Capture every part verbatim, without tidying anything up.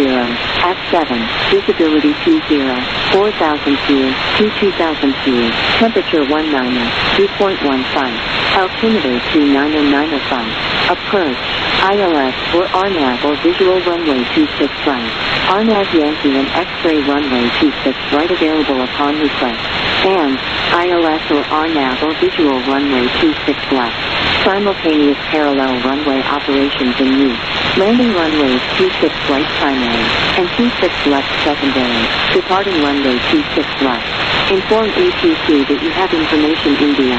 at seven, visibility two zero, four thousand feet, to two thousand feet, temperature one ninety, dew point one five, altimeter two nine nine five, approach, I L S or R NAV or visual runway two six right, R NAV Yankee and X-ray runway two six right available upon request, and I L S or R NAV or visual runway two six left. Simultaneous parallel runway operations in use. Landing runways two six right primary and two six left secondary. Departing runway two six left. Inform A T C that you have information India.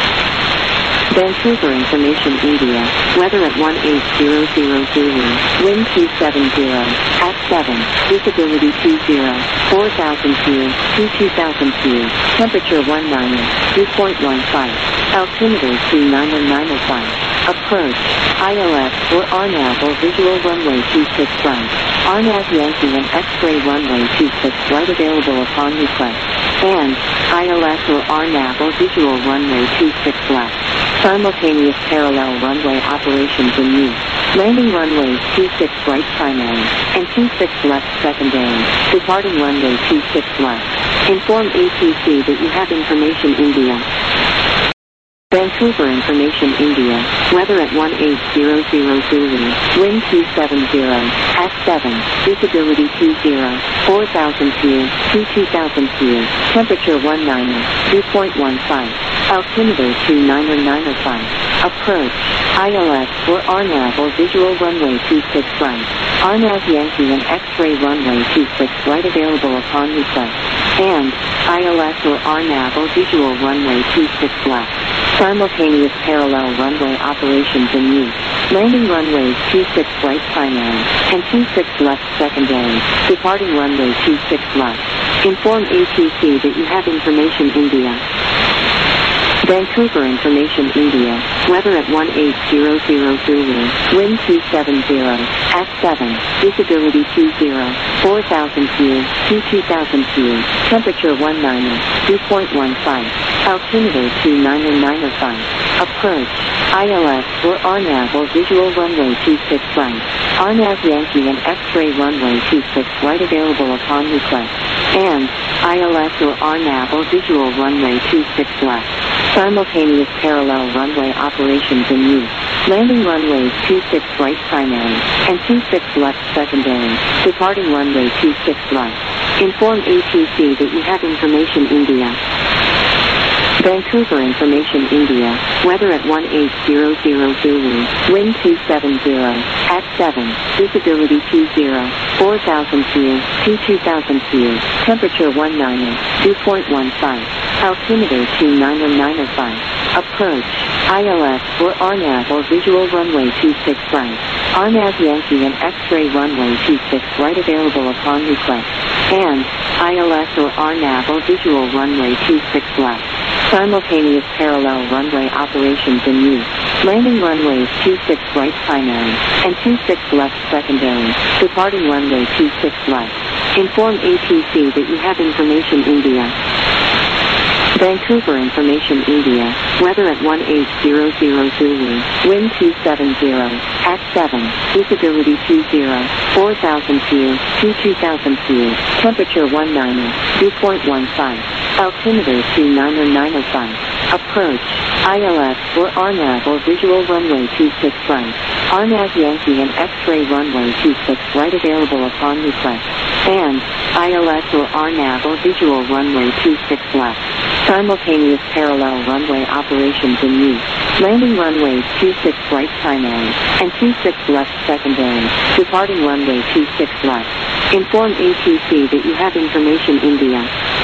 Vancouver information India. Weather at one eight zero zero Zulu. Wind two seven zero. At seven. Visibility two zero. four thousand feet. to two thousand feet. Temperature one ninety. dew point one five. Altimeter two nine nine five. Approach. I L S or R NAV or visual runway two six right. R NAV Yankee and X-ray runway two six right available upon request. And I L S or R NAV or visual runway two six left. Simultaneous parallel runway operations in use. Landing runways two six right primary and two six left secondary. Departing runway two six left. Inform A T C that you have information India. Vancouver information India. Weather at one eight zero zero Zulu. Wind two seven zero. At seven. Visibility two zero. four thousand feet. to two thousand feet. Temperature one ninety. dew point one five. Altimeter two nine nine five. Approach. I L S or R NAV or visual runway two six right. R NAV Yankee and X-ray runway two six right available upon request. And I L S or R NAV or visual runway two six left. Simultaneous parallel runway operations in use. Landing runways two six right primary and two six left secondary. Departing runway two six left. Inform A T C that you have information India. Vancouver information India. Weather at one eight zero zero Zulu. Wind two seven zero. At seven. Visibility two zero. four thousand feet. to two thousand feet. Temperature one ninety. dew point one five. Altimeter two nine nine five. Approach. I L S or R NAV or visual runway two six right. R NAV Yankee and X-ray runway two six right available upon request. And I L S or R NAV or visual runway two six left. Simultaneous parallel runway operations in use. Landing runways two six right primary and two six left secondary. Departing runway two six left. Inform A T C that you have information India. Vancouver information India. Weather at one eight zero zero Zulu. Wind two seven zero. At seven. Visibility two zero. four thousand feet. to two thousand feet. Temperature one ninety. dew point one five. Altimeter two nine nine five. Approach. I L S or R NAV or visual runway two six right. R NAV Yankee and X-ray runway two six right available upon request. And I L S or R NAV or visual runway two six left. Simultaneous parallel runway operations in use. Landing runways two six right primary and two six left secondary. Departing runway two six left. Inform A T C that you have information India. Vancouver information India. Weather at one eight zero zero Zulu. Wind two seven zero. At seven. Visibility two zero. four thousand feet. to two thousand feet. Temperature one ninety. dew point one five. Altimeter two nine nine five. Approach. I L S or R NAV or visual runway two six right. R NAV Yankee and X-ray runway two six right available upon request. And I L S or R NAV or visual runway two six left. Simultaneous parallel runway operations in use. Landing runways two six right primary and two six left secondary. Departing runway two six left. Inform A T C that you have information India.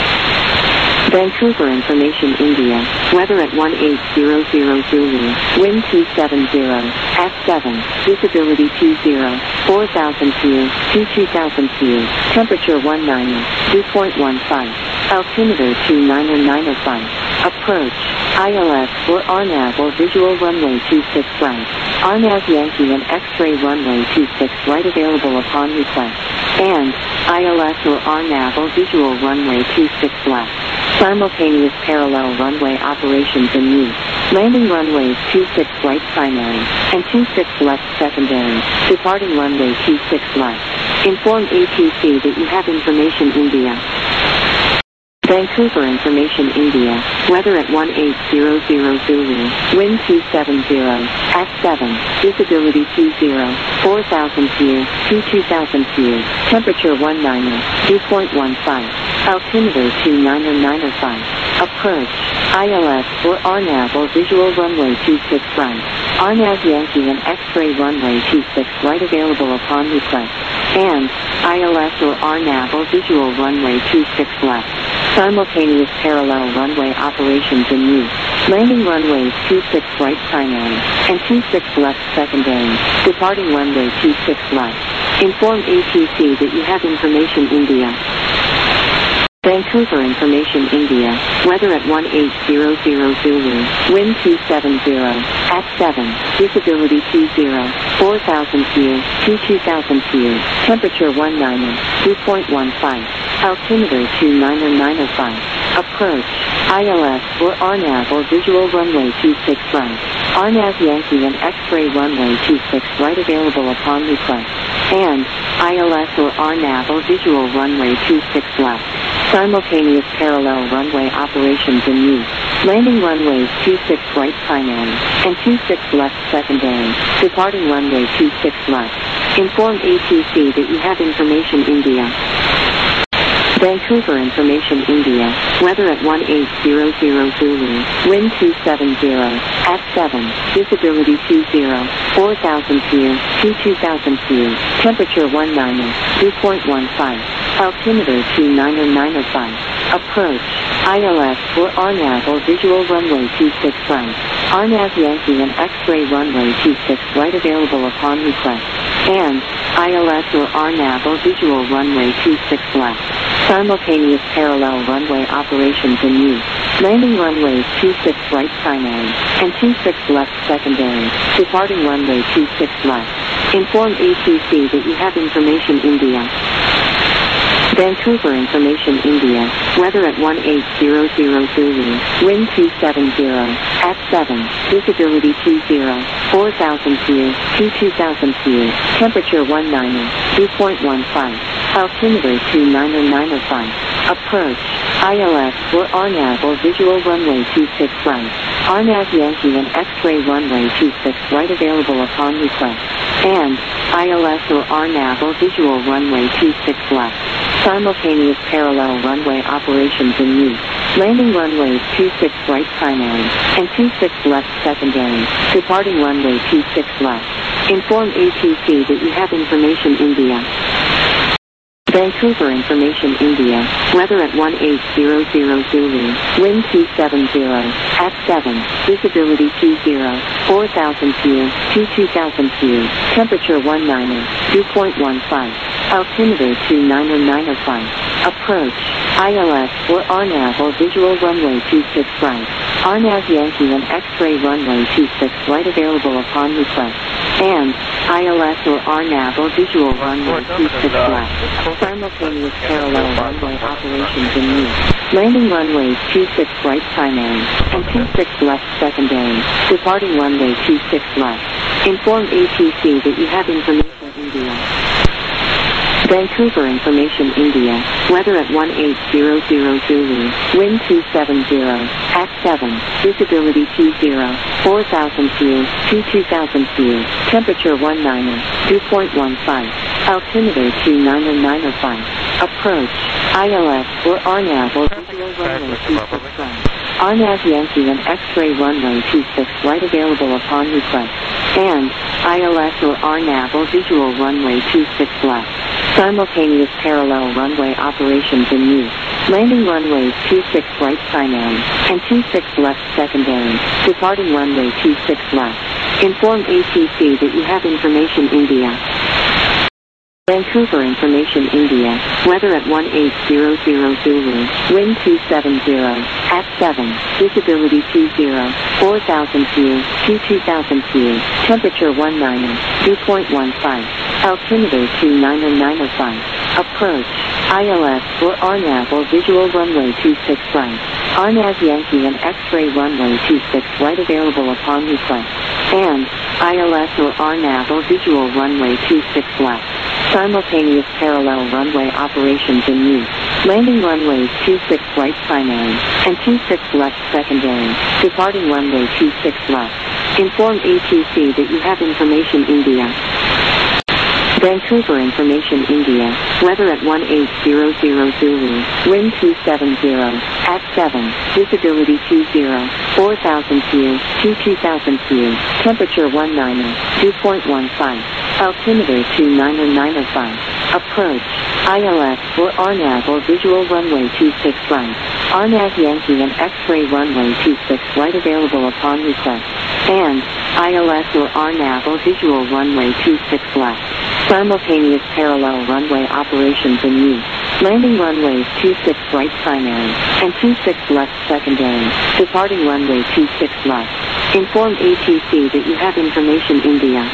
Vancouver information India. Weather at one eight zero zero Zulu. Wind two seven zero. At seven. Visibility two zero. four thousand feet. to two thousand feet. Temperature one ninety. dew point one five. Altimeter two nine nine five. Approach. I L S or R NAV or visual runway two six right. R NAV Yankee and X-ray runway two six right available upon request. And I L S or R NAV or visual runway two six left. Simultaneous parallel runway operations in use. Landing runways two six right primary and two six left secondary. Departing runway two six left. Inform A T C that you have information India. Vancouver Information India, weather at one eight zero zero Zulu, wind two seven zero, at seven, visibility two zero, four thousand feet, to two thousand feet, temperature one niner, dew point one five, altimeter two niner niner five, approach, I L S or R NAV or visual runway two six right, R NAV Yankee and X-ray runway two six right available upon request, and I L S or R NAV or visual runway two six left. Simultaneous parallel runway operations in use. Landing runways two six right primary and two six left secondary. Departing runway two six left. Inform A T C that you have information India. Vancouver Information India, weather at one eight zero zero Zulu, wind two seven zero, at seven, visibility two zero, four thousand feet, to two thousand feet, temperature one niner, dew point one five, altimeter two niner niner five, approach, I L S or R NAV or visual runway two six right, R NAV Yankee and X-ray runway two six right available upon request, and I L S or R NAV or visual runway two six left. Simultaneous parallel runway operations in use. Landing runways two six right primary and two six left secondary. Departing runway two six left. Inform A T C that you have information India. Vancouver Information India, weather at one eight zero zero Zulu, wind two seven zero, at seven, visibility two zero, four thousand feet, to two thousand feet, temperature one niner, dew point one five, altimeter two niner niner five, approach, I L S or R NAV or visual runway two six right, R NAV Yankee and X-ray runway two six right available upon request, and I L S or R NAV or visual runway two six left. Simultaneous parallel runway operations in use. Landing runways two six right primary and two six left secondary. Departing runway two six left. Inform A T C that you have information India. Vancouver Information India, weather at one eight zero zero Zulu, wind two seven zero, at seven, visibility two zero, four thousand feet, to two thousand feet, temperature one niner, dew point one five, altimeter two niner niner five, approach, I L S or R NAV or visual runway two six right, R NAV Yankee and X-ray runway two six right available upon request, and I L S or R NAV or visual runway two six left. Simultaneous parallel runway operations in use. Landing runways two six right primary and two six left secondary. Departing runway two six left. Inform A T C that you have information India. Vancouver Information India, weather at one eight zero zero Zulu, wind two seven zero, at seven, visibility two zero, four thousand feet, to two thousand feet, temperature one niner, dew point one five, altimeter two niner niner five, approach, I L S or R NAV or visual runway two six right, R NAV Yankee and X-ray runway two six right available upon request, and I L S or R NAV or visual runway two six left. Simultaneous parallel runway operations in use. Landing runways two six right primary and two six left secondary. Departing runway two six left. Inform A T C that you have information India. Vancouver Information India, weather at one eight zero zero Zulu, wind two seven zero, at seven, visibility two zero, four thousand feet, to two thousand feet, temperature one niner, dew point one five, altimeter two niner niner five, approach, I L S or R NAV or visual runway two six right, R NAV Yankee and X-ray runway two six right available upon request, and I L S or R NAV or visual runway two six left. Simultaneous parallel runway operations in use. Landing runways two six right primary and two six left secondary. Departing runway two six left. Inform A T C that you have information India. Vancouver Information India, weather at one eight zero zero Zulu, wind two seven zero, at seven, visibility two zero, four thousand feet, to two thousand feet, temperature one niner, dew point one five, Altimeter two nine nine five. Approach. I L S or R NAV or visual runway two six right. R NAV Yankee and X-ray runway two six right available upon request. And I L S or R NAV or visual runway two six left. Simultaneous parallel runway operations in use. Landing runways two six right primary and two six left secondary. Departing runway two six left. Inform A T C that you have information India. Vancouver Information India, weather at one eight zero zero Zulu, wind two seven zero, at seven, visibility two zero, four thousand feet, to two thousand feet, temperature one nine, dew point one five, altimeter two nine nine five, approach, I L S or R NAV or visual runway two six right, R NAV Yankee and X-ray runway two six right available upon request, and I L S or R NAV or visual runway two six left. Simultaneous parallel runway operations in use. Landing runways two six right primary and two six left secondary. Departing runway two six left. Inform A T C that you have information India.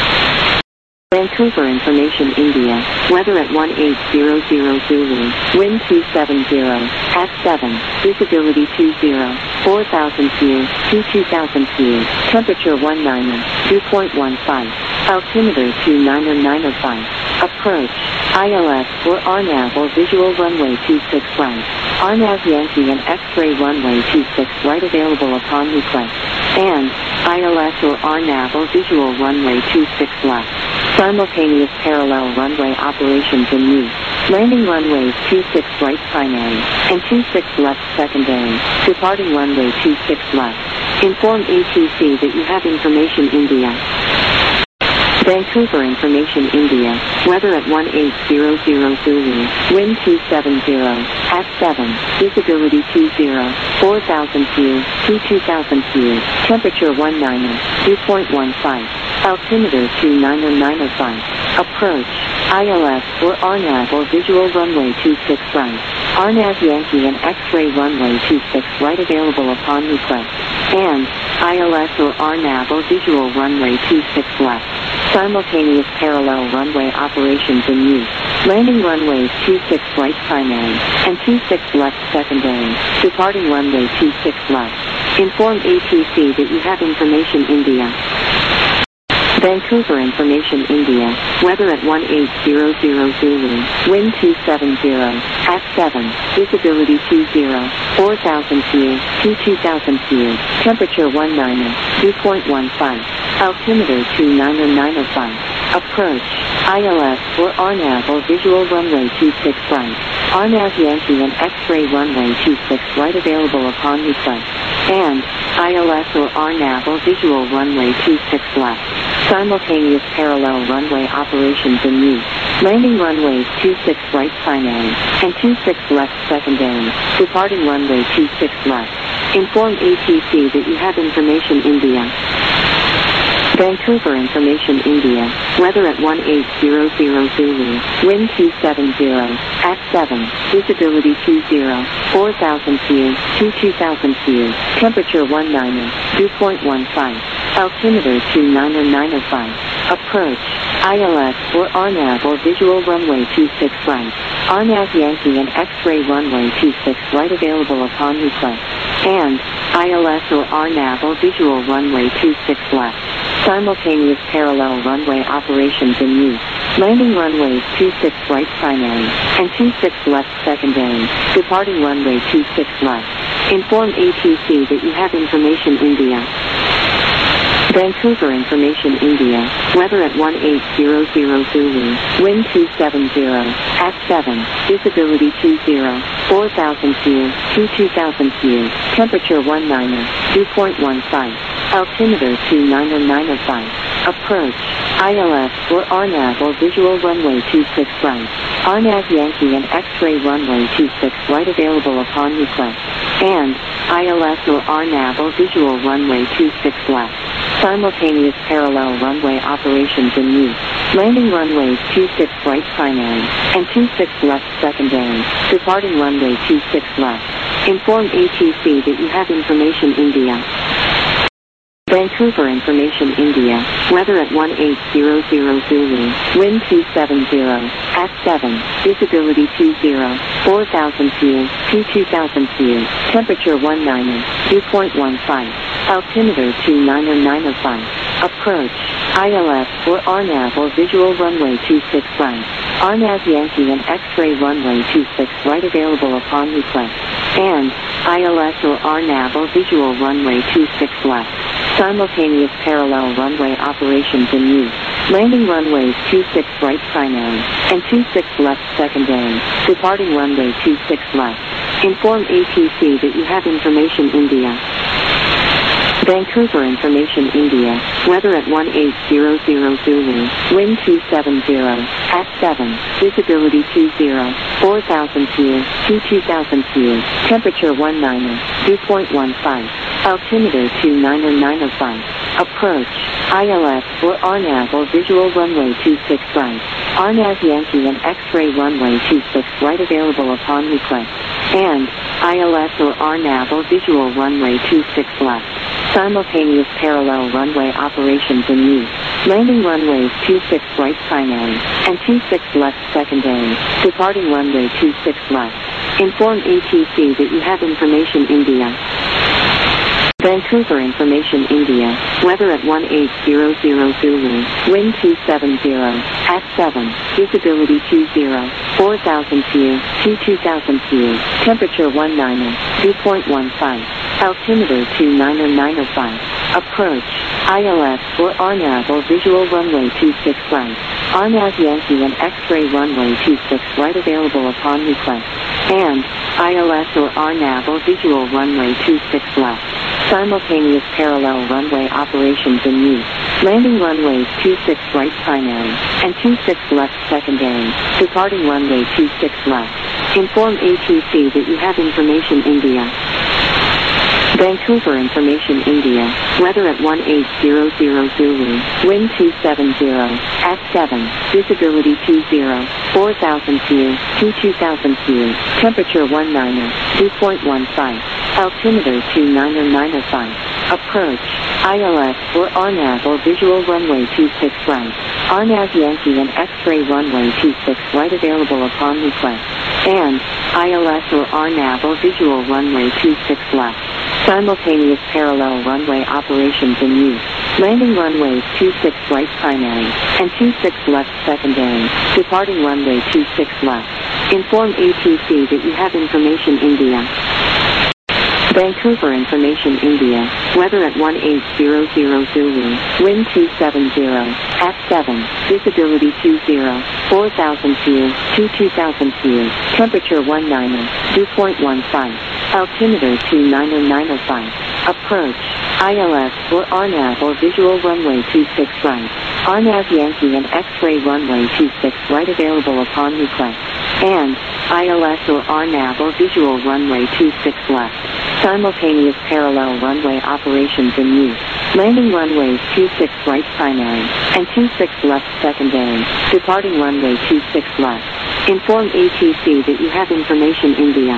Vancouver Information India, weather at one eight zero zero Zulu, wind two seven zero, at seven, visibility two zero, four thousand feet, to two thousand feet, temperature one nine, dew point one five, altimeter two nine nine five, approach, I L S or R NAV or visual runway two six right, R NAV Yankee and X-ray runway two six right available upon request, and I L S or R NAV or visual runway two six left. Simultaneous parallel runway operations in use. Landing runways two six right primary and two six left secondary. Departing runway two six left. Inform A T C that you have information India. Vancouver Information India, weather at one eight zero zero Zulu, wind two seven zero, at seven, visibility two zero, four thousand feet, to two thousand feet, temperature one nine, dew point one five, altimeter two nine nine five, approach, I L S or R NAV or visual runway two six right, R NAV Yankee and X-ray runway two six right available upon request, and I L S or R NAV or visual runway two six left. Simultaneous parallel runway operations in use. Landing runways two six right primary and two six left secondary. Departing runway two six left. Inform A T C that you have information India. Vancouver Information India, weather at one eight zero zero Zulu, wind two seven zero, at seven, visibility two zero, four thousand feet, to two thousand feet, temperature one nine, dew point one five, altimeter two nine nine five, approach, I L S or R NAV or visual runway two six right, R NAV Yankee and X-ray runway two six right available upon request, and I L S or R NAV or visual runway two six left. Simultaneous parallel runway operations in use. Landing runways two six right primary and two six left secondary. Departing runway two six left. Inform A T C that you have information India. Vancouver Information India, weather at one eight zero zero Zulu, wind two seven zero, at seven, visibility two zero, four thousand feet, to two thousand feet, temperature one nine, dew point one five, altimeter two nine nine five, approach, I L S or R NAV or visual runway two six right, R NAV Yankee and X-ray runway two six right available upon request, and I L S or R NAV or visual runway two six left. Simultaneous parallel runway operations in use. Landing runways two six right primary and two six left secondary. Departing runway two six left. Inform A T C that you have information India. Vancouver Information India, weather at one eight zero zero Zulu, wind two seven zero, at seven, visibility two zero, four thousand feet, to two thousand feet, temperature one nine, dew point one five, altimeter two nine nine five, approach, I L S or R NAV or visual runway two six right, R NAV Yankee and X-ray runway two six right available upon request, and I L S or R NAV or visual runway two six left. Simultaneous parallel runway operations in use. Landing runways two six right primary and two six left secondary. Departing runway two six left. Inform A T C that you have information India. Vancouver Information India, weather at one eight zero zero Zulu, wind two seven zero, at seven, visibility two zero, four thousand feet, to two thousand feet, temperature one niner, dew point one five, altimeter two niner niner five, approach, I L S or R N A V or visual runway two six right, R N A V Yankee and X-ray runway two six right available upon request, and I L S or R N A V or visual runway two six left. Simultaneous parallel runway operations in use. Landing runways two six right primary and two six left secondary. Departing runway two six left. Inform A T C that you have information India. Vancouver Information India, weather at one eight zero zero Zulu, wind two seven zero, at seven, visibility two zero, four thousand feet, to two thousand feet, temperature one niner, dew point one five, altimeter two niner niner five, approach, I L S or R N A V or visual runway two six right, R N A V Yankee and X-ray runway two six right available upon request, and I L S or R N A V or visual runway two six left. Simultaneous parallel runway operations in use. Landing runways two six right primary and two six left secondary. Departing runway two six left. Inform A T C that you have information India. Vancouver Information India, weather at one eight zero zero Zulu, wind two seven zero, at seven, visibility two zero, four thousand feet, to two thousand feet, temperature one niner, dew point one five, altimeter two niner niner five, approach, I L S or R N A V or visual runway two six right, R N A V Yankee and X-ray runway two six right available upon request, and I L S or R N A V or visual runway two six left. Simultaneous parallel runway operations in use. Landing runways two six right primary and two six left secondary. Departing runway two six left. Inform A T C that you have information India. Vancouver Information India, weather at one eight zero zero Zulu, wind two seven zero, at seven, visibility two zero, four thousand feet, to two thousand feet, temperature one niner, dew point one five, altimeter two niner niner five, approach, I L S or R N A V or visual runway two six right, R N A V Yankee and X-ray runway two six right available upon request, and I L S or R N A V or visual runway two six left. Simultaneous parallel runway operations in use. Landing runways two six right primary and two six left secondary. Departing runway two six left. Inform A T C that you have information India. Vancouver Information India, weather at one eight zero zero Zulu, wind two seven zero, at seven, visibility two zero, four thousand feet, to two thousand feet, temperature one niner, dew point one five, altimeter two niner niner five, approach, I L S or R N A V or visual runway two six right, R N A V Yankee and X-ray runway two six right available upon request, and I L S or R N A V or visual runway two six left. Simultaneous parallel runway operations in use. Landing runways two six right primary and two six left secondary. Departing runway two six left. Inform A T C that you have information India.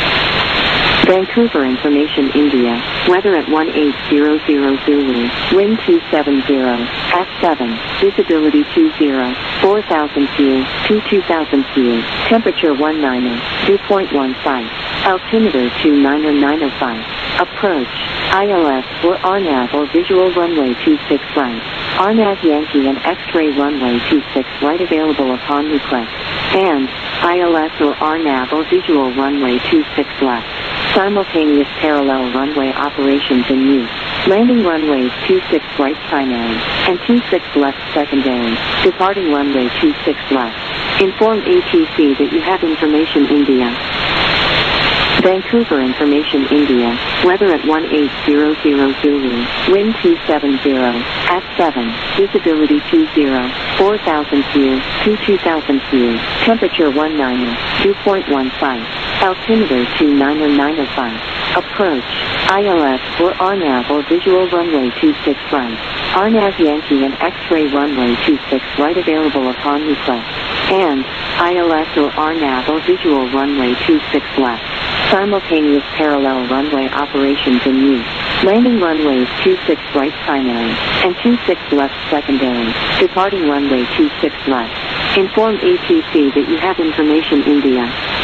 Vancouver Information India, weather at one eight zero zero Zulu, wind two seven zero, at seven, visibility two zero, four thousand feet, to two thousand feet, temperature one niner, dew point one five, altimeter two niner niner five, approach, I L S or R N A V or visual runway two six right, R N A V Yankee and X-ray runway two six right available upon request, and I L S or R N A V or visual runway two six left. Simultaneous parallel runway operations in use. Landing runways two six right primary and two six left secondary. Departing runway two six left. Inform A T C that you have information India. Vancouver Information India, weather at one eight zero zero Zulu, wind two seven zero, at seven, visibility two zero, four thousand feet, to two thousand feet, temperature one niner, dew point one five, altimeter two niner niner five, approach, I L S or R N A V or visual runway two six right, R N A V Yankee and X-ray runway two six right available upon request, and I L S or R N A V or visual runway two six left. Simultaneous parallel runway operations in use. Landing runways two six right primary and two six left secondary. Departing runway two six left. Inform A T C that you have information India.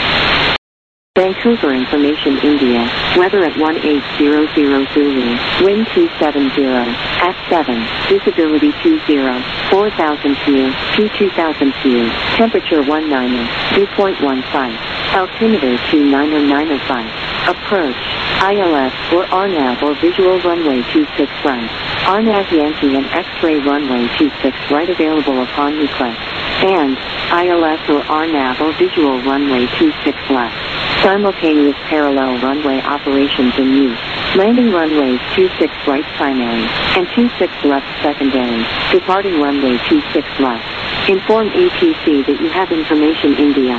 Vancouver information India. Weather at one eight zero zero Zulu. Wind two seven zero. At seven. Visibility two zero. four thousand feet. T two thousand feet. Temperature one ninety. dew point one five. Altimeter two nine nine five. Approach. I L S or R NAV or visual runway two six right. R NAV Yankee and X-ray runway two six right available upon request. And I L S or R NAV or visual runway two six left. Simultaneous parallel runway operations in use. Landing runways two six right primary and two six left secondary. Departing runway two six left. Inform A T C that you have information India.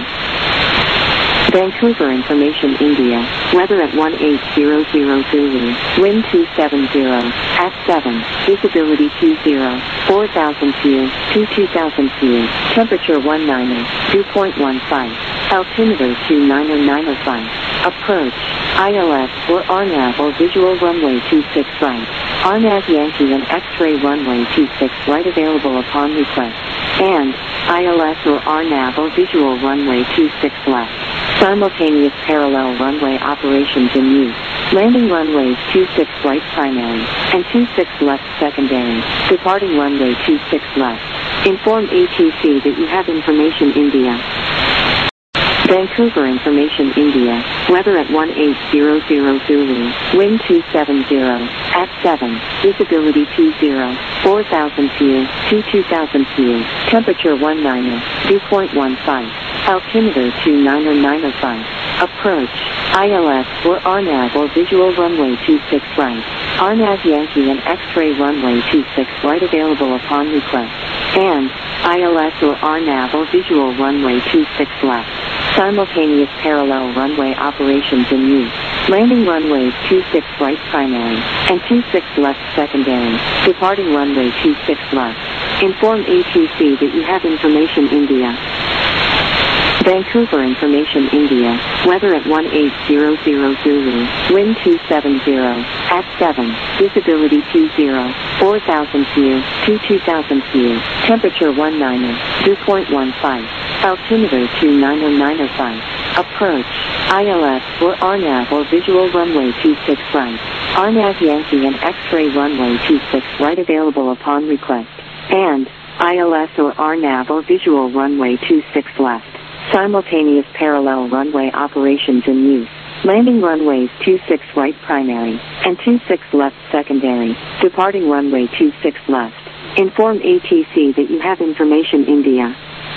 Vancouver information India. Weather at one eight zero zero Zulu. Wind two seven zero. At seven. Visibility two zero. four thousand feet. To two thousand feet. Temperature one ninety. dew point one five. Altimeter two nine nine five. Approach. I L S or R NAV or visual runway two six right. R NAV Yankee and X-ray runway two six right available upon request. And I L S or R NAV or visual runway two six left. Simultaneous parallel runway operations in use. Landing runways two six right primary and two six left secondary. Departing runway two six left. Inform A T C that you have information India. Vancouver information India. Weather at one eight zero zero Zulu. Wind two seven zero. At seven. Visibility two zero. four thousand feet. To two thousand feet. Temperature one ninety. dew point one five. Altimeter two nine nine five. Approach. I L S or R NAV or visual runway two six right. R NAV Yankee and X-ray runway two six right available upon request. And I L S or R NAV or visual runway two six left. Simultaneous parallel runway operations in use. Landing runways two six right primary and two six left secondary. Departing runway two six left. Inform A T C that you have information India. Vancouver information India. Weather at one eight zero zero Zulu. Wind two seven zero. At seven. Visibility two zero. four thousand feet. To two thousand feet. Temperature one ninety. dew point one five. Altimeter two nine nine five. Approach. I L S or R NAV or visual runway two six right. R NAV Yankee and X-ray runway two six right available upon request. And I L S or R NAV or visual runway two six left. Simultaneous parallel runway operations in use. Landing runways two six right primary and two six left secondary. Departing runway two six left. Inform A T C that you have information India.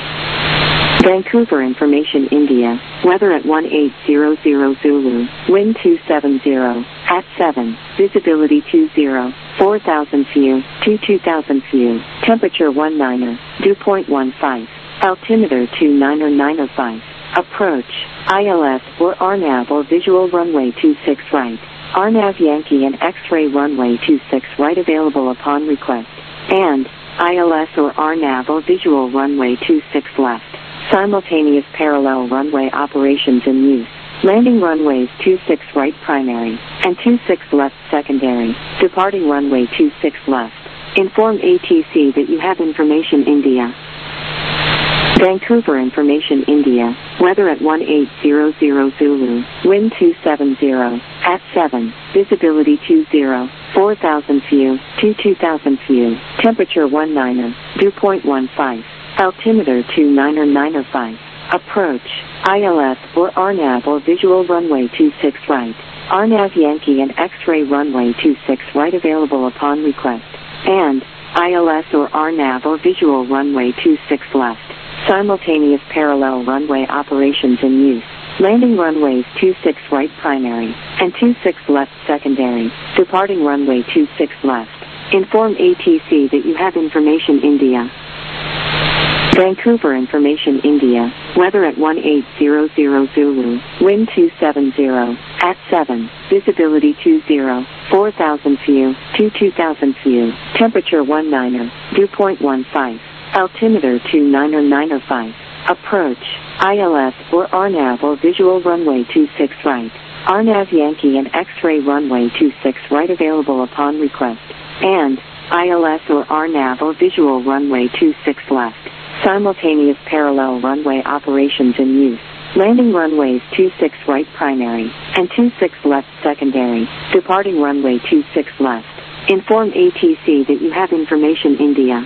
Vancouver information India. Weather at one eight zero zero Zulu. Wind two seven zero. At seven. Visibility two zero. four thousand feet. To two thousand feet. Temperature one ninety. dew point one five. Altimeter two nine nine five. Approach. I L S or R NAV or visual runway two six right. R NAV Yankee and X-ray runway two six right available upon request. And I L S or R NAV or visual runway two six left. Simultaneous parallel runway operations in use. Landing runways two six right primary and two six left secondary. Departing runway two six left. Inform A T C that you have information India. Vancouver information India. Weather at one eight zero zero Zulu. Wind two seven zero. At seven. Visibility two zero. four thousand feet. To two thousand feet. Temperature one ninety. dew point one five. Altimeter two nine nine five. Approach. I L S or R NAV or visual runway two six right. R NAV Yankee and X-ray runway two six right available upon request. And I L S or R NAV or visual runway two six left. Simultaneous parallel runway operations in use. Landing runways two six right primary and two six left secondary. Departing runway two six left. Inform A T C that you have information India. Vancouver information India. Weather at one eight zero zero Zulu. Wind two seven zero. At seven. Visibility two zero. four thousand feet. To two thousand feet. Temperature one ninety. dew point one five. Altimeter two nine nine five. Approach. I L S or R NAV or visual runway two six right. R N A V Yankee and X-ray runway two six right available upon request. And I L S or R NAV or visual runway two six left. Simultaneous parallel runway operations in use. Landing runways two six right primary and two six left secondary. Departing runway two six left. Inform A T C that you have information India.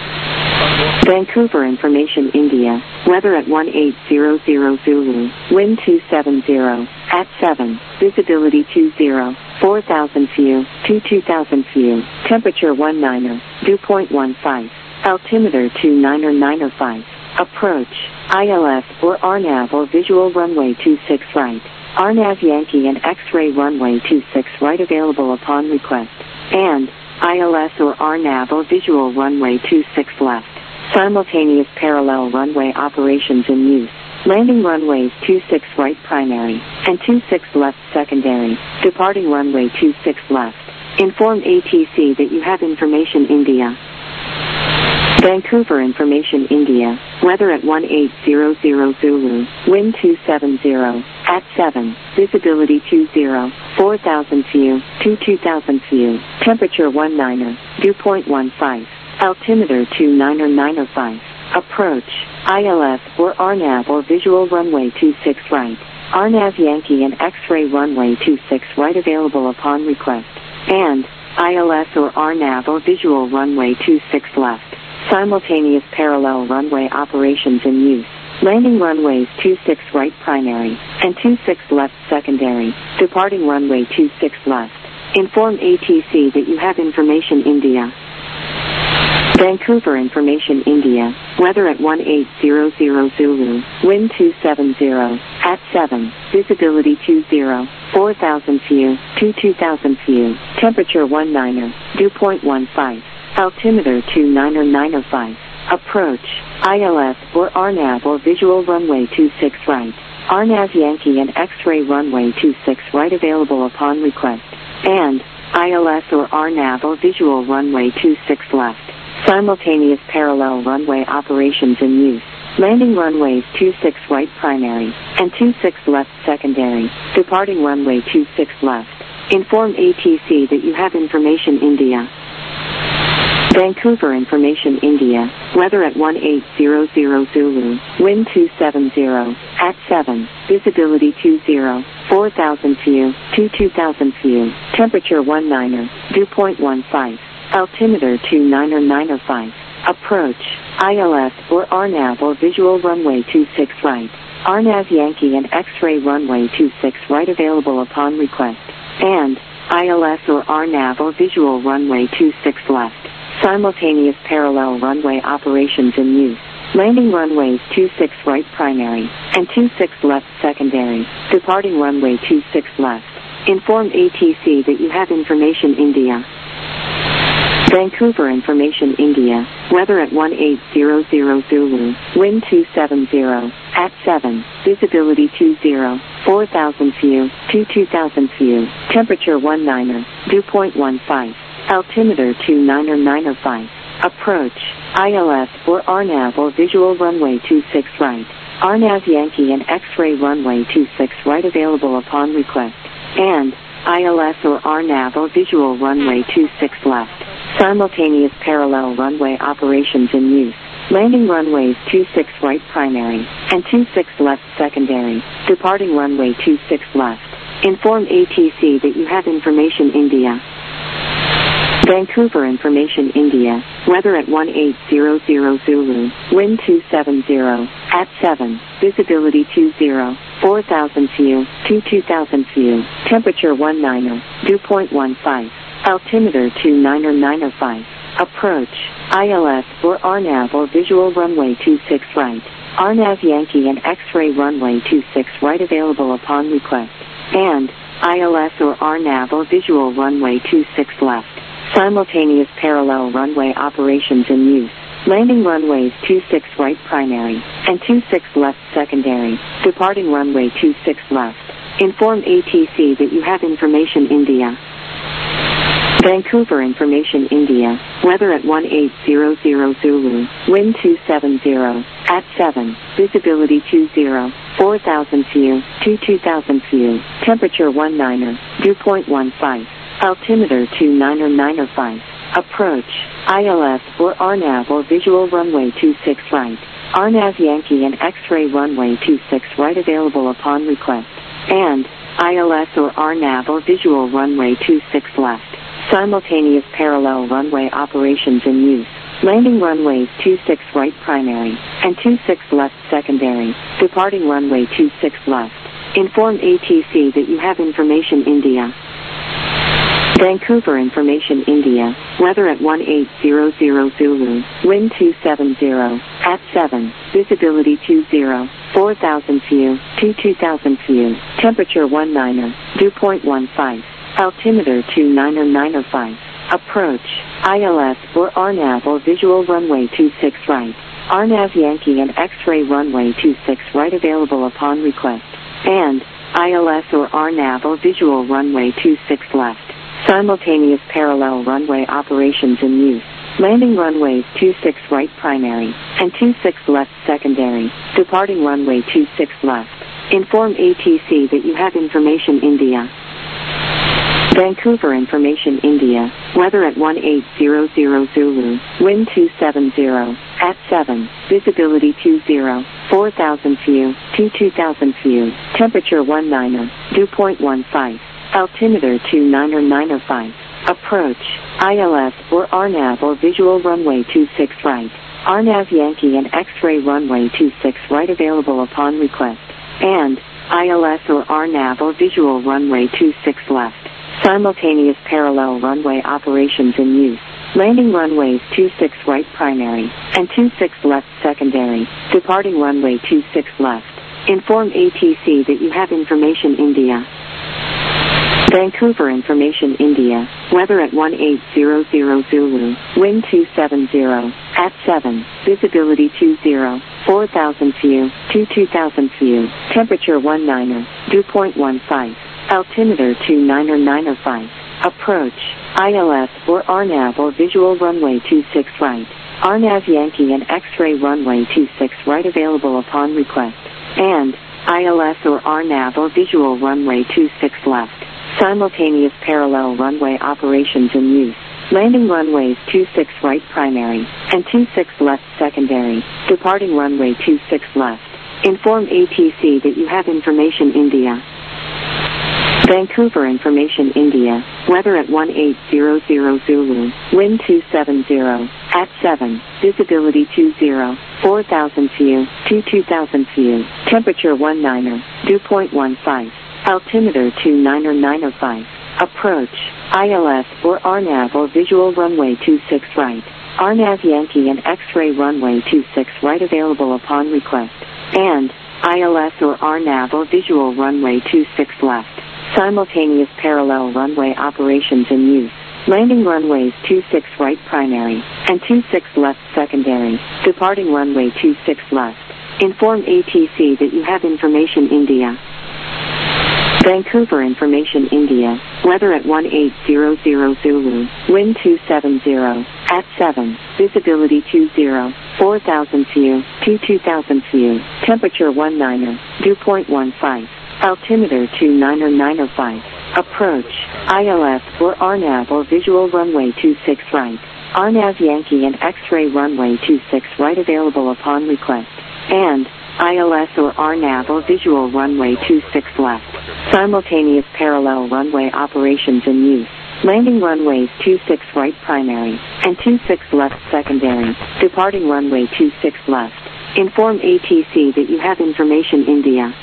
Vancouver information India. Weather at one eight zero zero Zulu. Wind two seven zero. At seven. Visibility two zero. four thousand few. to two thousand few. Temperature one niner. Dew point one five. Altimeter two niner niner five. Approach. I L S or R NAV or visual runway two six right. R NAV Yankee and X-ray runway two six right available upon request. And I L S or R NAV or visual runway two six left. Simultaneous parallel runway operations in use. Landing runways two six right primary and two six left secondary. Departing runway two six left. Inform A T C that you have information India. Vancouver information India. Weather at one eight zero zero Zulu. Wind two seven zero. At seven. Visibility two zero. four thousand few. to two thousand few. Temperature one niner. Dew point one five. Altimeter two niner niner five. Approach. I L S or R NAV or visual runway two six right. R NAV Yankee and X-ray runway two six right available upon request. And I L S or R NAV or visual runway two six left. Simultaneous parallel runway operations in use. Landing runways two six right primary and two six left secondary. Departing runway two six left. Inform A T C that you have information India. Vancouver information India. Weather at one eight zero zero Zulu. Wind two seven zero. At seven. Visibility two zero. four thousand few. to two thousand few. Temperature one niner. Dew point one five. Altimeter two niner niner five. Approach. I L S or R NAV or visual runway two six right. R NAV Yankee and X-ray runway two six right available upon request. And I L S or R NAV or visual runway two six left. Simultaneous parallel runway operations in use. Landing runways two six right primary and two six left secondary. Departing runway two six left. Inform A T C that you have information India. Vancouver information India. Weather at one eight zero zero Zulu. Wind two seven zero. At seven. Visibility two zero. four thousand few. to two thousand few. Temperature one niner. Dew point one five. Altimeter two niner niner five. Approach. I L S or R NAV or visual runway two six right. R NAV Yankee and X-ray runway two six right available upon request. And I L S or R NAV or visual runway two six left. Simultaneous parallel runway operations in use. Landing runways two six right primary and two six left secondary. Departing runway two six left. Inform A T C that you have information India. Vancouver information India. Weather at one eight zero zero Zulu. Wind two seven zero. At seven. Visibility two zero. four thousand few. to two thousand few. Temperature one niner. Dew point one five. Altimeter two niner niner five. Approach. I L S or R NAV or visual runway two six right. R NAV Yankee and X-ray runway two six right available upon request. And I L S or R NAV or visual runway two six left. Simultaneous parallel runway operations in use. Landing runways two six right primary and two six left secondary. Departing runway two six left. Inform A T C that you have information India. Vancouver information India. Weather at one eight zero zero Zulu. Wind two seven zero. At seven. Visibility two zero. four thousand few. to two thousand few. Temperature one niner. Dew point one five. Altimeter two niner niner five. Approach. I L S or R NAV or visual runway two six right. R NAV Yankee and X-ray runway two six right available upon request. And I L S or R NAV or visual runway two six left. Simultaneous parallel runway operations in use. Landing runways two six right primary and two six left secondary. Departing runway two six left. Inform A T C that you have information India. Vancouver information India. Weather at one eight zero zero Zulu. Wind two seven zero. at seven, visibility two zero, four thousand feet, to two thousand feet, temperature one niner, dew point one five, altimeter two niner niner five, approach, I L S or R NAV or visual runway two six right, R NAV Yankee and X-ray runway two six right available upon request, and I L S or R NAV or visual runway two six left, simultaneous parallel runway operations in use. Landing runways two six right primary, and two six left secondary, departing runway two six left. Inform A T C that you have information India. Vancouver information India, weather at one eight zero zero Zulu, wind two seven zero, at seven, visibility two zero, four thousand feet, to two thousand feet, temperature one niner, dew point one five, altimeter two niner niner five. Approach, I L S or R NAV or visual runway two six right, R NAV Yankee and X-ray runway two six right available upon request, and I L S or R NAV or visual runway two six left, simultaneous parallel runway operations in use. Landing runways two six right primary, and two six left secondary, departing runway two six left. Inform A T C that you have information India. Vancouver information India, weather at one eight zero zero Zulu, wind two seven zero, at seven, visibility two zero, four thousand feet, to two thousand feet, temperature one niner, dew point one five, altimeter two niner niner five. Approach, I L S or R NAV or visual runway two six right, R NAV Yankee and X-ray runway two six right available upon request, and I L S or R NAV or visual runway two six left. Simultaneous parallel runway operations in use. Landing runways two six right primary, and two six left secondary, departing runway two six left. Inform A T C that you have information India. Vancouver information India, weather at one eight zero zero Zulu, wind two seven zero, at seven, visibility two zero, four thousand feet, to two thousand feet, temperature one niner, dew point one five. Altimeter two niner niner five. Approach, I L S or R NAV or visual runway two six right, R NAV Yankee and X-ray runway two six right available upon request, and I L S or R NAV or visual runway two six left. Simultaneous parallel runway operations in use. Landing runways two six right primary, and two six left secondary, departing runway two six left. Inform A T C that you have information India. Vancouver information India, weather at one eight zero zero Zulu, wind two seven zero, at seven, visibility two zero, four thousand feet, to two thousand feet, temperature one niner, dew point one five, altimeter two niner niner five. Approach, I L S or R NAV or visual runway two six right, R NAV Yankee and X-ray runway two six right available upon request, and I L S or R NAV or visual runway two six left. Simultaneous parallel runway operations in use. Landing runways two six right primary, and two six left secondary, departing runway two six left. Inform A T C that you have information India. Vancouver information India, weather at one eight zero zero Zulu, wind two seven zero, at seven, visibility two zero, four thousand feet, to two thousand feet, temperature one niner, dew point one five. Altimeter two niner niner five. Approach, I L S or R NAV or visual runway two six right, R NAV Yankee and X-ray runway two six right available upon request, and I L S or R NAV or visual runway two six left. Simultaneous parallel runway operations in use. Landing runways two six right primary, and two six left secondary, departing runway two six left. Inform A T C that you have information India.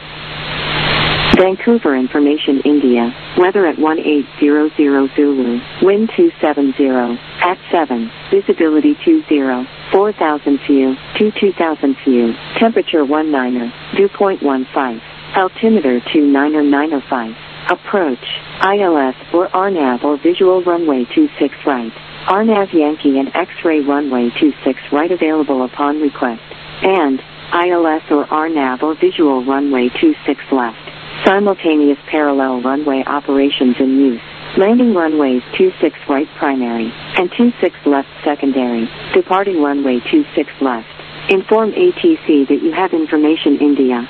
Vancouver information India, weather at one eight zero zero Zulu, wind two seven zero, at seven, visibility two zero, four thousand feet, to two thousand feet, temperature one niner, dew point one five, altimeter two niner niner five. Approach, I L S or R NAV or visual runway two six right, R NAV Yankee and X-ray runway two six right available upon request, and I L S or R NAV or visual runway two six left. Simultaneous parallel runway operations in use. Landing runways two six right primary, and two six left secondary, departing runway two six left. Inform A T C that you have information India.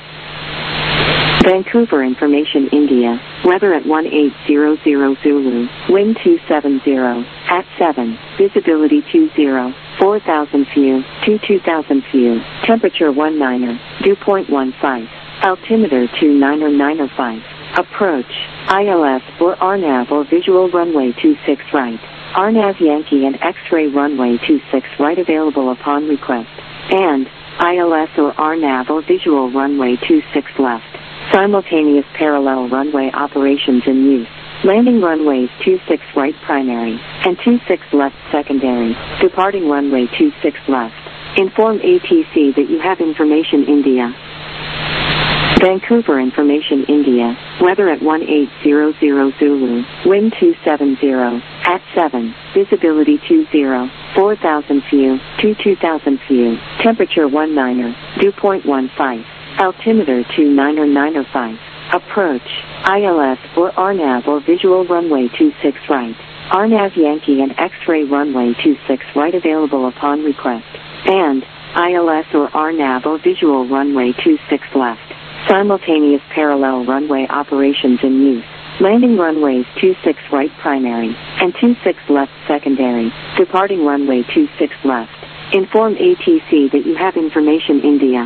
Vancouver Information India. Weather at one eight zero zero Zulu. Wind two seven zero. At seven. Visibility two zero. four thousand few. to two thousand few. Temperature one niner. Dew point one five. Altimeter two niner niner five. Approach. I L S or R NAV or visual runway two six right. R NAV Yankee and X-ray runway two six right available upon request. And I L S or R NAV or visual runway two six left. Simultaneous parallel runway operations in use. Landing runways two six right primary and two six left secondary. Departing runway two six left. Inform A T C that you have information India. Vancouver Information India. Weather at one eight zero zero Zulu. Wind two seven zero. At seven. Visibility two zero. four thousand few. to two thousand few. Temperature one niner. Dew point one five. Altimeter two niner niner five. Approach. I L S or R NAV or visual runway two six right. R NAV Yankee and X-ray runway two six right available upon request. And I L S or R NAV or visual runway two six left. Simultaneous parallel runway operations in use. Landing runways two six right primary and two six left secondary. Departing runway two six left. Inform A T C that you have information India.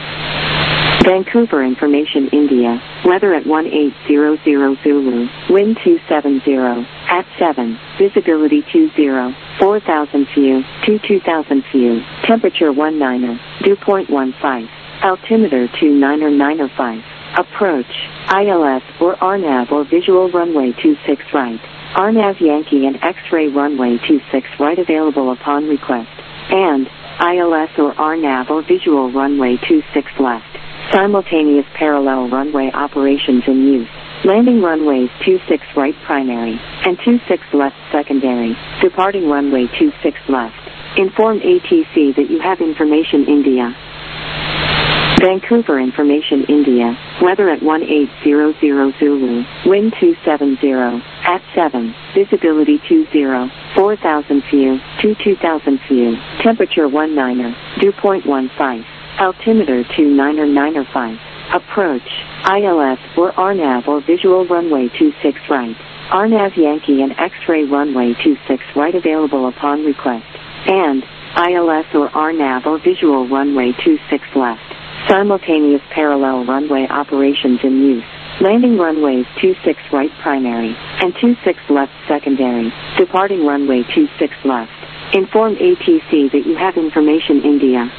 Vancouver Information India. Weather at one eight zero zero Zulu. Wind two seven zero. At seven. Visibility two zero. four thousand few. to two thousand few. Temperature one niner. Dew point one five. Altimeter two niner niner five. Approach. I L S or R NAV or visual runway two six right. R NAV Yankee and X-ray runway two six right available upon request. And I L S or R NAV or visual runway two six left. Simultaneous parallel runway operations in use. Landing runways two six right primary and two six left secondary. Departing runway two six left. Inform A T C that you have information India. Vancouver Information India. Weather at one eight zero zero Zulu. Wind two seven zero. At seven. Visibility two zero. four thousand few. to two thousand few. Temperature one niner. Dew point one five. Altimeter two niner niner five. Approach. I L S or R NAV or visual runway two six right. R NAV Yankee and X-ray runway two six right available upon request. And I L S or R NAV or visual runway two six left. Simultaneous parallel runway operations in use. Landing runways two six right primary and two six left secondary. Departing runway two six left. Inform A T C that you have information India.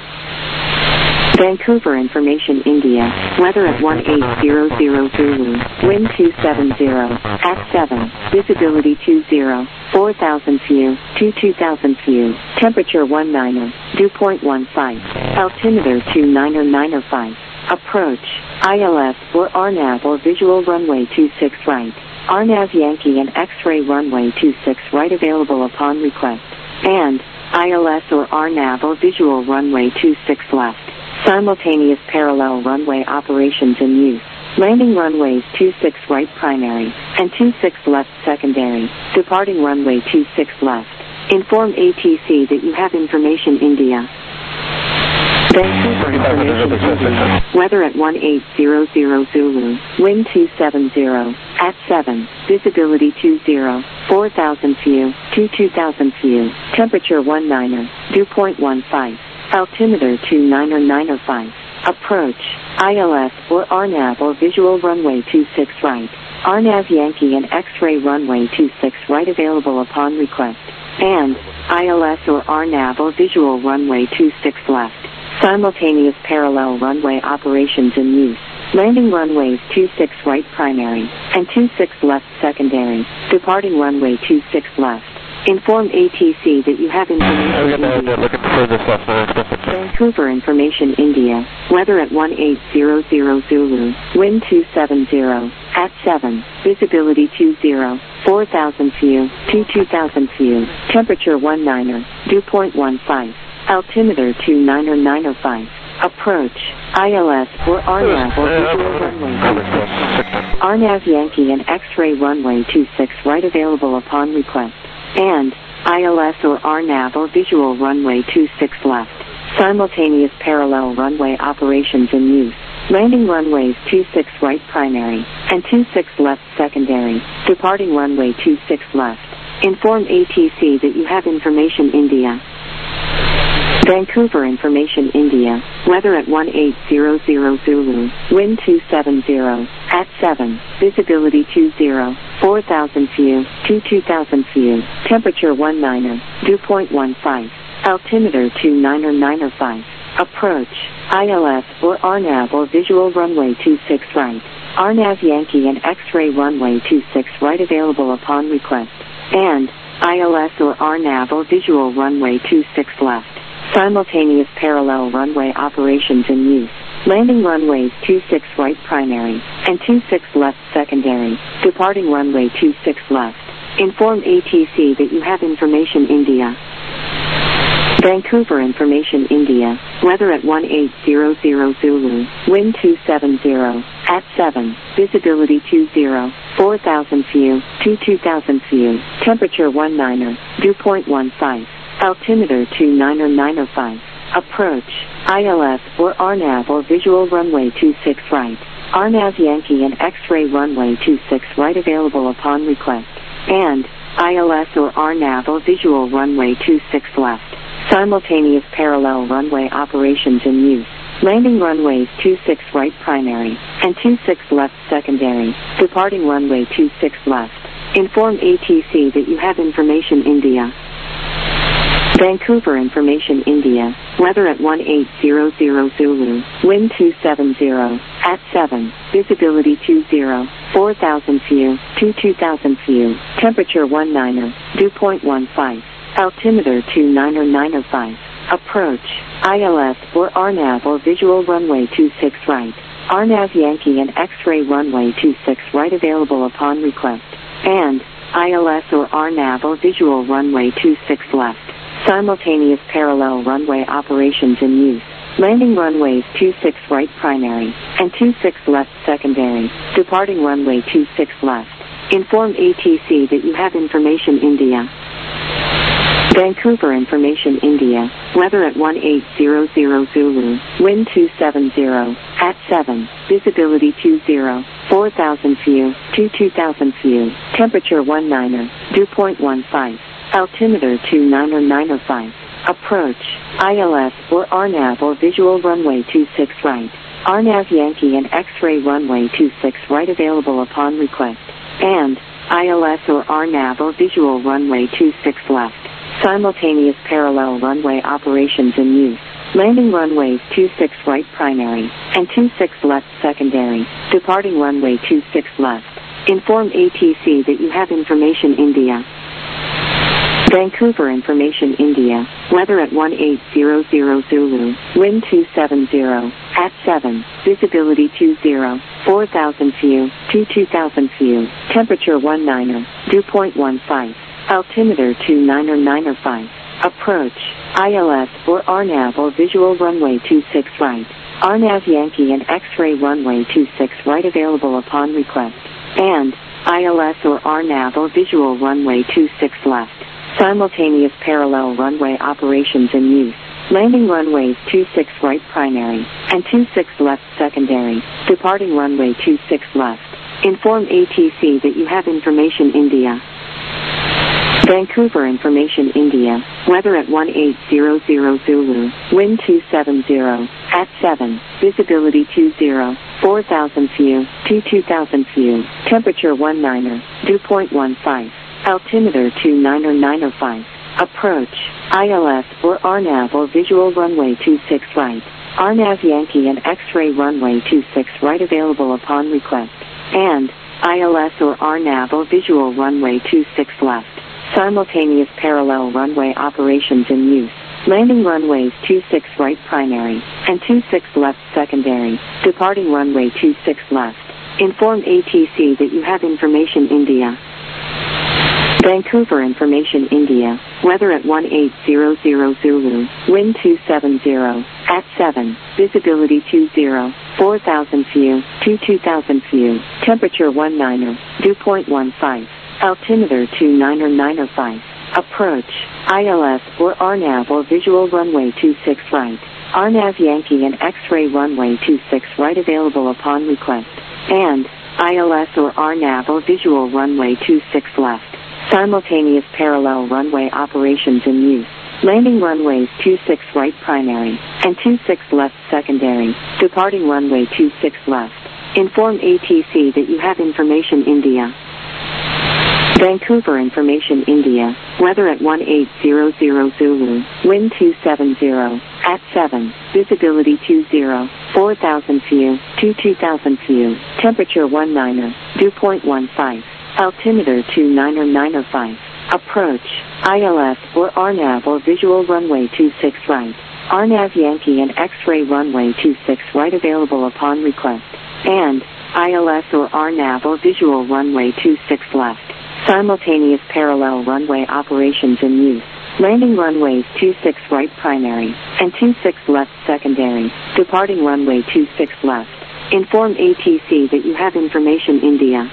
Vancouver Information India. Weather at one eight zero zero Zulu. Wind two seven zero. At seven. Visibility two zero. four thousand few. to two thousand few. Temperature one niner. Dew point one five. Altimeter two niner niner five. Approach. I L S or R NAV or visual runway two six right. R NAV Yankee and X-ray runway two six right available upon request. And I L S or R NAV or visual runway two six left. Simultaneous parallel runway operations in use. Landing runways two six right primary and two six left secondary. Departing runway two six left. Inform A T C that you have information India. Vancouver Information India. Weather at one eight zero zero Zulu. Wind two seven zero. At seven. Visibility two zero. four thousand few. to two thousand few. Temperature one niner. Dew point one five. Altimeter two niner niner five. Approach. I L S or R NAV or visual runway two six right. R NAV Yankee and X-ray runway two six right available upon request. And I L S or R NAV or visual runway two six left. Simultaneous parallel runway operations in use. Landing runways two six right primary and two six left secondary. Departing runway two six left. Inform A T C that you have information India. Vancouver Information India. Weather at one eight zero zero Zulu. Wind two seven zero. At seven. Visibility two zero. four thousand few. to two thousand few. Temperature one niner. Dew point one five. Altimeter two niner niner five. Approach. I L S or R NAV or visual runway two six left. R NAV Yankee and X-ray runway two six right available upon request. And I L S or R NAV or visual runway two six left. Simultaneous parallel runway operations in use. Landing runways two six right primary and two six left secondary. Departing runway two six left. Inform A T C that you have information India. Vancouver information India. Weather at one eight zero zero Zulu. Wind two seven zero. At seven. Visibility two zero. four thousand feet. to two thousand feet. Temperature one niner. Dew point one five. Altimeter two niner niner five. Approach. I L S or R N A V or visual runway two six right. R N A V Yankee and X-ray runway two six right available upon request. And I L S or R N A V or visual runway two six left. Simultaneous parallel runway operations in use. Landing runways two six right primary and two six left secondary. Departing runway two six left. Inform A T C that you have information India. Vancouver information India. Weather at one eight zero zero Zulu. Wind two seven zero. At seven. Visibility two zero. four thousand feet. to two thousand feet. Temperature one niner. Dew point one five. Altimeter two niner niner five. Approach. I L S or R N A V or visual runway two six right. R N A V Yankee and X-ray runway two six right available upon request. And I L S or R N A V or visual runway two six left. Simultaneous parallel runway operations in use. Landing runways two six right primary and two six left secondary. Departing runway two six left. Inform A T C that you have information India. Vancouver information India. Weather at one eight zero zero Zulu. Wind two seven zero. At seven. Visibility two zero. four thousand feet. to two thousand feet. Temperature one niner. Dew point one five. Altimeter two niner niner five. Approach. I L S or R N A V or visual runway two six right. R N A V Yankee and X-ray runway two six right available upon request. And I L S or R N A V or visual runway two six left. Simultaneous parallel runway operations in use. Landing runways two six right primary and two six left secondary. Departing runway two six left. Inform A T C that you have information India. Vancouver information India. Weather at one eight zero zero Zulu. Wind two seven zero. At seven. Visibility two zero. four thousand feet. to two thousand feet. Temperature one niner. Dew point one five. Altimeter two niner niner five. Approach. I L S or R N A V or visual runway two six right. R N A V Yankee and X-ray runway two six right available upon request. And I L S or R N A V or visual runway two six left. Simultaneous parallel runway operations in use. Landing runways two six right primary and two six left secondary. Departing runway two six left. Inform A T C that you have information India. Vancouver information India. Weather at one eight zero zero Zulu. Wind two seven zero. At seven. Visibility two zero. four thousand feet. to two thousand feet. Temperature one niner. Dew point one five. Altimeter two niner niner five. Approach. I L S or R N A V or visual runway two six right. R N A V Yankee and X-ray runway two six right available upon request. And I L S or R N A V or visual runway two six left. Simultaneous parallel runway operations in use. Landing runways two six right primary and two six left secondary. Departing runway two six left. Inform A T C that you have information India. Vancouver information India. Weather at one eight zero zero Zulu. Wind two seven zero. At seven. Visibility two zero. four thousand feet. to two thousand feet. Temperature one niner. Dew point one five. Altimeter two niner niner five. Approach. I L S or R N A V or visual runway two six right. R N A V Yankee and X-ray runway two six right available upon request. And I L S or R N A V or visual runway two six left. Simultaneous parallel runway operations in use. Landing runways two six right primary and two six left secondary. Departing runway two six left. Inform A T C that you have information India. Vancouver information India. Weather at one eight zero zero Zulu. Wind two seven zero. At seven. Visibility two zero. four thousand feet. to two thousand feet. Temperature one niner. Dew point one five. Altimeter two niner niner five. Approach. I L S or R NAV or visual runway two six right. R NAV Yankee and X-ray runway two six right available upon request. And I L S or R NAV or visual runway two six left. Simultaneous parallel runway operations in use. Landing runways two six right primary and two six left secondary. Departing runway two six left. Inform A T C that you have information India. Vancouver information India. Weather at one eight zero zero Zulu. Wind two seven zero. At seven. Visibility two zero. four thousand feet. to two thousand feet. Temperature one niner. Dew point one five. Altimeter two niner niner five. Approach. I L S or R NAV or visual runway two six right. R NAV Yankee and X-ray runway two six right available upon request. And I L S or R NAV or visual runway two six left. Simultaneous parallel runway operations in use. Landing runways two six right primary and two six left secondary. Departing runway two six left. Inform A T C that you have information India.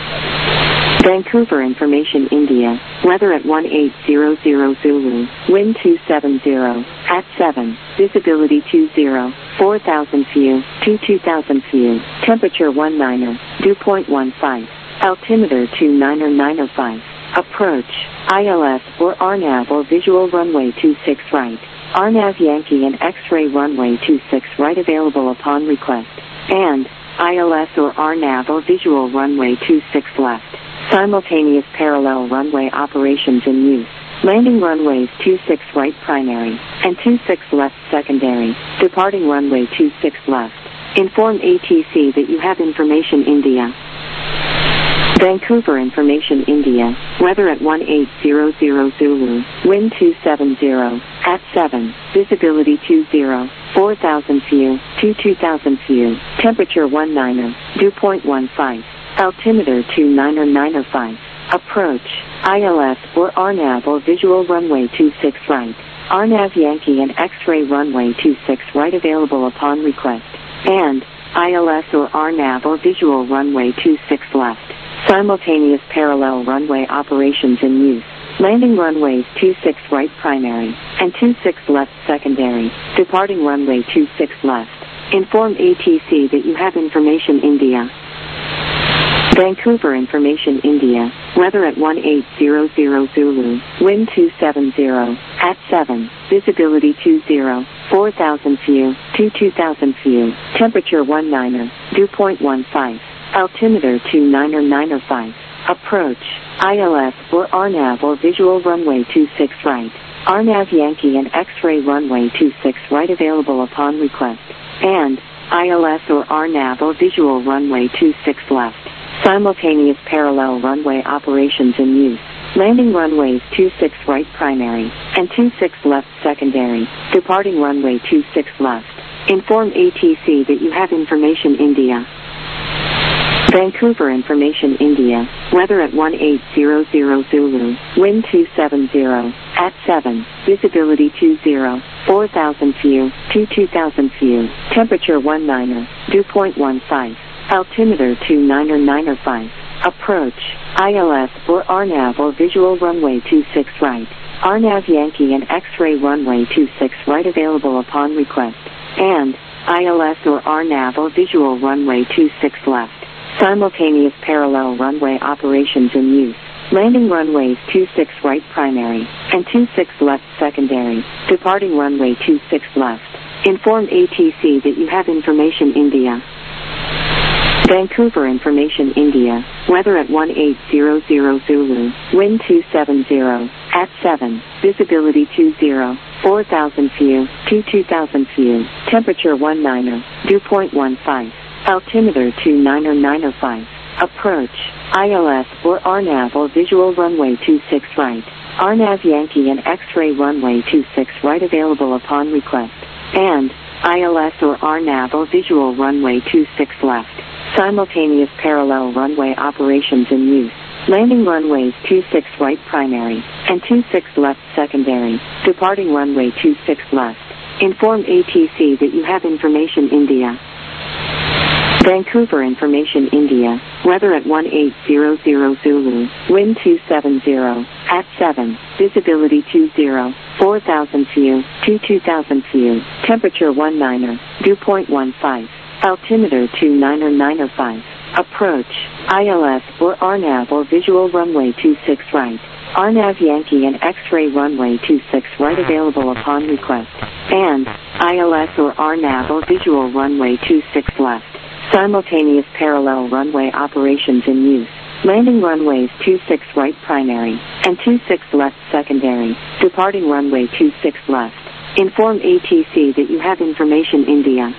Vancouver information India. Weather at one eight zero zero Zulu. Wind two seven zero. At seven. Visibility two zero. four thousand feet. to two thousand feet. Temperature one niner. Dew point one five. Altimeter two niner niner five. Approach. I L S or R NAV or visual runway two six right. R NAV Yankee and X-ray runway two six right available upon request. And I L S or R NAV or visual runway two six left. Simultaneous parallel runway operations in use. Landing runways two six right primary and two six left secondary. Departing runway two six left. Inform A T C that you have information India. Vancouver information India. Weather at one eight zero zero Zulu. Wind two seven zero. At seven. Visibility two zero. four thousand feet. to two thousand feet. Temperature one niner. Dew point one five. Altimeter two niner niner five. Approach. I L S or R NAV or visual runway two six right. R NAV Yankee and X-ray runway two six right available upon request. And I L S or R NAV or visual runway two six left. Simultaneous parallel runway operations in use. Landing runways two six right primary and two six left secondary. Departing runway two six left. Inform A T C that you have information India. Vancouver information India. Weather at one eight zero zero Zulu. Wind two seven zero. At seven. Visibility two zero. four thousand feet. to two thousand feet. Temperature one niner. Dew point one five. Altimeter two niner niner five. Approach. I L S or R NAV or visual runway two six right. R NAV Yankee and X-ray runway two six right available upon request. And I L S or R NAV or visual runway two six left. Simultaneous parallel runway operations in use. Landing runways two six right primary and two six left secondary. Departing runway two six left. Inform A T C that you have information India. Vancouver information India. Weather at one eight zero zero Zulu. Wind two seven zero. At seven. Visibility two zero. four thousand feet. to two thousand feet. Temperature one niner. Dew point one five. Altimeter two niner niner five. Approach. I L S or R NAV or visual runway two six right. R NAV Yankee and X-ray runway two six right available upon request. And I L S or R NAV or visual runway two six left. Simultaneous parallel runway operations in use. Landing runways two six right primary and two six left secondary. Departing runway two six left. Inform A T C that you have information India. Vancouver information India. Weather at one eight zero zero Zulu. Wind two seven zero. At seven. Visibility two zero. four thousand feet. to two thousand feet. Temperature one niner. Dew point one five. Altimeter two niner niner five. Approach. I L S or R NAV or visual runway two six right. R NAV Yankee and X-ray runway two six right available upon request. And I L S or R NAV or visual runway two six left. Simultaneous parallel runway operations in use. Landing runways two six right primary and two six left secondary. Departing runway two six left. Inform A T C that you have information India. Vancouver information India. Weather at one eight zero zero Zulu. Wind two seven zero. at seven, visibility two zero, four thousand feet, to two thousand feet, temperature one niner, dew point one five, altimeter two niner niner five, approach, I L S or R NAV or visual runway two six right, R NAV Yankee and X-ray runway two six right available upon request, and I L S or R NAV or visual runway two six left, simultaneous parallel runway operations in use. Landing runways two six right primary, and two six left secondary, departing runway two six left. Inform A T C that you have information India.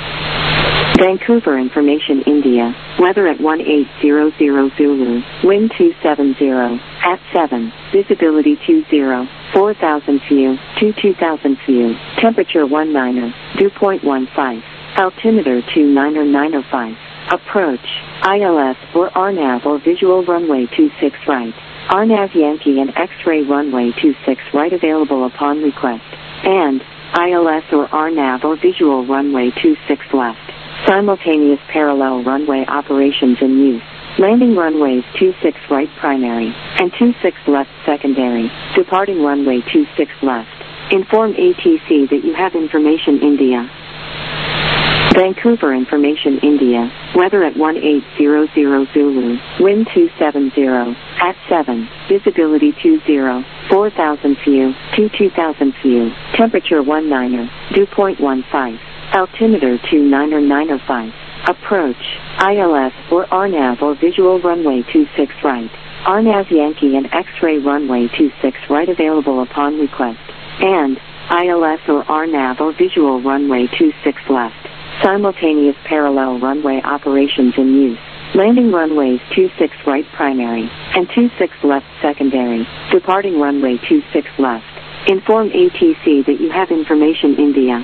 Vancouver information India, weather at one eight zero zero Zulu, wind two seven zero, at seven, visibility two zero, four thousand feet, to two thousand feet, temperature one niner, dew point one five, altimeter two niner niner five. Approach, I L S or R NAV or visual runway two six right, R NAV Yankee and X-ray runway two six right available upon request, and I L S or R NAV or visual runway two six left, simultaneous parallel runway operations in use. Landing runways two six right primary, and two six left secondary, departing runway two six left. Inform A T C that you have information India. Vancouver information India, weather at one eight zero zero Zulu, wind two seven zero, at seven, visibility two zero, four thousand feet, to two thousand feet, temperature one niner, dew point one five, altimeter two niner niner five, approach, I L S or R NAV or visual runway two six right, R NAV Yankee and X-ray runway two six right available upon request, and I L S or R NAV or visual runway two six left. Simultaneous parallel runway operations in use. Landing runways two six right primary, and two six left secondary, departing runway two six left. Inform A T C that you have information India.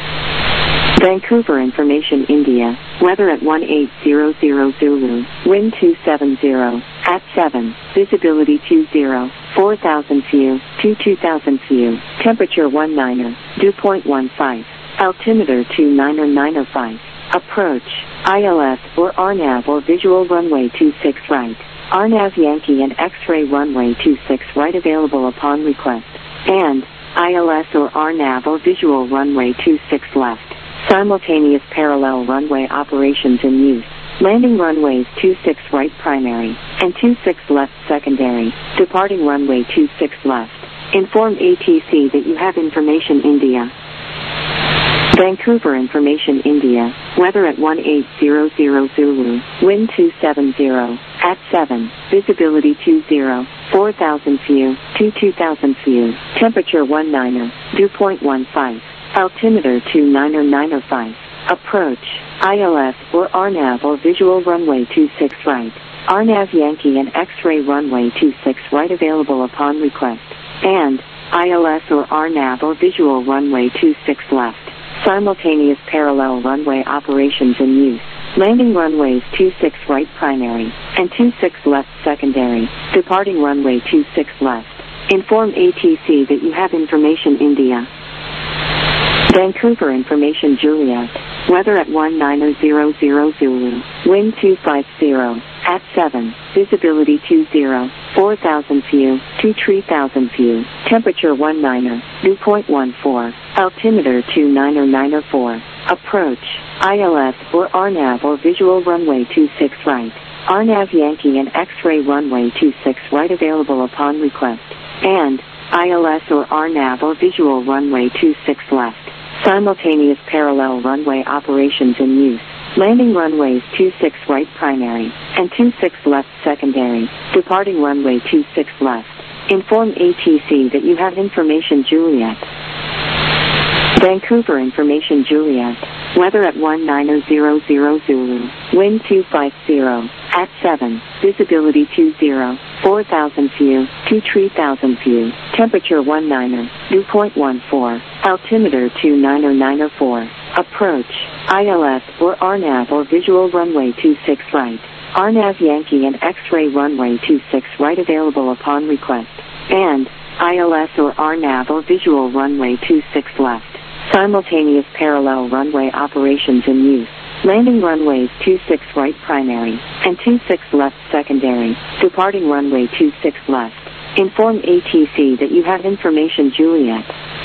Vancouver information India, weather at one eight zero zero Zulu, wind two seven zero, at seven, visibility two zero, four thousand feet, to two thousand feet, temperature one niner, dew point one five. Altimeter two niner niner five. Approach, I L S or R NAV or visual runway two six right, R NAV Yankee and X-ray runway two six right available upon request, and I L S or R NAV or visual runway two six left. Simultaneous parallel runway operations in use. Landing runways two six right primary, and two six left secondary, departing runway two six left. Inform A T C that you have information India. Vancouver information India, weather at one eight zero zero Zulu, wind two seven zero, at seven, visibility two zero, four thousand feet, to two thousand feet, temperature one niner, dew point one five, altimeter two niner niner five. Approach, I L S or R NAV or visual runway two six right, R NAV Yankee and X-ray runway two six right available upon request, and I L S or R NAV or visual runway two six left. Simultaneous parallel runway operations in use. Landing runways two six right primary, and two six left secondary, departing runway two six left. Inform A T C that you have information India. Vancouver information Juliet, weather at one niner zero zero Zulu, wind two five zero, at seven, visibility two zero, four thousand feet, to three thousand feet, temperature one niner, dew point one four, altimeter two niner niner four. Approach, I L S or R NAV or visual runway two six right, R NAV Yankee and X-ray runway two six right available upon request, and I L S or R NAV or visual runway two six left. Simultaneous parallel runway operations in use. Landing runways two six right primary, and two six left secondary, departing runway two six left. Inform A T C that you have information Juliet. Vancouver information Juliet, weather at one niner zero zero Zulu, wind two five zero, at seven, visibility two zero, four thousand feet, to three thousand feet, temperature one niner, dew point one four, altimeter two niner niner four. Approach, I L S or R NAV or visual runway two six right, R NAV Yankee and X-ray runway two six right available upon request, and I L S or R NAV or visual runway two six left. Simultaneous parallel runway operations in use. Landing runways two six right primary, and two six left secondary, departing runway two six left. Inform A T C that you have information Juliet.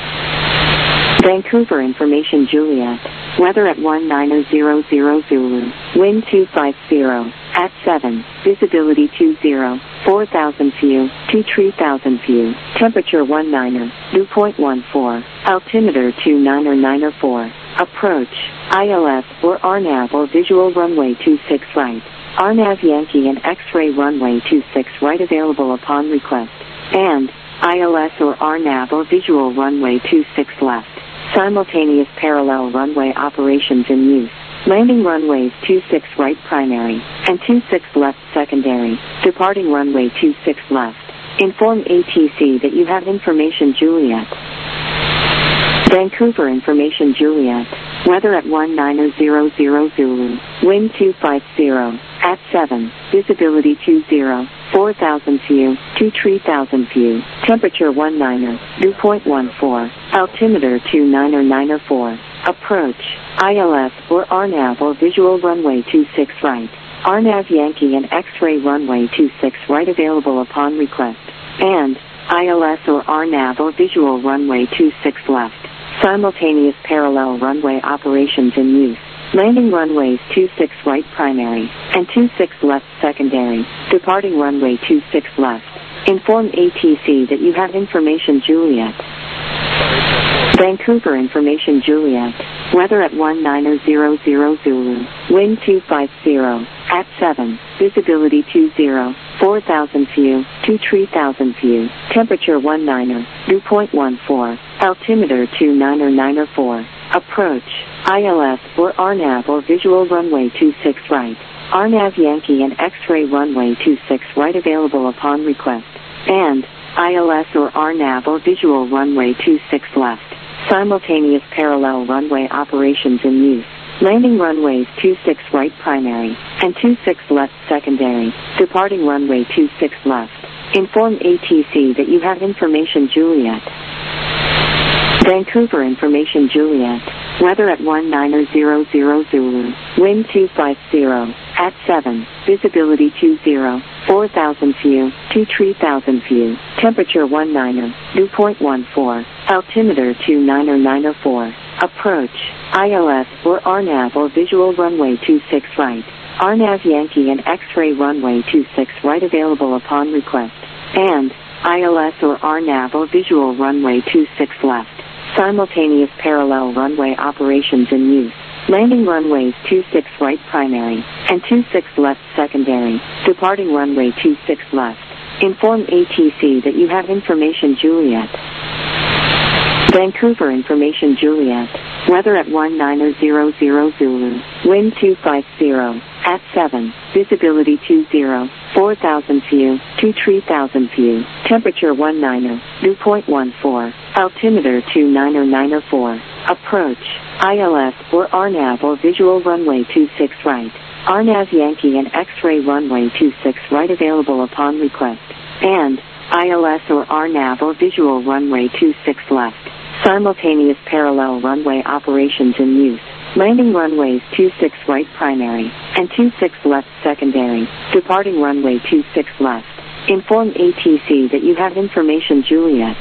Vancouver information Juliet. Weather at one nine zero zero Zulu. Wind two five zero. At seven. Visibility two zero. four thousand view. two three thousand view. Temperature one niner. Dew point one four. Altimeter two niner niner four. Approach. I L S or R NAV or visual runway two six right. R NAV Yankee and X-ray runway two six right available upon request. And I L S or R NAV or visual runway two six left. Simultaneous parallel runway operations in use. Landing runways two six right primary and two six left secondary. Departing runway two six left. Inform A T C that you have information Juliet. Vancouver information Juliet. Weather at one nine zero zero Zulu. Wind two five zero. At seven. Visibility two zero. four thousand view. two three thousand view. Temperature one niner. Dew point one four. Altimeter two niner niner four. Approach. I L S or R NAV or visual runway two six right. R NAV Yankee and X-ray runway two six right available upon request. And I L S or R NAV or visual runway two six left. Simultaneous parallel runway operations in use. Landing runways two six right primary and two six left secondary. Departing runway two six left. Inform A T C that you have information Juliet. Vancouver information Juliet. Weather at one nine zero zero Zulu. Wind two five zero. At seven. Visibility two zero. four thousand view. two three thousand view. Temperature one niner. Dew point one four. Altimeter two niner niner four. Approach. I L S or R NAV or visual runway two six right. R NAV Yankee and X-ray runway two six right available upon request. And I L S or R NAV or visual runway two six left. Simultaneous parallel runway operations in use. Landing runways two six right primary and two six left secondary. Departing runway two six left. Inform A T C that you have information Juliet. Vancouver information Juliet. Weather at one nine zero zero Zulu. Wind two five zero. At seven. Visibility two zero. four thousand view. two three thousand view. Temperature one niner. Dew point one four. Altimeter two niner niner four. Approach. I L S or R NAV or visual runway two six right. R NAV Yankee and X-ray runway two six right available upon request. And I L S or R NAV or visual runway two six left. Simultaneous parallel runway operations in use. Landing runways two six right primary and two six left secondary. Departing runway two six left. Inform A T C that you have information Juliet. Vancouver information Juliet. Weather at one nine zero zero Zulu. Wind two five zero. At seven. Visibility two zero. four thousand view. two three thousand view. Temperature one niner. Dew point one four. Altimeter two niner niner four. Approach. I L S or R NAV or visual runway two six right. R NAV Yankee and X-ray runway two six right available upon request. And I L S or R NAV or visual runway two six left. Simultaneous parallel runway operations in use. Landing runways two six right primary and two six left secondary. Departing runway two six left. Inform A T C that you have information Juliet.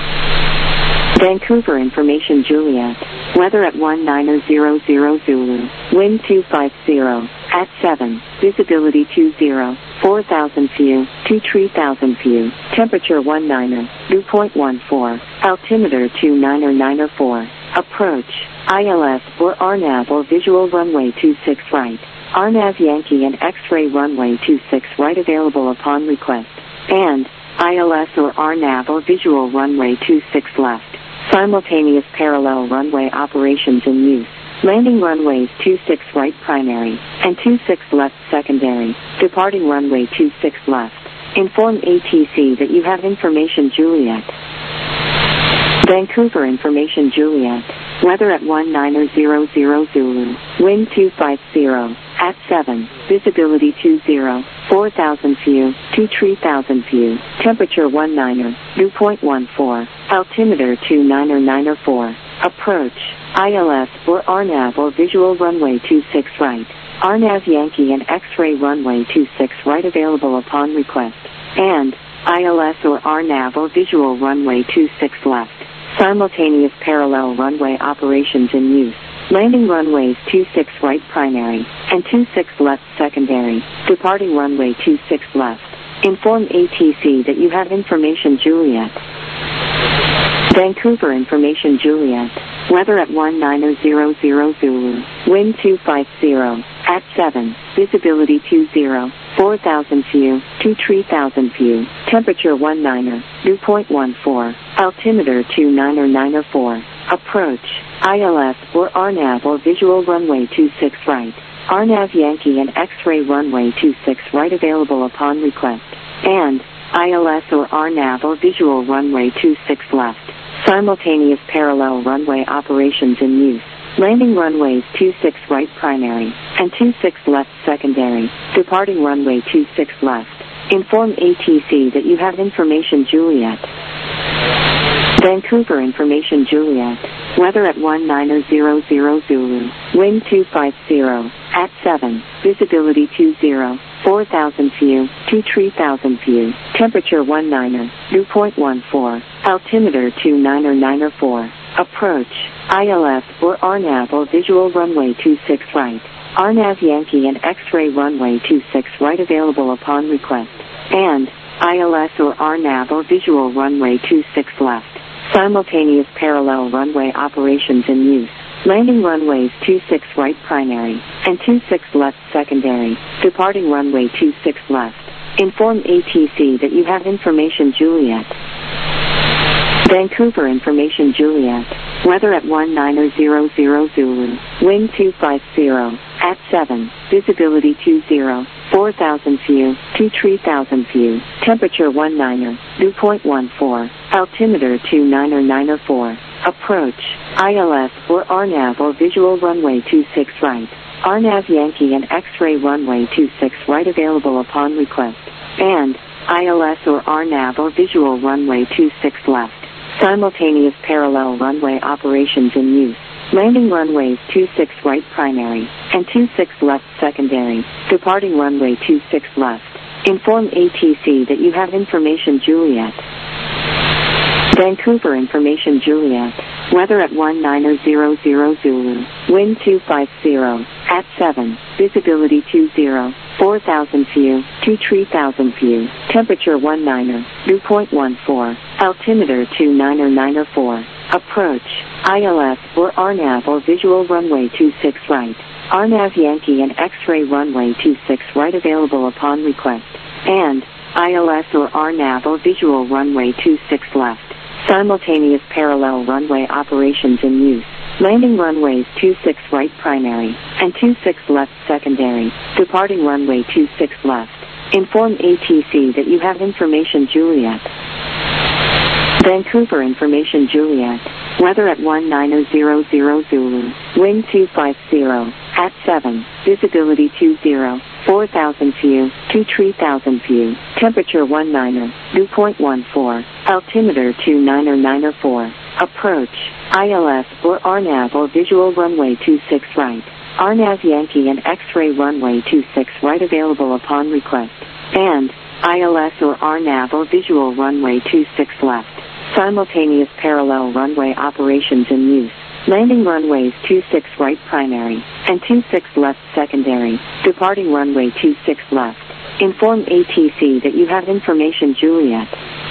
Vancouver information Juliet. Weather at one nine zero zero Zulu. Wind two five zero. At seven. Visibility two zero. four thousand view. two three thousand view. Temperature one niner. Dew point one four. Altimeter two niner niner four. Approach. I L S or R NAV or visual runway two six right. R NAV Yankee and X-ray runway two six right available upon request. And I L S or R NAV or visual runway two six left. Simultaneous parallel runway operations in use. Landing runways two six right primary and two six left secondary. Departing runway two six left. Inform A T C that you have information Juliet. Vancouver information Juliet. Weather at one nine zero zero Zulu. Wind two five zero. At seven. Visibility two zero. four thousand view. two three thousand view. Temperature one niner. Dew point one four. Altimeter two niner niner four. Approach. I L S or R NAV or visual runway two six right. R NAV Yankee and X-ray runway two six right available upon request. And I L S or R NAV or visual runway two six left. Simultaneous parallel runway operations in use. Landing runways two six right primary and two six left secondary. Departing runway two six left. Inform A T C that you have information Juliet. Vancouver information Juliet. Weather at one nine zero zero Zulu. Wind two five zero. At seven. Visibility two zero. four thousand view. two three thousand view. Temperature one niner. Dew point one four. Altimeter two niner niner four. Approach. I L S or R NAV or visual runway two six right. R NAV Yankee and X-ray runway two six right available upon request. And I L S or R NAV or visual runway two six left. Simultaneous parallel runway operations in use. Landing runways two six right primary and two six left secondary. Departing runway two six left. Inform A T C that you have information Juliet. Vancouver information Juliet. Weather at one nine zero zero Zulu. Wind two five zero. At seven. Visibility two zero. four thousand view. two three thousand view. Temperature one niner. Dew point one four. Altimeter two niner niner four. Approach. I L S or R NAV or visual runway two six right. R NAV Yankee and X-ray runway two six right available upon request. And I L S or R NAV or visual runway two six left. Simultaneous parallel runway operations in use. Landing runways two six right primary and two six left secondary. Departing runway two six left. Inform A T C that you have information Juliet. Vancouver information Juliet. Weather at one nine zero zero Zulu. Wind two five zero. At seven. Visibility two zero. four thousand view. two three thousand view. Temperature one niner. Dew point one four. Altimeter two niner niner four. Approach. I L S or R NAV or visual runway two six right. R NAV Yankee and X-ray runway two six right available upon request. And I L S or R NAV or visual runway two six left. Simultaneous parallel runway operations in use. Landing runways two six right primary and two six left secondary. Departing runway two six left. Inform A T C that you have information Juliet. Vancouver information Juliet. Weather at one nine zero zero Zulu. Wind two five zero. At seven. Visibility two zero. four thousand view. two three thousand view. Temperature one niner. Dew point one four. Altimeter two niner niner four. Approach. I L S or R NAV or visual runway two six right. R NAV Yankee and X-ray runway two six right available upon request. And I L S or R NAV or visual runway two six left. Simultaneous parallel runway operations in use. Landing runways two six right primary and two six left secondary. Departing runway two six left. Inform A T C that you have information Juliet. Vancouver information Juliet. Weather at one nine zero zero Zulu. Wind two five zero. At seven. Visibility two zero. four thousand view. two three thousand view. Temperature one niner. Dew point one four. Altimeter two niner niner four. Approach. I L S or R NAV or visual runway two six right. R NAV Yankee and X-ray runway two six right available upon request. And I L S or R NAV or visual runway two six left. Simultaneous parallel runway operations in use. Landing runways two six right primary and two six left secondary. Departing runway two six left. Inform A T C that you have information Juliet.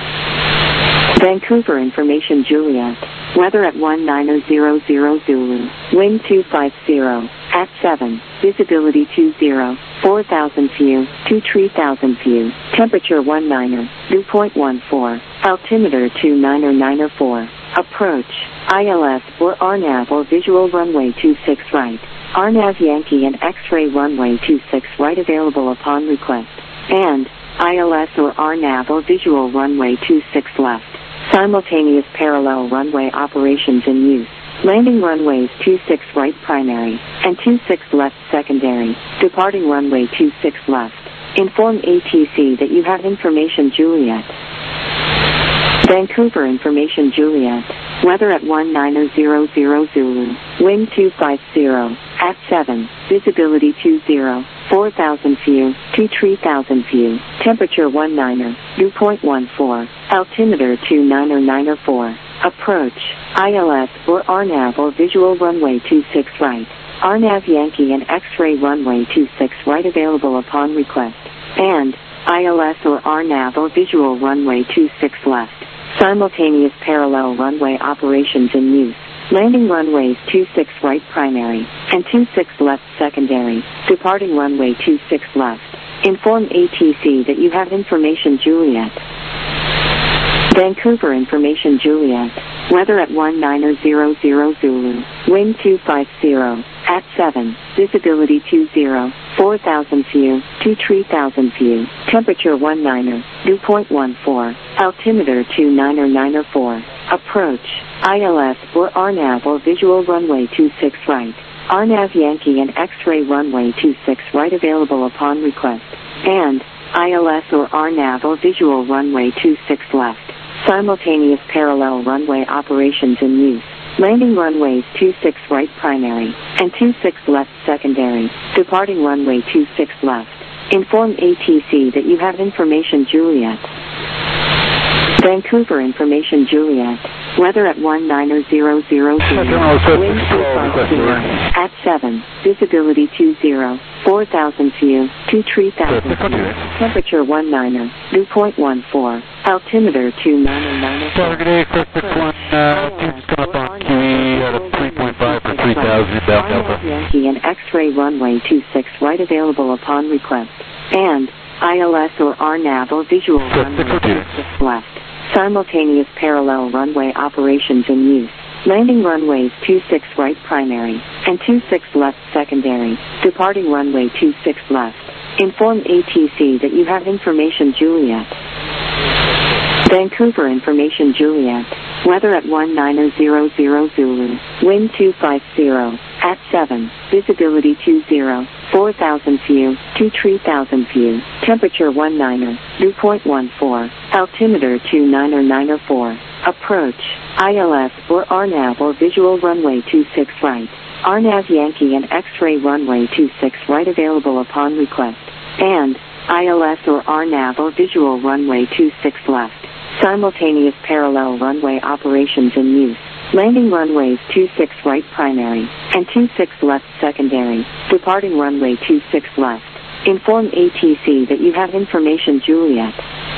Vancouver information Juliet. Weather at one nine zero zero Zulu. Wind two five zero. At seven. Visibility two zero. four thousand view. two three thousand view. Temperature one niner. Dew point one four. Altimeter two niner niner four. Approach. I L S or R NAV or visual runway two six right. R NAV Yankee and X-ray runway two six right available upon request. And I L S or R NAV or visual runway two six left. Simultaneous parallel runway operations in use. Landing runways two six right primary and two six left secondary. Departing runway two six left. Inform A T C that you have information Juliet. Vancouver information Juliet. Weather at one nine zero zero Zulu. Wind two five zero. At seven. Visibility two zero. four thousand feet, two three thousand feet, temperature one niner, dew point one four, altimeter two niner niner four, approach, I L S or R NAV or visual runway two six right, R NAV Yankee and X-ray runway two six right available upon request, and I L S or R NAV or visual runway two six left, simultaneous parallel runway operations in use. Landing runways two six right primary, and two six left secondary, departing runway two six left. Inform A T C that you have information Juliet. Vancouver information Juliet. Weather at one niner zero zero Zulu, wind two five zero, at seven, visibility two zero, four thousand feet, two three thousand feet, temperature one niner, dew point one four, altimeter two niner niner four, approach, I L S or R NAV or visual runway two six right, R NAV Yankee and X-ray runway two six right available upon request, and I L S or R NAV or visual runway two six left. Simultaneous parallel runway operations in use. Landing runways two six right primary, and two six left secondary, departing runway two six left. Inform A T C that you have information Juliet. Vancouver information Juliet. Weather at one niner zero zero Zulu, wind two five zero, at seven, visibility two zero, four thousand feet, two three thousand feet, temperature one niner, dew point one four, altimeter two niner niner four. Target A, Suspect one, uh, teams come up on Q E out of three point five for three thousand inbound Alpha. Yankee and X-ray runway two six right available upon request, and I L S or R NAV or visual runway two six left. Simultaneous parallel runway operations in use. Landing runways two six right primary, and two six left secondary, departing runway two six left. Inform A T C that you have information Juliet. Vancouver information Juliet. Weather at one niner zero zero Zulu, wind two five zero, at seven, visibility two zero, four thousand feet, two three thousand feet, temperature one niner, dew point one four, altimeter two niner niner four, approach, I L S or R NAV or visual runway two six right, R NAV Yankee and X-ray runway two six right available upon request, and I L S or R NAV or visual runway two six left. Simultaneous parallel runway operations in use. Landing runways two six right primary, and two six left secondary, departing runway two six left. Inform A T C that you have information Juliet.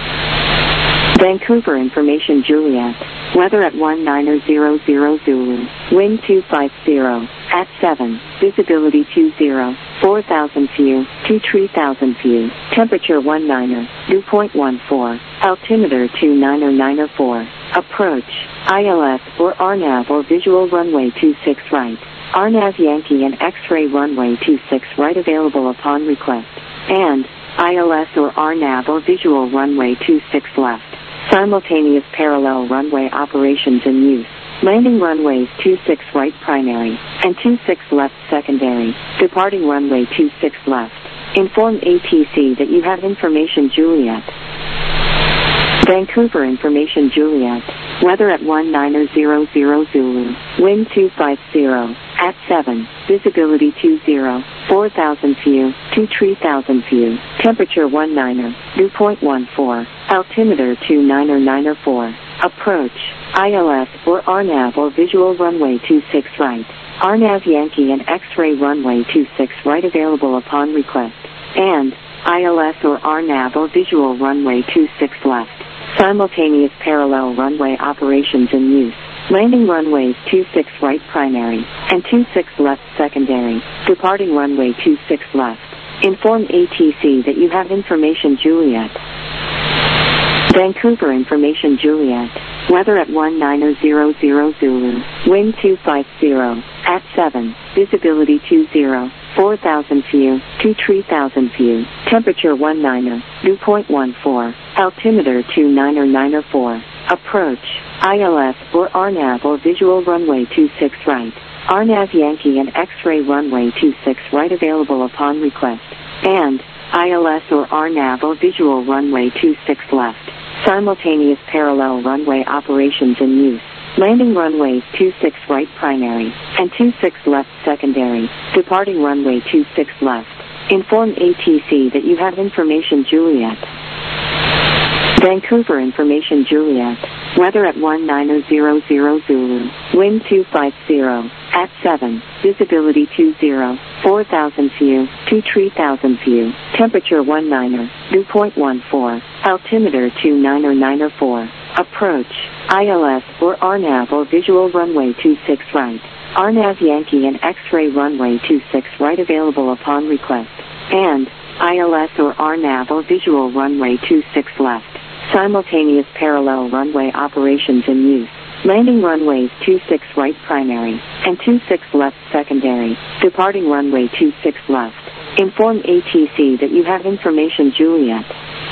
Vancouver information Juliet. Weather at one niner zero zero Zulu, wind two five zero, at seven, visibility two zero, four thousand feet, two three thousand feet, temperature one niner, dew point one four, altimeter two niner niner four, approach, I L S or R NAV or visual runway two six right, R NAV Yankee and X-ray runway two six right available upon request, and I L S or R NAV or visual runway two six left. Simultaneous parallel runway operations in use. Landing runways two six right primary, and two six left secondary, departing runway two six left. Inform A T C that you have information Juliet. Vancouver information Juliet. Weather at one niner zero zero Zulu, wind two five zero, at seven, visibility two zero, four thousand feet, two three thousand feet, temperature one niner, dew point one four, altimeter two niner niner four, approach, I L S or R NAV or visual runway two six right, R NAV Yankee and X-ray runway two six right available upon request, and I L S or R NAV or visual runway two six left. Simultaneous parallel runway operations in use. Landing runways two six right primary, and two six left secondary, departing runway two six left. Inform A T C that you have information Juliet. Vancouver information Juliet. Weather at one niner zero zero Zulu, wind two five zero, at seven, visibility two zero, four thousand feet, two three thousand feet, temperature one niner, dew point one four, altimeter two niner niner four, approach, I L S or R NAV or visual runway two six right, R NAV Yankee and X-ray runway two six right available upon request, and I L S or R NAV or visual runway two six left. Simultaneous parallel runway operations in use. Landing runways two six right primary, and two six left secondary, departing runway two six left. Inform A T C that you have information Juliet. Vancouver information Juliet. Weather at one nine zero zero Zulu. Wind two five zero. At seven. Visibility two zero. four thousand view. two three thousand view. Temperature one niner. Dew point one four. Altimeter two niner niner four. Approach. I L S or R NAV or visual runway two six right. R NAV Yankee and X-ray runway two six right available upon request. And I L S or R NAV or visual runway two six left. Simultaneous parallel runway operations in use. Landing runways two six right primary and two six left secondary. Departing runway two six left. Inform A T C that you have information Juliet.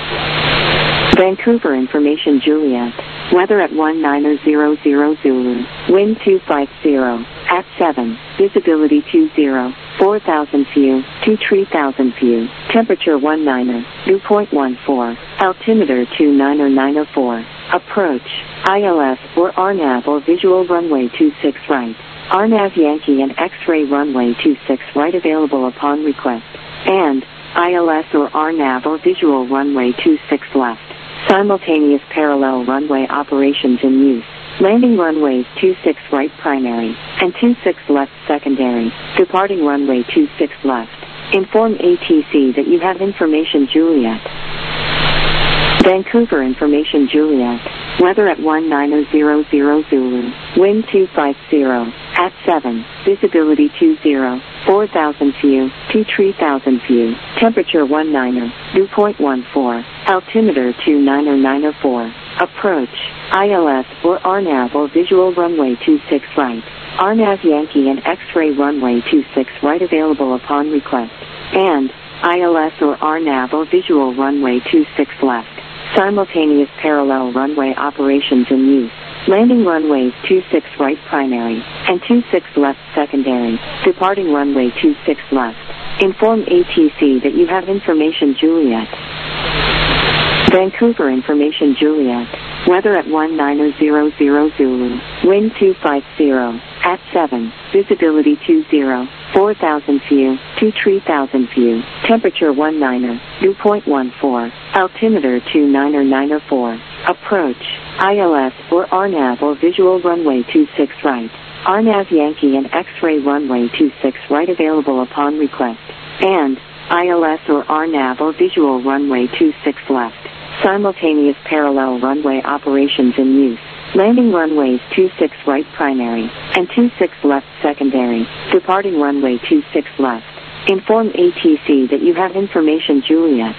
Vancouver information Juliet. Weather at one nine zero zero Zulu. Wind two five zero. At seven. Visibility two zero. four thousand view. two three thousand view. Temperature one niner. Dew point one four. Altimeter two niner niner four. Approach. I L S or R NAV or visual runway two six right. R NAV Yankee and X-ray runway two six right available upon request. And I L S or R NAV or visual runway two six left. Simultaneous parallel runway operations in use. Landing runways two six right primary and two six left secondary. Departing runway two six left. Inform A T C that you have information Juliet. Vancouver information Juliet. Weather at one nine zero zero Zulu. Wind two five zero. At seven. Visibility two zero. four thousand view. two three thousand view. Temperature one niner. Dew point one four. Altimeter two niner niner four. Approach. I L S or R NAV or visual runway two six right. R NAV Yankee and X-ray runway two six right available upon request. And I L S or R NAV or visual runway two six left. Simultaneous parallel runway operations in use. Landing runways two six right primary and two six left secondary. Departing runway two six left. Inform A T C that you have information Juliet. Vancouver information Juliet. Weather at one nine zero zero Zulu. Wind two five zero. At seven. Visibility two zero. four thousand view. two three thousand view. Temperature one niner. Dew point one four. Altimeter two niner niner four. Approach. I L S or R NAV or visual runway two six right. R NAV Yankee and X-ray runway two six right available upon request. And I L S or R NAV or visual runway two six left. Simultaneous parallel runway operations in use. Landing runways two six right primary and two six left secondary. Departing runway two six left. Inform A T C that you have information Juliet.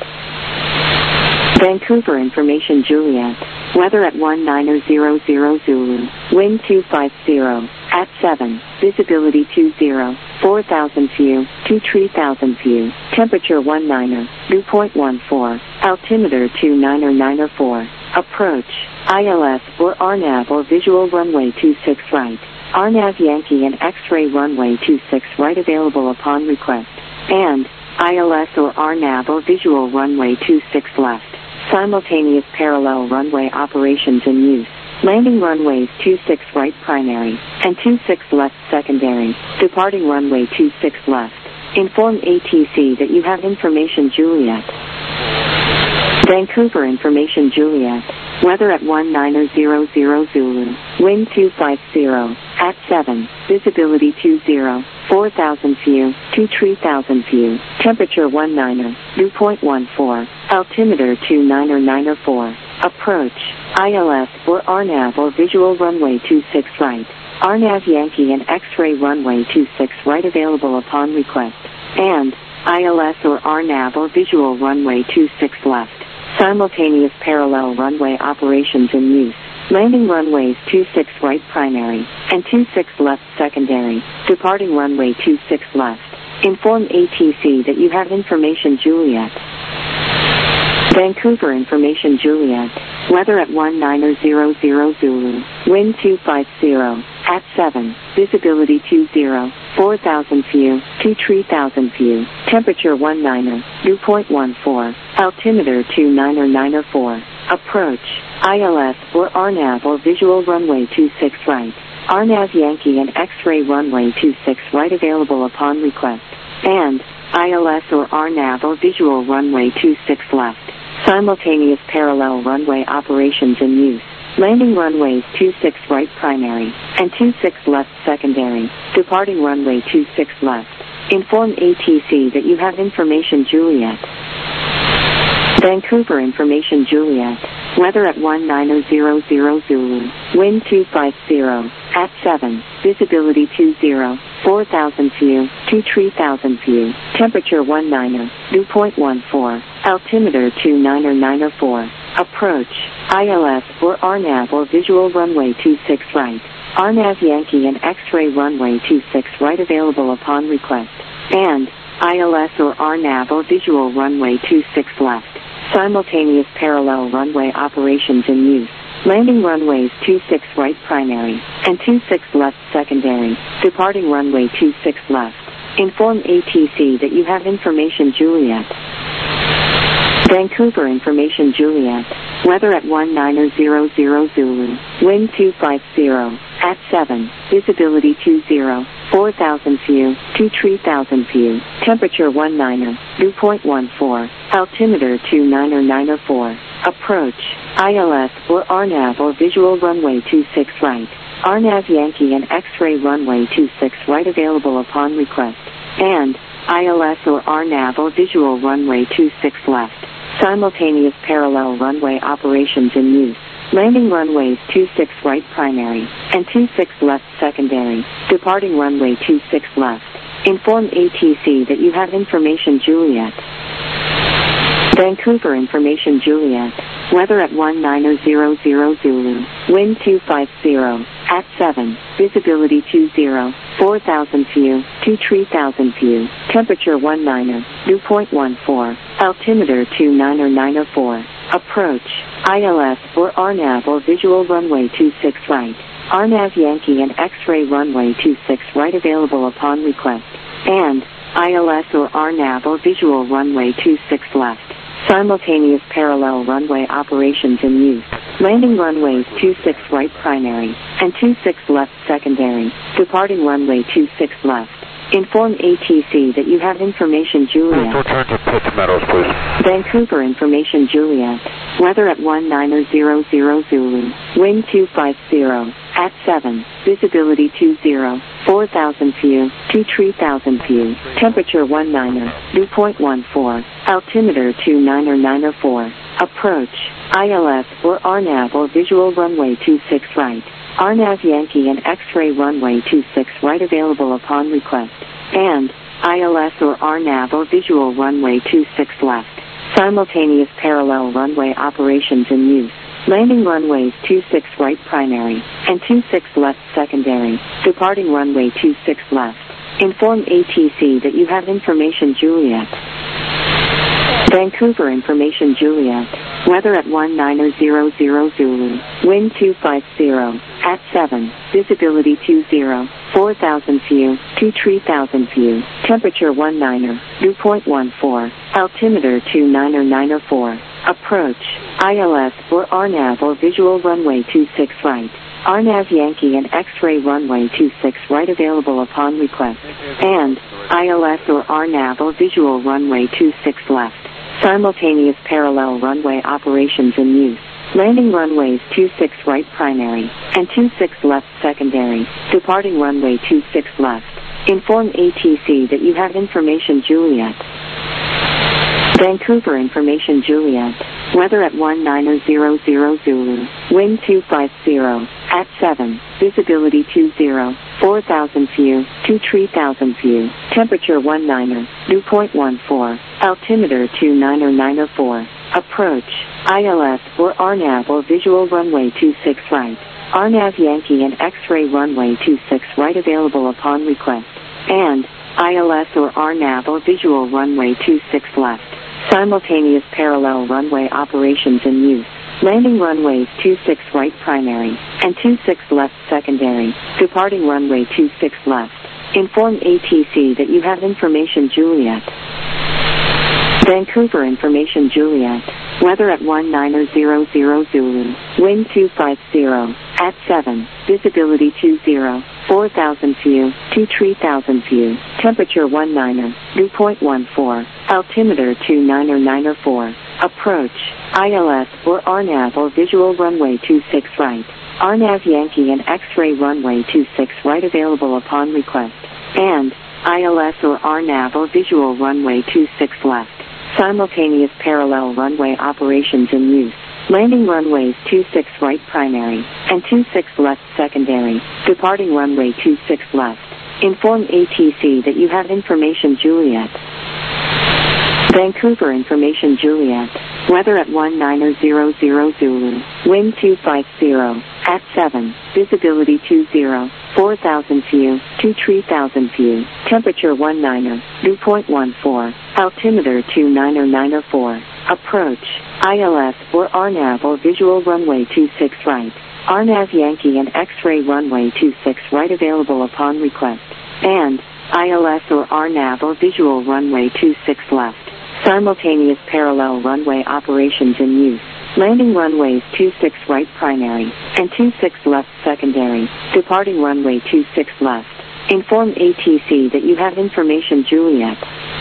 Vancouver information Juliet. Weather at one nine zero zero Zulu. Wind two five zero. At seven. Visibility two zero. four thousand view. two three thousand view. Temperature one niner. Dew point one four. Altimeter two niner niner four. Approach. I L S or R NAV or visual runway two six right. R NAV Yankee and X-ray runway two six right available upon request. And I L S or R NAV or visual runway two six left. Simultaneous parallel runway operations in use. Landing runways two six right primary and two six left secondary. Departing runway two six left. Inform A T C that you have information Juliet. Vancouver information Juliet. Weather at one nine zero zero Zulu. Wind two five zero. At seven. Visibility two zero. four thousand view. two three thousand view. Temperature one niner. Dew point one four. Altimeter two niner niner four. Approach. I L S or R NAV or visual runway two six right. R NAV Yankee and X-ray runway two six right available upon request. And I L S or R NAV or visual runway two six left. Simultaneous parallel runway operations in use. Landing runways two six right primary and two six left secondary. Departing runway two six left. Inform A T C that you have information Juliet. Vancouver information Juliet. Weather at one nine zero zero Zulu. Wind two five zero. At seven. Visibility two zero. four thousand view. two three thousand view. Temperature one niner. Dew point one four. Altimeter two niner niner four. Approach. I L S or R NAV or visual runway two six right. R NAV Yankee and X-ray runway two six right available upon request. And I L S or R NAV or visual runway two six left. Simultaneous parallel runway operations in use. Landing runways two six right primary and two six left secondary. Departing runway two six left. Inform A T C that you have information Juliet. Vancouver information Juliet. Weather at one nine zero zero Zulu. Wind two five zero. At seven. Visibility two zero. four thousand view. two three thousand view. Temperature one niner. Dew point one four. Altimeter two niner niner four. Approach. I L S or R NAV or visual runway two six right. R NAV Yankee and X-ray runway two six right available upon request. And I L S or R NAV or visual runway two six left. Simultaneous parallel runway operations in use. Landing runways two six right primary and two six left secondary. Departing runway two six left. Inform A T C that you have information Juliet. Vancouver information Juliet. Weather at one nine zero zero Zulu. Wind two five zero. At seven. Visibility two zero. four thousand view. two three thousand view. Temperature one niner. Dew point one four. Altimeter two niner niner four. Approach. I L S or R NAV or visual runway two six right. R NAV Yankee and X-ray runway two six right available upon request. And I L S or R NAV or visual runway two six left. Simultaneous parallel runway operations in use. Landing runways two six right primary and two six left secondary. Departing runway two six left. Inform A T C that you have information Juliet. Vancouver information Juliet. Weather at one nine zero zero Zulu. Wind two five zero. At seven. Visibility two zero. four thousand view. two three thousand view. Temperature one niner. Dew point one four. Altimeter two niner niner four. Approach. I L S or R NAV or visual runway two six right. R NAV Yankee and X-ray runway two six right available upon request. And I L S or R NAV or visual runway two six left. Simultaneous parallel runway operations in use. Landing runways two six right primary and two six left secondary. Departing runway two six left. Inform A T C that you have information Juliet. Return to Pitts Meadows, please. Vancouver information Juliet. Weather at one nine zero zero Zulu. Wind two five zero. At seven. Visibility two zero. four thousand view. two three thousand view. Temperature one niner. Dew point one four. Altimeter two niner niner four. Approach. I L S or R NAV or visual runway two six right. R NAV Yankee and X-ray runway two six right available upon request. And I L S or R NAV or visual runway two six left. Simultaneous parallel runway operations in use. Landing runways two six right primary and two six left secondary. Departing runway two six left. Inform A T C that you have information Juliet. Vancouver information Juliet. Weather at one nine zero zero Zulu. Wind two five zero. At seven. Visibility two zero. four thousand view. two three thousand view. Temperature one niner. Dew point one four. Altimeter two niner niner four. Approach. I L S or R NAV or visual runway two six right. R NAV Yankee and X-ray runway two six right available upon request. And I L S or R NAV or visual runway two six left. Simultaneous parallel runway operations in use. Landing runways two six right primary and two six left secondary. Departing runway two six left. Inform A T C that you have information Juliet. Vancouver information Juliet. Weather at one nine zero zero Zulu. Wind two five zero. At seven. Visibility two zero. four thousand view. two three thousand view. Temperature one niner. Dew point one four. Altimeter two niner niner four. Approach. I L S or R NAV or visual runway two six right. R NAV Yankee and X-ray runway two six right available upon request. And I L S or R NAV or visual runway two six left. Simultaneous parallel runway operations in use. Landing runways two six right primary and two six left secondary. Departing runway two six left. Inform A T C that you have information Juliet. Vancouver information Juliet. Weather at one nine zero zero Zulu. Wind two five zero. at seven, visibility two zero, four thousand view, two three thousand view, temperature one niner, dew point one four, altimeter two niner niner four, approach, I L S or R NAV or visual runway two six right, R NAV Yankee and X-ray runway two six right available upon request, and I L S or R NAV or visual runway two six left, simultaneous parallel runway operations in use. Landing runways two six right primary, and two six left secondary, departing runway two six left. Inform A T C that you have information Juliet. Vancouver information Juliet. Weather at one niner zero zero Zulu, wind two five zero, at seven, visibility two zero, four thousand view, two three thousand view, temperature one niner, dew point one four, altimeter two niner niner four, approach, I L S or R NAV or visual runway two six right, R NAV Yankee and X-ray runway two six right available upon request, and I L S or R NAV or visual runway two six left, simultaneous parallel runway operations in use. Landing runways two six right primary, and two six left secondary, departing runway two six left. Inform A T C that you have information Juliet.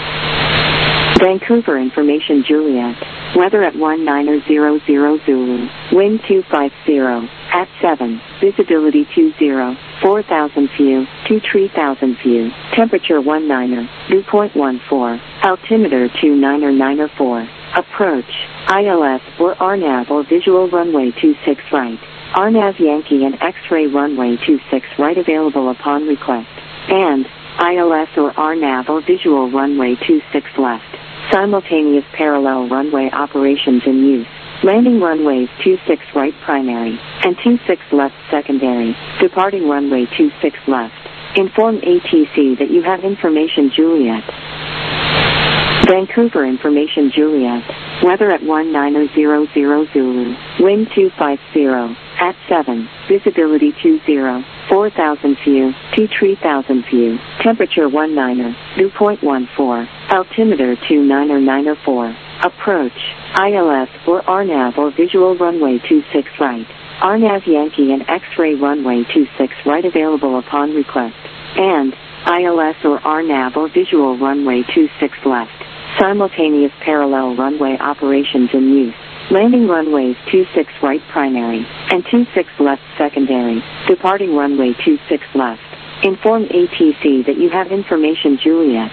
Vancouver information Juliet. Weather at one niner zero zero Zulu, wind two five zero, at seven, visibility two zero, four thousand view, two three thousand view, temperature one niner, dew point one four, altimeter two niner niner four, approach, I L S or R NAV or visual runway two six right, R NAV Yankee and X-ray runway two six right available upon request, and I L S or R NAV or visual runway two six left. Simultaneous parallel runway operations in use. Landing runways two six right primary, and two six left secondary, departing runway two six left. Inform A T C that you have information Juliet. Vancouver information Juliet. Weather at one niner zero zero Zulu, wind two five zero, at seven, visibility two zero, four thousand view, two three thousand view, temperature one niner, dew point one four, altimeter two niner niner four, approach, I L S or R NAV or visual runway two six right, R NAV Yankee and X-ray runway two six right available upon request, and I L S or R NAV or visual runway two six left. Simultaneous parallel runway operations in use. Landing runways two six right primary, and two six left secondary, departing runway two six left. Inform A T C that you have information Juliet.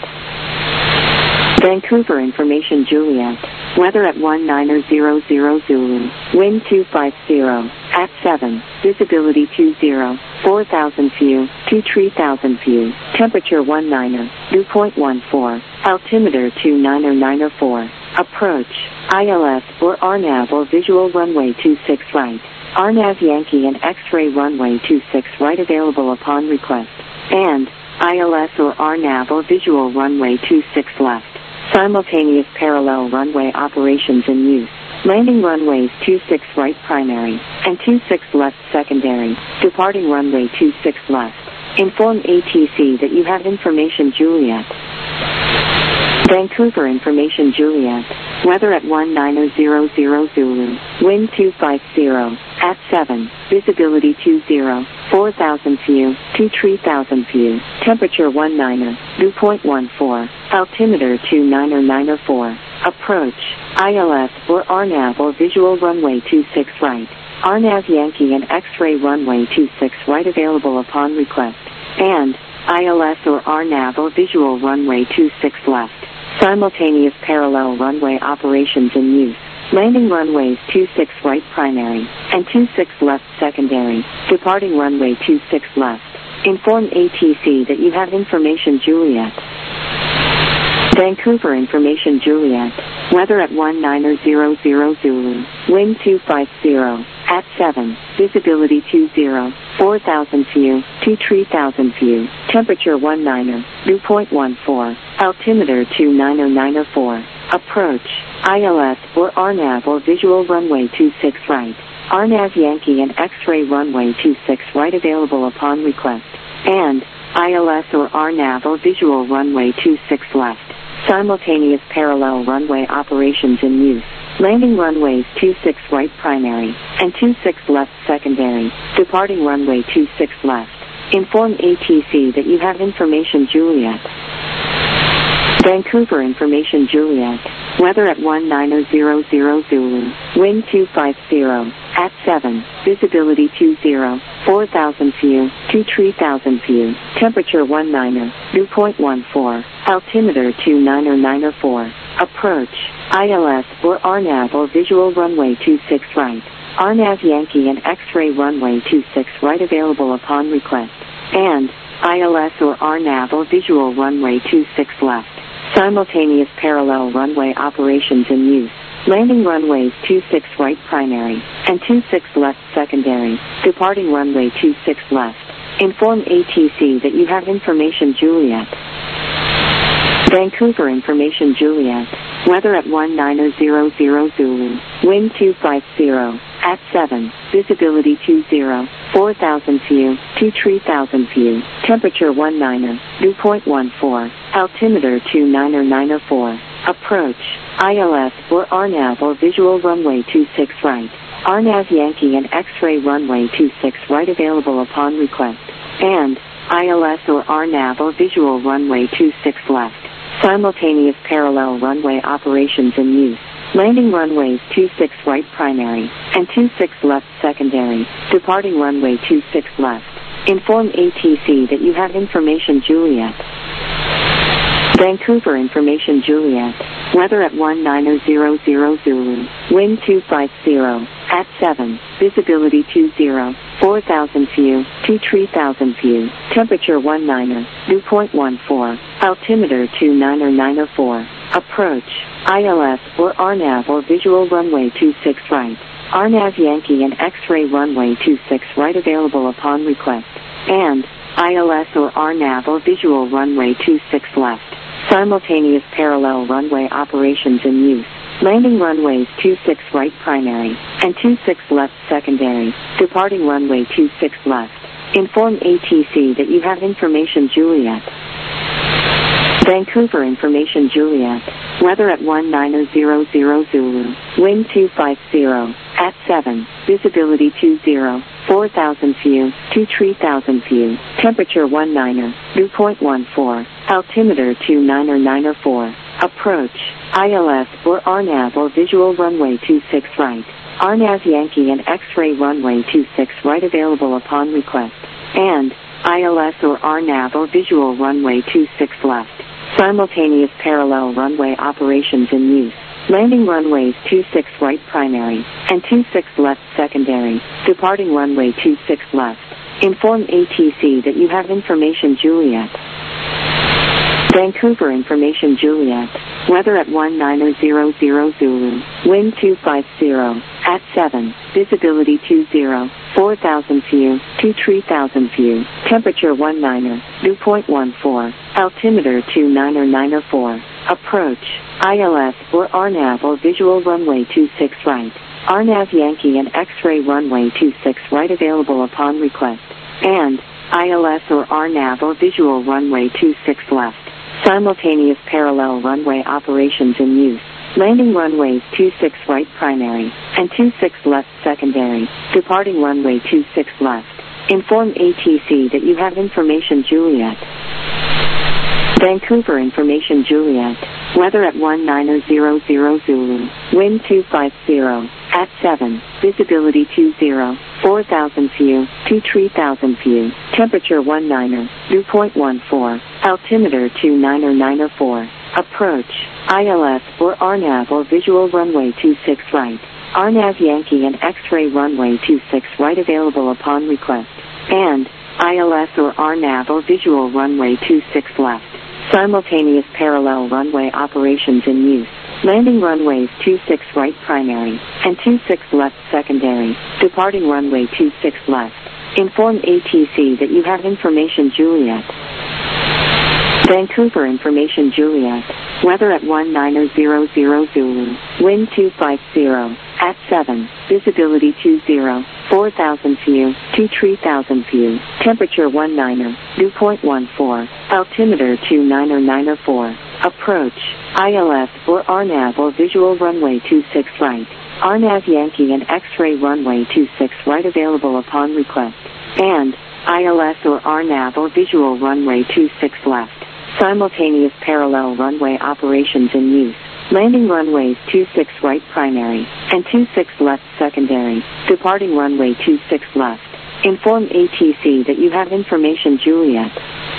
Vancouver information Juliet. Weather at one niner zero zero Zulu, wind two five zero, at seven, visibility two zero, four thousand view, two three thousand view, temperature one niner, dew point one four, altimeter two niner niner four, approach, I L S or R NAV or visual runway two six right, R NAV Yankee and X-ray runway two six right available upon request, and I L S or R NAV or visual runway two six left. Simultaneous parallel runway operations in use. Landing runways two six right primary, and two six left secondary, departing runway two six left. Inform A T C that you have information Juliet. Vancouver information Juliet. Weather at one niner zero zero Zulu, wind two five zero, at seven, visibility two zero, four thousand view, two three thousand view, temperature one niner, dew point one four, altimeter two niner niner four, approach, I L S or R NAV or visual runway two six right, R NAV Yankee and X-ray runway two six right available upon request, and I L S or R NAV or visual runway two six left. Simultaneous parallel runway operations in use. Landing runways two six right primary, and two six left secondary, departing runway two six left. Inform A T C that you have information Juliet. Vancouver information Juliet. Weather at one niner zero zero Zulu, wind two five zero, at seven, visibility two zero, four thousand view, two three thousand view, temperature one niner, dew point one four, altimeter two niner niner four, approach, I L S or R NAV or visual runway two six right, R NAV Yankee and X-ray runway two six right available upon request, and I L S or R NAV or visual runway two six left. Simultaneous parallel runway operations in use. Landing runways two six right primary, and two six left secondary, departing runway two six left. Inform A T C that you have information Juliet. Vancouver information Juliet. Weather at one nine zero zero Zulu. Wind two five zero. At seven. Visibility two zero. four thousand feet. two three thousand feet. Temperature one niner. Dew point one four. Altimeter two niner niner four. Approach. I L S or R NAV or visual runway two six right. R NAV Yankee and X-ray runway two six right available upon request. And I L S or R NAV or visual runway two six left. Simultaneous parallel runway operations in use. Landing runways two six right primary and two six left secondary. Departing runway two six left. Inform A T C that you have information Juliet. Vancouver information Juliet. Weather at one nine zero zero Zulu. Wind two five zero. At seven. Visibility two zero. four thousand feet. two three thousand feet. Temperature one niner. Dew point one four. Altimeter two niner niner four. Approach. I L S or R NAV or visual runway two six right. R NAV Yankee and X-ray runway two six right available upon request. And I L S or R NAV or visual runway two six left. Simultaneous parallel runway operations in use. Landing runways two six right primary and two six left secondary. Departing runway two six left. Inform A T C that you have information Juliet. Vancouver information Juliet. Weather at one nine zero zero Zulu. Wind two five zero. At seven. Visibility two zero. four thousand feet. two three thousand feet. Temperature one niner. Dew point one four. Altimeter two niner niner four. Approach. I L S or R NAV or visual runway two six right. R NAV Yankee and X-ray runway two six right available upon request. And I L S or R NAV or visual runway two six left. Simultaneous parallel runway operations in use. Landing runways two six right primary and two six left secondary. Departing runway two six left. Inform A T C that you have information Juliet. Vancouver information Juliet. Weather at one nine zero zero Zulu. Wind two five zero. At seven. Visibility two zero. four thousand feet. two three thousand feet. Temperature one niner. Dew point one four. Altimeter two niner niner four. Approach. I L S or R NAV or visual runway two six right. R NAV Yankee and X-ray runway two six right available upon request. And I L S or R NAV or visual runway two six left. Simultaneous parallel runway operations in use. Landing runways two six right primary and two six left secondary. Departing runway two six left. Inform A T C that you have information Juliet. Vancouver information Juliet. Weather at one nine zero zero Zulu. Wind two five zero. At seven. Visibility two zero. four thousand feet. two three thousand feet. Temperature one niner. Dew point one four. Altimeter two niner niner four. Approach. I L S or R NAV or visual runway two six right. R NAV Yankee and X-ray runway two six right available upon request. And I L S or R NAV or visual runway two six left. Simultaneous parallel runway operations in use. Landing runways two six right primary and two six left secondary. Departing runway two six left. Inform A T C that you have information Juliet. Vancouver information Juliet. Weather at one nine zero zero Zulu. Wind two five zero. At seven. Visibility two zero. four thousand feet. two three thousand feet. Temperature one niner. Dew point one four. Altimeter two niner niner four. Approach. I L S or R NAV or visual runway two six right. R NAV Yankee and X-ray runway two six right available upon request. And I L S or R NAV or visual runway two six left. Simultaneous parallel runway operations in use. Landing runways two six right primary and two six left secondary. Departing runway two six left. Inform A T C that you have information Juliet. Vancouver information Juliet. Weather at one nine zero zero Zulu. Wind two five zero. At seven. Visibility two zero. four thousand feet. two three thousand feet. Temperature one niner. Dew point one four. Altimeter two niner niner four. Approach, I L S or R NAV or visual runway two six right. R NAV Yankee and X-ray runway two six right available upon request. And I L S or R NAV or visual runway two six left. Simultaneous parallel runway operations in use. Landing runways two six right primary and two six left secondary. Departing runway two six left. Inform A T C that you have information Juliet.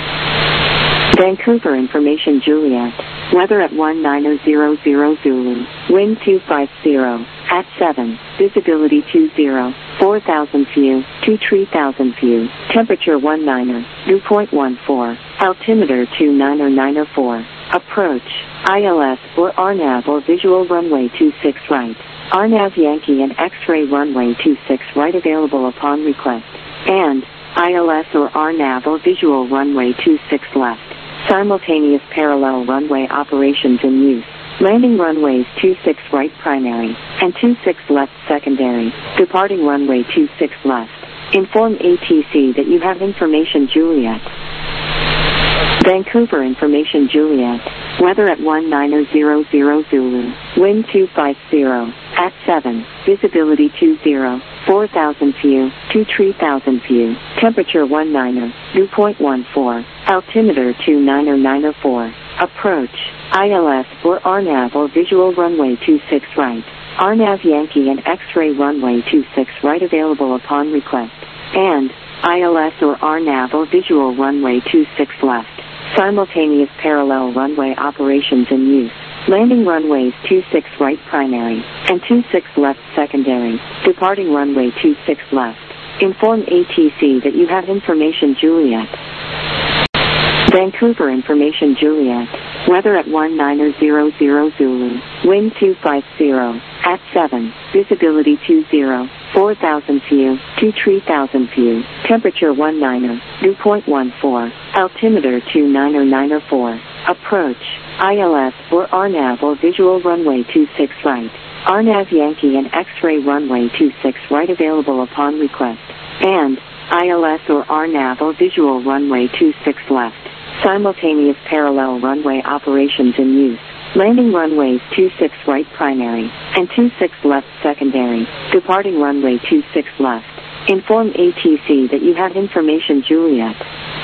Vancouver information Juliet. Weather at one nine zero zero Zulu. Wind two five zero. At seven. Visibility two zero. four thousand feet. two three thousand feet. Temperature one niner. Dew point one four. Altimeter two niner niner four. Approach. I L S or R NAV or visual runway two six right. R NAV Yankee and X-ray runway two six right available upon request. And I L S or R NAV or visual runway two six left. Simultaneous parallel runway operations in use. Landing runways two six right primary and two six left secondary. Departing runway two six left. Inform A T C that you have information Juliet. Vancouver information Juliet. Weather at one nine zero zero Zulu. Wind two five zero. At seven. Visibility two zero. four thousand feet. two three thousand feet. Temperature one niner. Dew point one four. Altimeter two niner niner four. Approach. I L S or R NAV or visual runway two six right. R NAV Yankee and X-ray runway two six right available upon request. And I L S or R NAV or visual runway two six left. Simultaneous parallel runway operations in use. Landing runways two six right primary and two six left secondary. Departing runway two six left. Inform A T C that you have information Juliet. Vancouver information Juliet. Weather at one nine zero zero Zulu. Wind two five zero. At seven. Visibility two zero. four thousand feet. two three thousand feet. Temperature one niner. Dew point one four. Altimeter two niner niner four. Approach. I L S or R NAV or visual runway two six right. R NAV Yankee and X-ray runway two six right available upon request. And I L S or R NAV or visual runway two six left. Simultaneous parallel runway operations in use. Landing runways two six right primary and two six left secondary. Departing runway two six left. Inform A T C that you have information Juliet.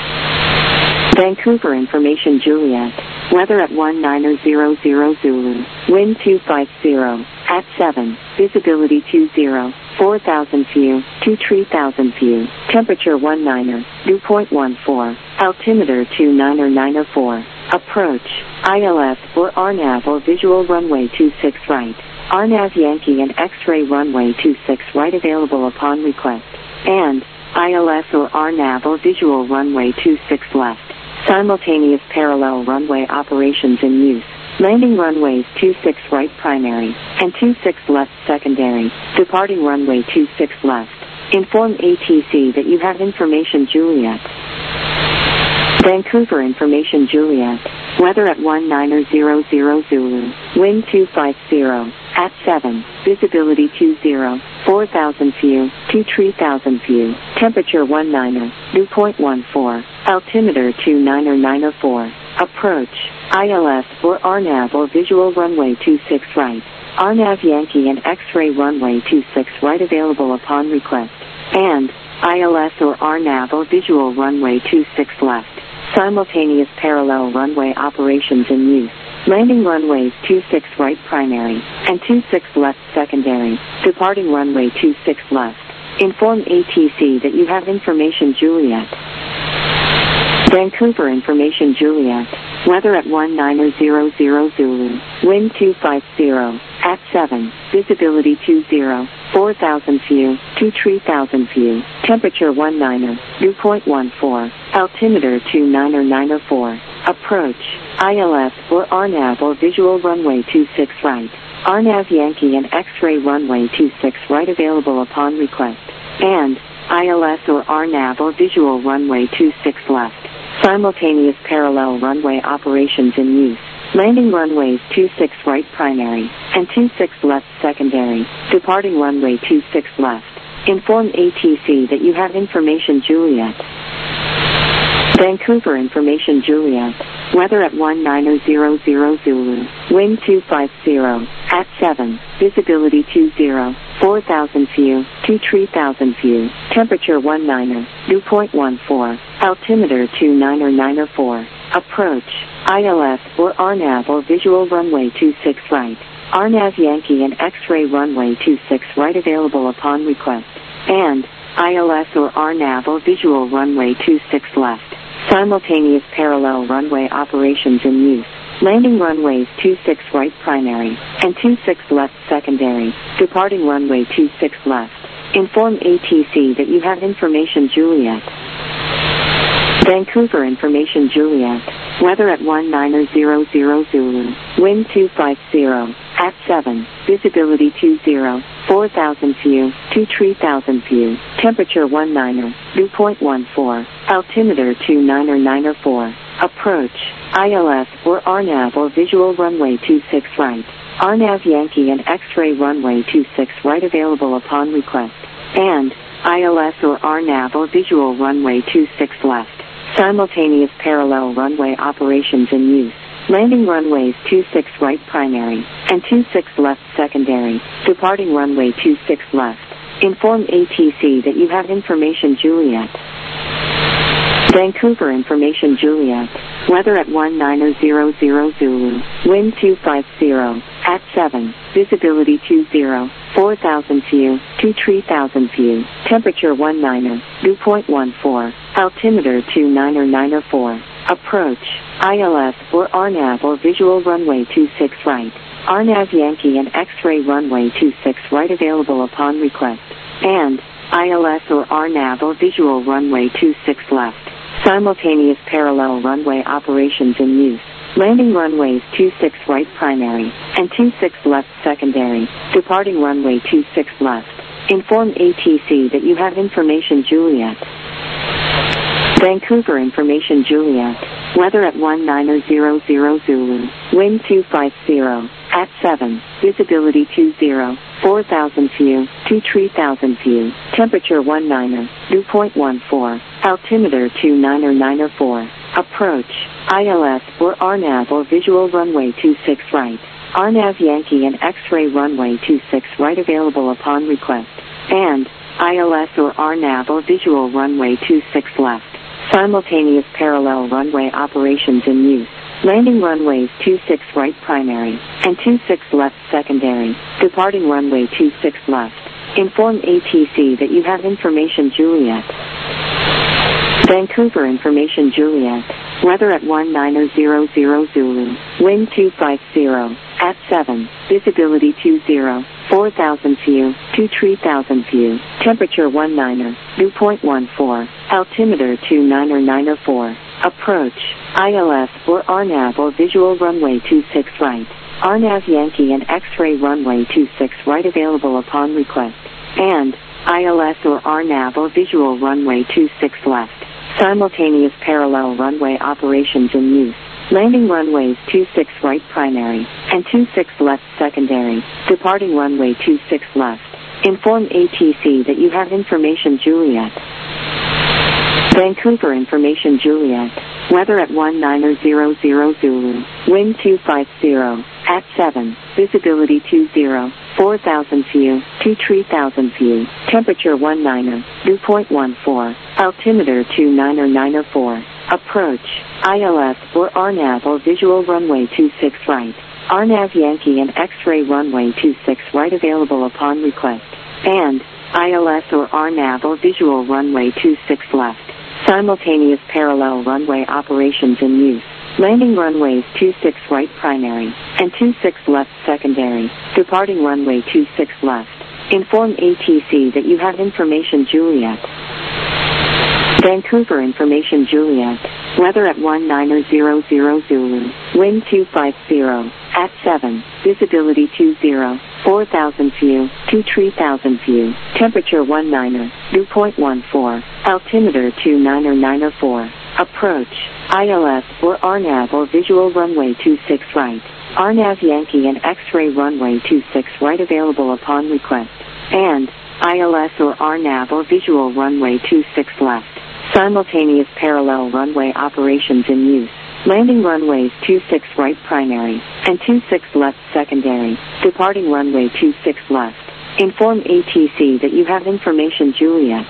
Vancouver information Juliet. Weather at one nine zero zero Zulu. Wind two five zero. At seven. Visibility two zero. four thousand feet. two three thousand feet. Temperature one niner. Dew point one four. Altimeter two niner niner four. Approach. I L S or R NAV or visual runway two six right. R NAV Yankee and X-ray runway two six right available upon request. And I L S or R NAV or visual runway two six left. Simultaneous parallel runway operations in use. Landing runways two six right primary and two six left secondary. Departing runway two six left. Inform A T C that you have information Juliet. Vancouver information Juliet. Weather at one nine zero zero Zulu. Wind two five zero. At seven. Visibility two zero. four thousand feet. two three thousand feet. Temperature one niner. Dew point one four. Altimeter two niner niner four. Approach. I L S or R NAV or visual runway two six right. R NAV Yankee and X-ray runway two six right available upon request. And I L S or R NAV or visual runway two six left. Simultaneous parallel runway operations in use. Landing runways two six right primary and two six left secondary. Departing runway two six left. Inform A T C that you have information Juliet. Vancouver information Juliet. Weather at one nine zero zero Zulu. Wind two five zero. At seven. Visibility two zero. four thousand feet. two three thousand feet. Temperature one niner. Dew point one four. Altimeter two niner niner four. Approach. I L S or R NAV or visual runway two six right. R NAV Yankee and X-ray runway two six right available upon request. And I L S or R NAV or visual runway two six left. Simultaneous parallel runway operations in use. Landing runways two six right primary and two six left secondary. Departing runway two six left. Inform A T C that you have information Juliet. Vancouver information Juliet. Weather at one nine zero zero Zulu. Wind two five zero. At seven. Visibility two zero. four thousand view. two three thousand view. Temperature one niner. Dew point one four. Altimeter two niner niner four. Approach. I L S or R NAV or visual runway two six right. R NAV Yankee and X-ray runway two six right available upon request. And I L S or R NAV or visual runway two six left. Simultaneous parallel runway operations in use. Landing runways two six right primary and two six left secondary. Departing runway two six left. Inform A T C that you have information Juliet. Vancouver information Juliet. Weather at one nine zero zero Zulu. Wind two five zero. At seven. Visibility two zero. four thousand view. two three thousand view. Temperature one niner. Dew point one four. Altimeter two niner niner four. Approach. I L S or R NAV or visual runway two six right. R NAV Yankee and X-ray runway two six right available upon request. And I L S or R NAV or visual runway two six left. Simultaneous parallel runway operations in use. Landing runways two six right primary and two six left secondary. Departing runway two six left. Inform A T C that you have information Juliet. Vancouver information Juliet. Weather at one nine zero zero Zulu. Wind two five zero. At seven. Visibility two zero. four thousand view. two three thousand view. Temperature one niner. Dew point one four. Altimeter two niner niner four. Approach. I L S or R NAV or visual runway two six right. R NAV Yankee and X-ray runway two six right available upon request. And I L S or R NAV or visual runway two six left. Simultaneous parallel runway operations in use. Landing runways two six right primary and two six left secondary. Departing runway two six left. Inform A T C that you have information Juliet. Vancouver information Juliet. Weather at one nine zero zero Zulu. Wind two five zero. At seven. Visibility two zero. four thousand view. two three thousand view. Temperature one niner. Dew point one four. Altimeter two niner niner four. Approach. I L S or R NAV or visual runway two six right. R NAV Yankee and X-ray runway two six right available upon request. And I L S or R NAV or visual runway two six left. Simultaneous parallel runway operations in use. Landing runways two six right primary and two six left secondary. Departing runway two six left. Inform A T C that you have information Juliet. Vancouver information Juliet. Weather at one nine zero zero Zulu. Wind two five zero. At seven. Visibility two zero. four thousand view. two three thousand view. Temperature one niner. Dew point one four. Altimeter two niner niner four. Approach. I L S or R NAV or visual runway two six right. R NAV Yankee and X-ray runway two six right available upon request. And I L S or R NAV or visual runway two six left. Simultaneous parallel runway operations in use. Landing runways two six right primary and two six left secondary. Departing runway two six left. Inform A T C that you have information Juliet. Vancouver information Juliet. Weather at one nine zero zero Zulu. Wind two five zero. At seven. Visibility two zero. four thousand view. two three thousand view. Temperature one niner. Dew point one four. Altimeter two niner niner four. Approach. I L S or R NAV or visual runway two six right. R NAV Yankee and X-ray runway two six right available upon request. And I L S or R NAV or visual runway two six left. Simultaneous parallel runway operations in use. Landing runways two six right primary and two six left secondary. Departing runway two six left. Inform A T C that you have information Juliet. Vancouver information Juliet. Weather at one nine zero zero Zulu. Wind two five zero. At seven. Visibility two zero. four thousand view. two three thousand view. Temperature one niner. Dew point one four. Altimeter two niner niner four. Approach. I L S or R NAV or visual runway two six right. R NAV Yankee and X-ray runway two six right available upon request. And I L S or R NAV or visual runway two six left. Simultaneous parallel runway operations in use. Landing runways two six right primary, and two six left secondary, departing runway two six left. Inform A T C that you have information Juliet.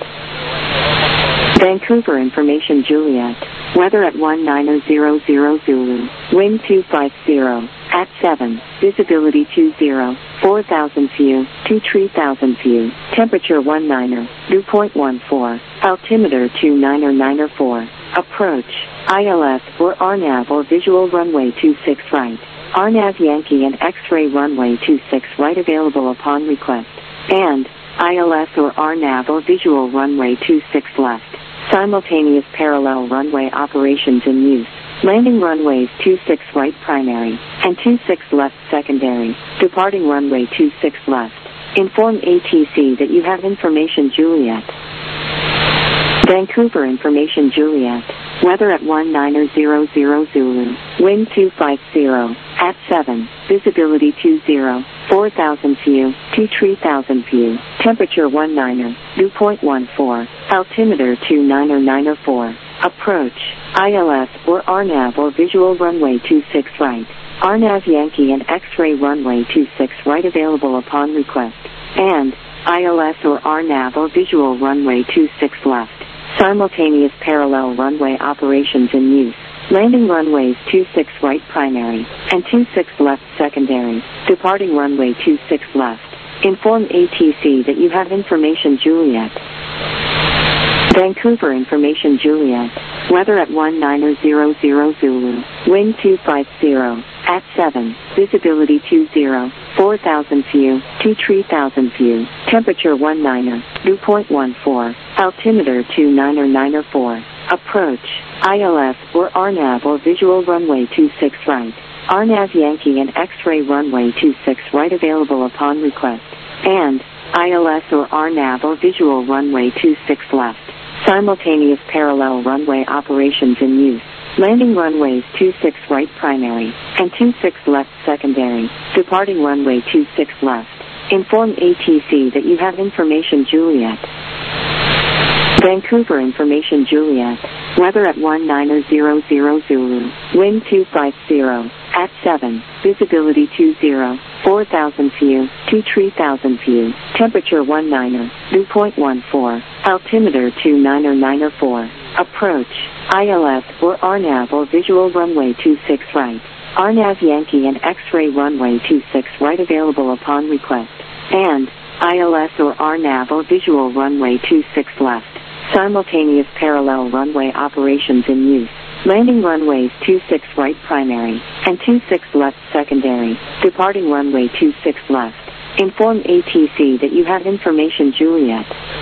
Vancouver information Juliet. Weather at one nine zero zero Zulu. Wind two five zero. At seven. Visibility two zero. four thousand view. two three thousand view. Temperature one niner. Dew point one four. Altimeter two niner niner four. Approach. I L S or R NAV or visual runway two six right. R NAV Yankee and X-ray runway two six right available upon request. And I L S or R NAV or visual runway two six left. Simultaneous parallel runway operations in use. Landing runways two six right primary and two six left secondary. Departing runway two six left. Inform A T C that you have information Juliet. Vancouver information Juliet. Weather at one nine zero zero Zulu. Wind two five zero. At seven. Visibility two zero. four thousand view. two three thousand view. Temperature one niner. Dew point one four. Altimeter two niner niner four. Approach. I L S or R NAV or visual runway two six right. R NAV Yankee and X-ray runway two six right available upon request. And I L S or R NAV or visual runway two six left. Simultaneous parallel runway operations in use. Landing runways two six right primary and two six left secondary. Departing runway two six left. Inform A T C that you have information Juliet. Vancouver information Juliet. Weather at one nine zero zero Zulu. Wind two five zero. At seven. Visibility two zero. four thousand view. two three thousand view. Temperature one niner. Dew point one four. Altimeter two niner niner four. Approach. I L S or R NAV or visual runway two six right. R NAV Yankee and X-ray runway two six right available upon request. And I L S or R NAV or visual runway two six left. Simultaneous parallel runway operations in use. Landing runways two six right primary and two six left secondary. Departing runway two six left. Inform A T C that you have information Juliet. Vancouver information Juliet. Weather at one nine zero zero Zulu. Wind two five zero. At seven. Visibility two zero. four thousand view. two three thousand view. Temperature one niner. Dew point one four. Altimeter two niner niner four. Approach. I L S or R NAV or visual runway two six right. R NAV Yankee and X-ray runway two six right available upon request. And I L S or R NAV or visual runway two six left. Simultaneous parallel runway operations in use. Landing runways two six right primary and two six left secondary. Departing runway two six left. Inform A T C that you have information Juliet.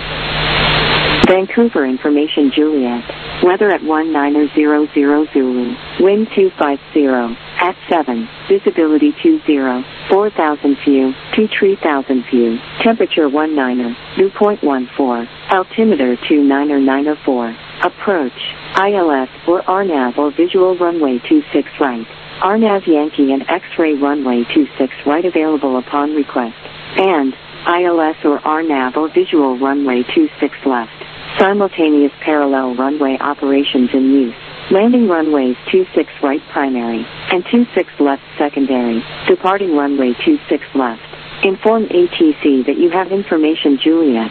Vancouver information Juliet. Weather at one nine zero zero Zulu. Wind two five zero. At seven. Visibility two zero. four thousand view. two three thousand view. Temperature one niner. Dew point one four. Altimeter two niner niner four. Approach. I L S or R NAV or visual runway two six right. R NAV Yankee and X-ray runway two six right available upon request. And I L S or R NAV or visual runway two six left. Simultaneous parallel runway operations in use. Landing runways two six right primary and two six left secondary. Departing runway two six left. Inform A T C that you have information Juliet.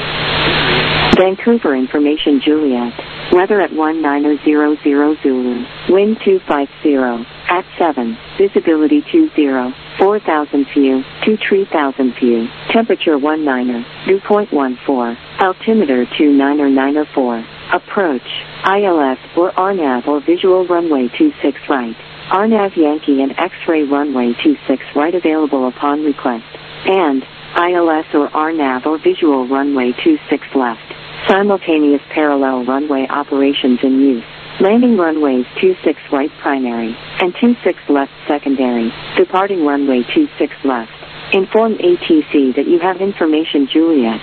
Vancouver information Juliet. Weather at one nine zero zero Zulu. Wind two five zero. At seven. Visibility two zero. four thousand view. two three thousand view. Temperature one niner. Dew point one four. Altimeter two niner niner four. Approach. I L S or R NAV or visual runway two six right. R NAV Yankee and X-ray runway two six right available upon request. And I L S or R NAV or visual runway two six left. Simultaneous parallel runway operations in use. Landing runways two six right primary and two six left secondary. Departing runway two six left. Inform A T C that you have information Juliet.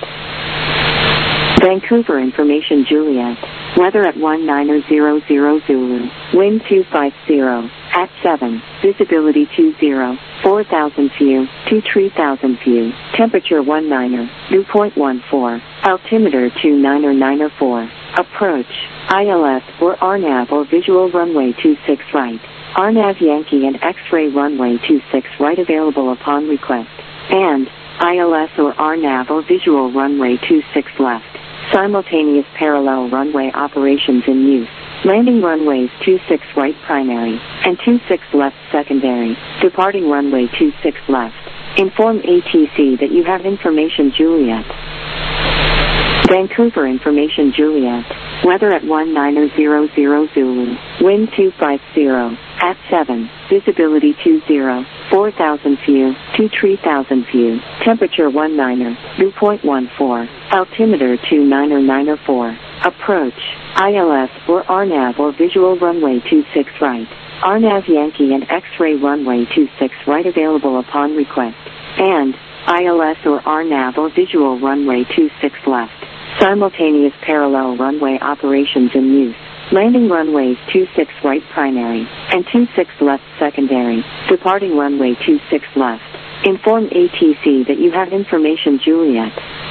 Vancouver information Juliet. Weather at one nine zero zero Zulu. Wind two five zero. At seven. Visibility two zero. four thousand view. two three thousand view. Temperature one niner. Dew point one four. Altimeter two niner niner four. Approach, I L S or R NAV or visual runway two six right. R NAV Yankee and X-ray runway two six right available upon request. And I L S or R NAV or visual runway two six left. Simultaneous parallel runway operations in use. Landing runways two six right primary and two six left secondary. Departing runway two six left. Inform A T C that you have information Juliet. Vancouver information Juliet. Weather at one nine zero zero Zulu. Wind two five zero. At seven. Visibility two zero. four thousand view. two three thousand view. Temperature one niner. Dew point one four. Altimeter two niner niner four. Approach. I L S or R NAV or visual runway two six right. R NAV Yankee and X-ray runway two six right available upon request. And I L S or R NAV or visual runway two six left. Simultaneous parallel runway operations in use. Landing runways two six right primary and two six left secondary. Departing runway two six left. Inform A T C that you have information Juliet.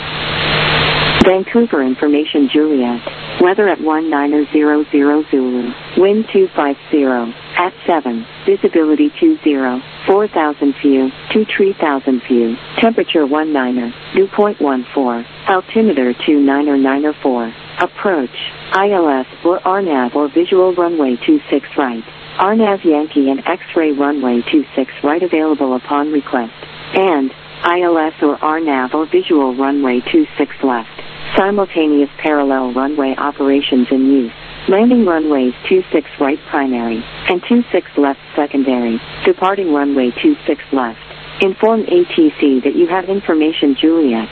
Vancouver information Juliet. Weather at one nine zero zero Zulu. Wind two five zero. At seven. Visibility two zero. four thousand view. two three thousand view. Temperature one niner. Dew point one four. Altimeter two niner niner four. Approach. I L S or R NAV or visual runway two six right. R NAV Yankee and X-ray runway two six right available upon request. And I L S or R NAV or visual runway two six left. Simultaneous parallel runway operations in use. Landing runways two six right primary and two six left secondary. Departing runway two six left. Inform A T C that you have information Juliet.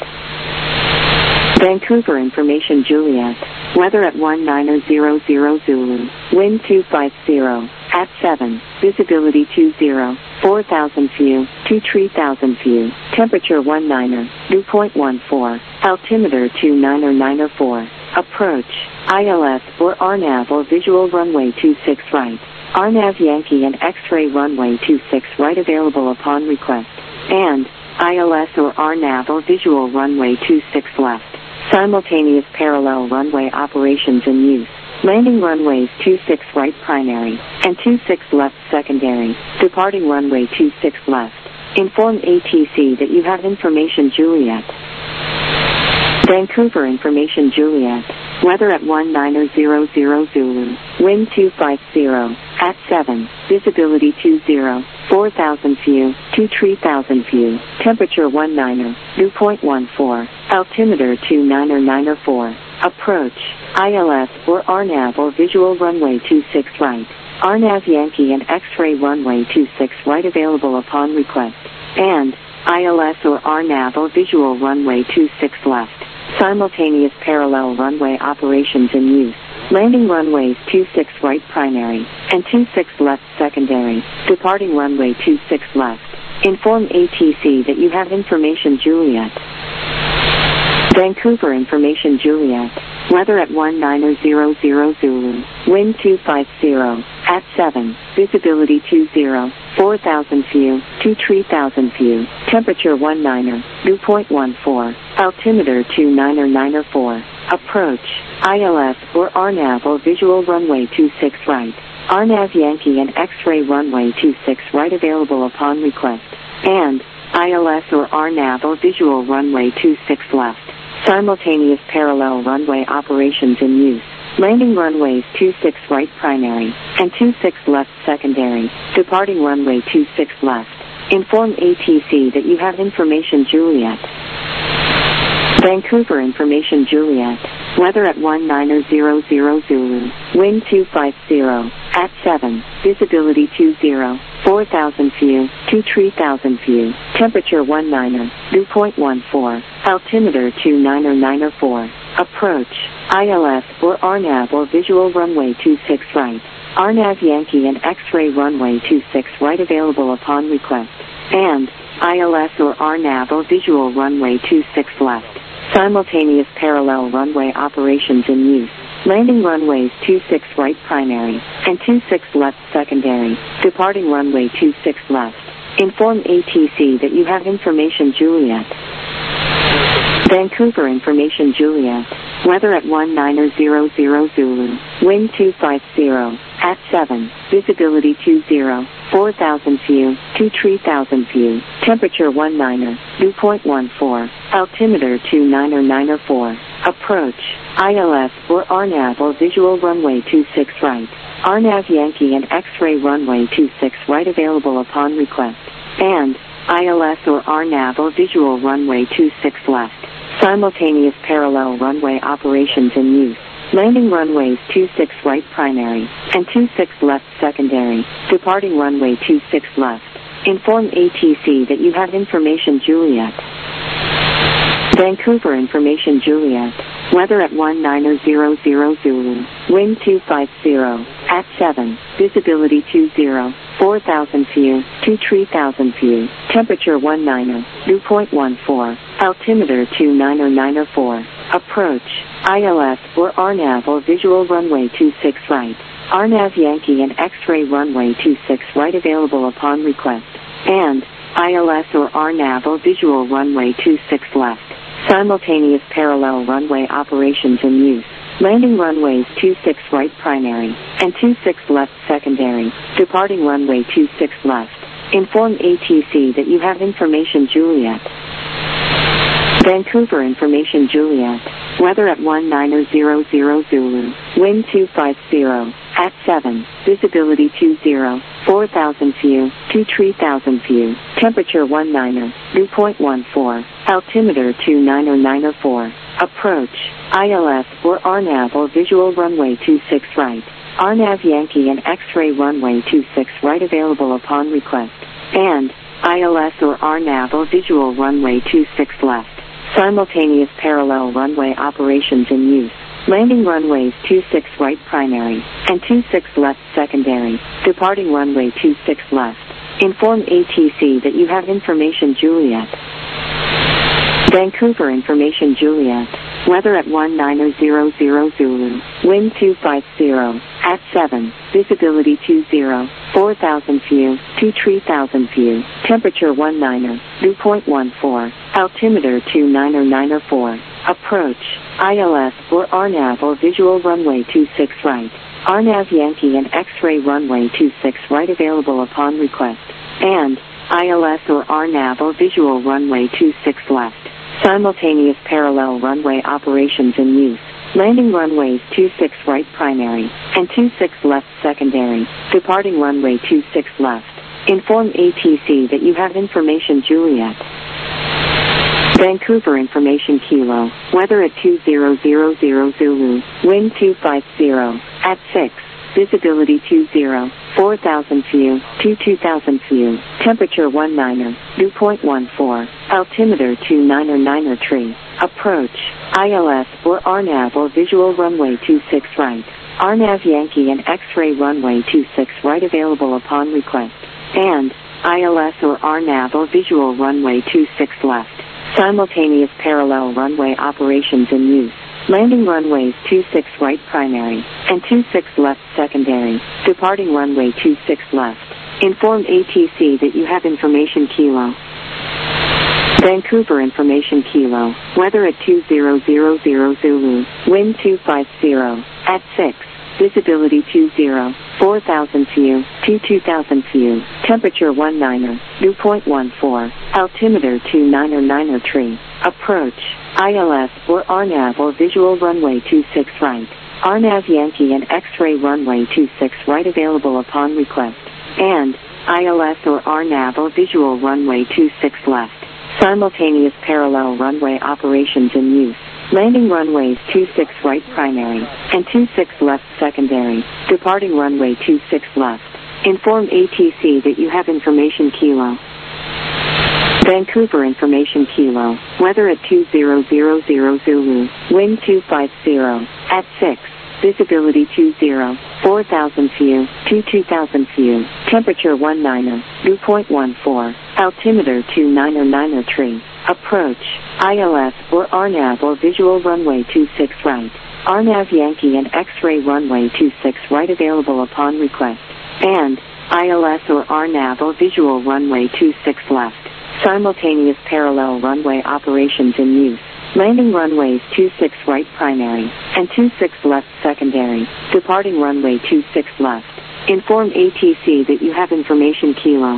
Vancouver information Juliet. Weather at one nine zero zero Zulu. Wind two five zero. At seven. Visibility two zero. four thousand view. two three thousand view. Temperature one niner. Dew point one four. Altimeter two niner niner four. Approach. I L S or R NAV or visual runway two six right. R NAV Yankee and X-ray runway two six right available upon request. And I L S or R NAV or visual runway two six left. Simultaneous parallel runway operations in use. Landing runways two six right primary and two six left secondary. Departing runway two six left. Inform A T C that you have information Juliet. Vancouver information Juliet. Weather at one nine zero zero Zulu. Wind two five zero. At seven. Visibility two zero. four thousand view. two three thousand view. Temperature one niner. Dew point one four. Altimeter two niner niner four. Approach. I L S or R NAV or visual runway two six right. R NAV Yankee and X-ray runway two six right available upon request. And I L S or R NAV or visual runway two six left. Simultaneous parallel runway operations in use. Landing runways two six right primary and two six left secondary. Departing runway two six left. Inform A T C that you have information Juliet. Vancouver information Juliet. Weather at one nine zero zero Zulu. Wind two five zero. At seven. Visibility two zero. four thousand view. two three thousand view. Temperature one niner. Dew point one four. Altimeter two niner niner four. Approach. I L S or R NAV or visual runway two six right. R NAV Yankee and X-ray runway two six right available upon request. And I L S or R NAV or visual runway two six left. Simultaneous parallel runway operations in use. Landing runways two six right primary and two six left secondary. Departing runway two six left. Inform A T C that you have information Juliet. Vancouver information Juliet. Weather at one nine zero zero Zulu. Wind two five zero. At seven. Visibility two zero. four thousand view. two three thousand view. Temperature one niner. Dew point one four. Altimeter two niner niner four. Approach. I L S or R NAV or visual runway two six right. R NAV Yankee and X-ray runway two six right available upon request. And I L S or R NAV or visual runway two six left. Simultaneous parallel runway operations in use. Landing runways two six right primary and two six left secondary. Departing runway two six left. Inform A T C that you have information Juliet. Vancouver information Juliet. weather at one nine zero zero Zulu, wind two five zero, at seven, visibility two zero, four thousand view, two three thousand view, temperature one niner, dew point one four, altimeter two niner niner four, approach, I L S or R NAV or visual runway two six right, R NAV Yankee and X-ray runway two six right available upon request, and I L S or R NAV or visual runway two six left, simultaneous parallel runway operations in use. Landing runways two six right primary, and two six left secondary, departing runway two six left. Inform A T C that you have information Juliet. Vancouver information Juliet, weather at one nine zero zero Zulu, wind two five zero, at seven, visibility two zero, four thousand view, two three thousand view, temperature one niner, dew point one four, altimeter two niner niner four, approach, I L S or R NAV or visual runway two six right, R NAV Yankee and X-ray runway two six right available upon request, and I L S or R NAV or visual runway two six left, simultaneous parallel runway operations in use. Landing runways two six right primary, and two six left secondary, departing runway two six left. Inform A T C that you have information Juliet. Vancouver information Juliet, weather at one nine zero zero Zulu, wind two five zero, at seven, visibility two zero, four thousand view, two three thousand view, temperature one niner, dew point one four, altimeter two niner niner four, approach, I L S or R NAV or visual runway two six right, R NAV Yankee and X-ray runway two six right available upon request, and I L S or R NAV or visual runway two six left, simultaneous parallel runway operations in use. Landing runways two six right primary, and two six left secondary, departing runway two six left. Inform A T C that you have information Juliet. Vancouver information Juliet, weather at one nine zero zero Zulu, wind two five zero, at seven, visibility two zero, four thousand view, two three thousand view, temperature one niner, dew point one four, altimeter two niner niner four, approach, I L S or R NAV or visual runway two six right, R NAV Yankee and X-ray runway two six right available upon request, and I L S or R NAV or visual runway two six left, simultaneous parallel runway operations in use. Landing runways two six right primary, and two six left secondary, departing runway two six left. Inform A T C that you have information Juliet. Vancouver information Kilo, weather at two zero zero zero Zulu, wind two five zero, at six, visibility two zero, four thousand view, two two thousand view, temperature one niner, dew point one four, altimeter two niner niner three, approach, I L S or R NAV or visual runway two six right, R NAV Yankee and X-ray runway two six right available upon request, and I L S or R NAV or visual runway two six left, simultaneous parallel runway operations in use. Landing runways two six right primary, and two six left secondary, departing runway two six left. Inform A T C that you have information Kilo. Vancouver information Kilo, weather at two zero zero zero Zulu, wind two five zero, at six, visibility two zero, four thousand view, two two thousand view, temperature one niner, dew point one four, altimeter two niner niner three, approach, I L S or R NAV or visual runway two six right, R NAV Yankee and X-ray runway two six right available upon request, and I L S or R NAV or visual runway two six left, simultaneous parallel runway operations in use. Landing runways two six right primary, and two six left secondary, departing runway two six left. Inform A T C that you have information Kilo. Vancouver information Kilo, weather at two zero zero zero Zulu, wind two five zero, at six, visibility two zero, four thousand view, two two thousand view, temperature one niner, dew point one four, altimeter two niner niner three, approach, I L S or R NAV or visual runway two six right, R NAV Yankee and X-ray runway two six right available upon request, and I L S or R NAV or visual runway two six left, simultaneous parallel runway operations in use. Landing runways two six right primary, and two six left secondary. Departing runway two six left. Inform A T C that you have information Kilo.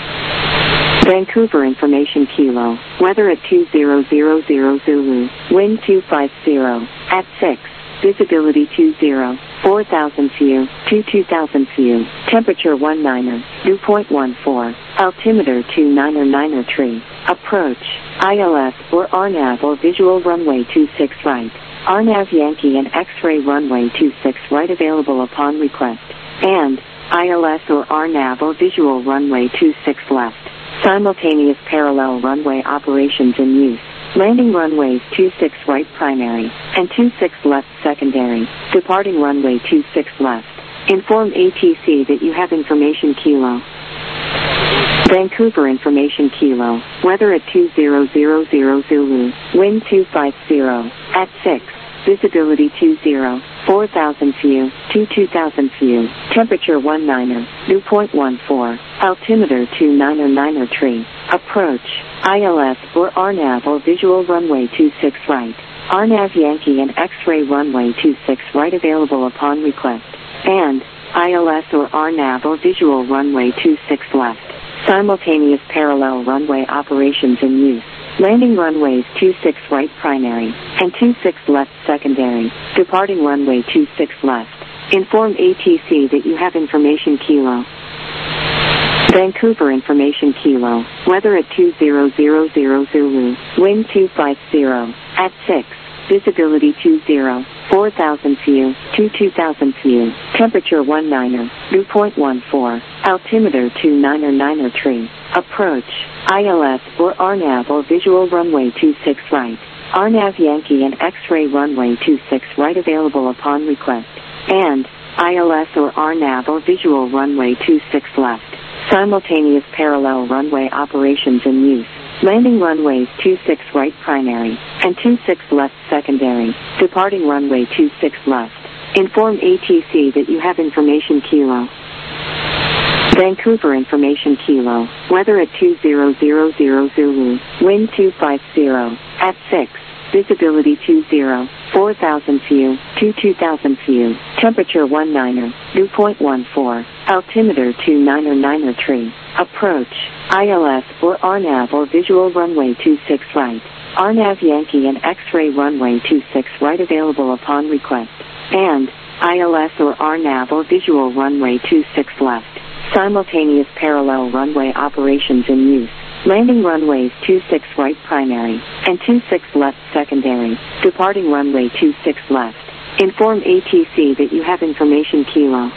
Vancouver information Kilo. Weather at two zero zero zero Zulu. Wind two five zero. At six. Visibility two zero. four thousand view. two two thousand view. Temperature one niner. Dew point one four. Altimeter two niner niner tree. Approach. I L S or R NAV or visual runway two six right. R NAV Yankee and X-ray runway two six right available upon request. And I L S or R NAV or visual runway two six left. Simultaneous parallel runway operations in use. Landing runways two six right primary, and two six left secondary. Departing runway two six left. Inform A T C that you have information Kilo. Vancouver information Kilo. Weather at two zero zero zero Zulu. Wind two five zero. At six. Visibility two zero. four thousand view. two two thousand view. Temperature one niner. Dew point one four. Altimeter two niner niner tree. Approach. I L S or R NAV or visual runway two six right. R NAV Yankee and X-ray runway two six right available upon request. And I L S or R NAV or visual runway two six left. Simultaneous parallel runway operations in use. Landing runways two six right primary, and two six left secondary. Departing runway two six left. Inform A T C that you have information Kilo. Vancouver information Kilo. Weather at two zero zero zero Zulu. Wind two five zero. At six. Visibility two zero. four thousand view. two two thousand view. Temperature one niner. Dew point one four. Altimeter two niner niner tree. Approach. I L S or R NAV or visual runway two six right. R NAV Yankee and X-ray runway two six right available upon request. And I L S or R NAV or visual runway two six left. Simultaneous parallel runway operations in use. Landing runways two six right primary, and two six left secondary. Departing runway two six left. Inform A T C that you have information Kilo. Vancouver information Kilo. Weather at two zero zero zero Zulu. Wind two five zero. At six. Visibility two zero. four thousand view. two two thousand view. Temperature one niner. Dew point one four. Altimeter two niner niner tree. Approach. I L S or R NAV or visual runway two six right. R NAV Yankee and X-ray runway two six right available upon request. And I L S or R NAV or visual runway two six left. Simultaneous parallel runway operations in use. Landing runways two six right primary, and two six left secondary. Departing runway two six left. Inform A T C that you have information Kilo.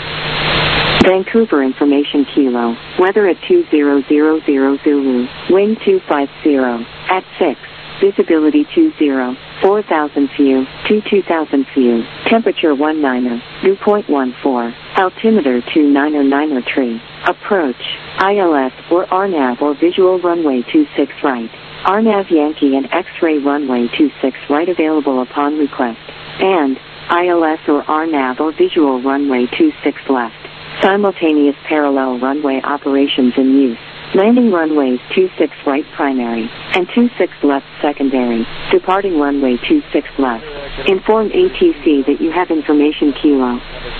Vancouver information Kilo. Weather at two zero zero zero Zulu. Wind two five zero. At six. Visibility two zero. four thousand view. two two thousand view. Temperature one niner. Dew point one four. Altimeter two niner niner tree. Approach. I L S or R NAV or visual runway two six right. R NAV Yankee and X-ray runway two six right available upon request. And I L S or R NAV or visual runway two six left. Simultaneous parallel runway operations in use. Landing runways two six right primary, and two six left secondary. Departing runway two six left. Inform A T C that you have information Kilo.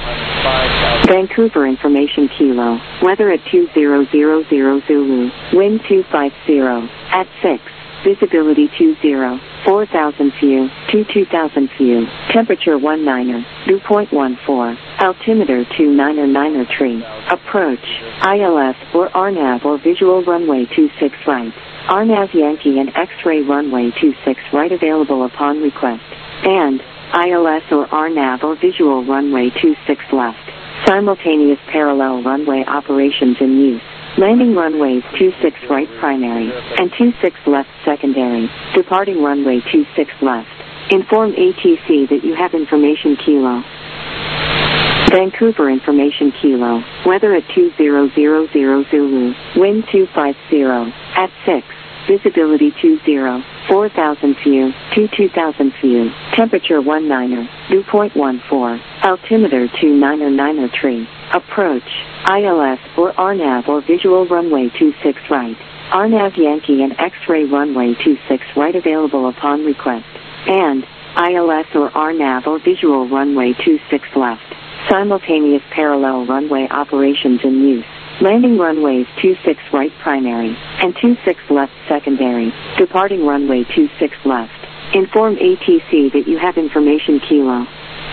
Vancouver information Kilo. Weather at two zero zero zero Zulu. Wind two five zero. At six. Visibility two zero. four thousand view. two two thousand view. Temperature one niner. Dew point one four. Altimeter two niner niner tree. Approach. I L S or R NAV or visual runway two six right. R NAV Yankee and X-ray runway two six right available upon request. And I L S or R NAV or visual runway two six left. Simultaneous parallel runway operations in use. Landing runways two six right primary, and two six left secondary. Departing runway two six left. Inform A T C that you have information Kilo. Vancouver information Kilo. Weather at two zero zero zero Zulu. Wind two five zero. At six. Visibility two zero. four thousand view. two two thousand view. Temperature one niner. Dew point one four. Altimeter two niner niner tree. Approach. I L S or R NAV or visual runway two six right. R N A V Yankee and X-ray runway two six right available upon request. And I L S or R N A V or visual runway two six left. Simultaneous parallel runway operations in use. Landing runways two six right primary and two six left secondary. Departing runway two six left. Inform A T C that you have information Kilo.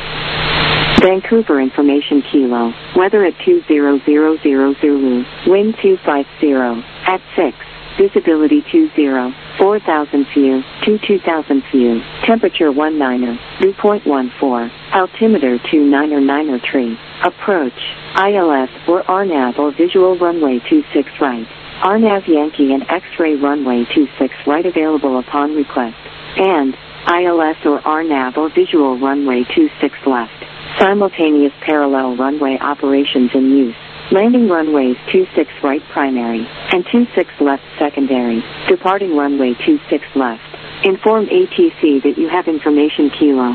Vancouver information Kilo. Weather at two zero zero zero Zulu. Wind two five zero. At six. Visibility two zero. four thousand feet. two two thousand feet. Temperature one niner. Dew point one four. Altimeter two niner niner tree. Approach. I L S or R N A V or visual runway two six right. R N A V Yankee and X-ray runway two six right available upon request. And I L S or R N A V or visual runway two six left. Simultaneous parallel runway operations in use. Landing runways two six right primary and two six left secondary. Departing runway two six left. Inform A T C that you have information Kilo.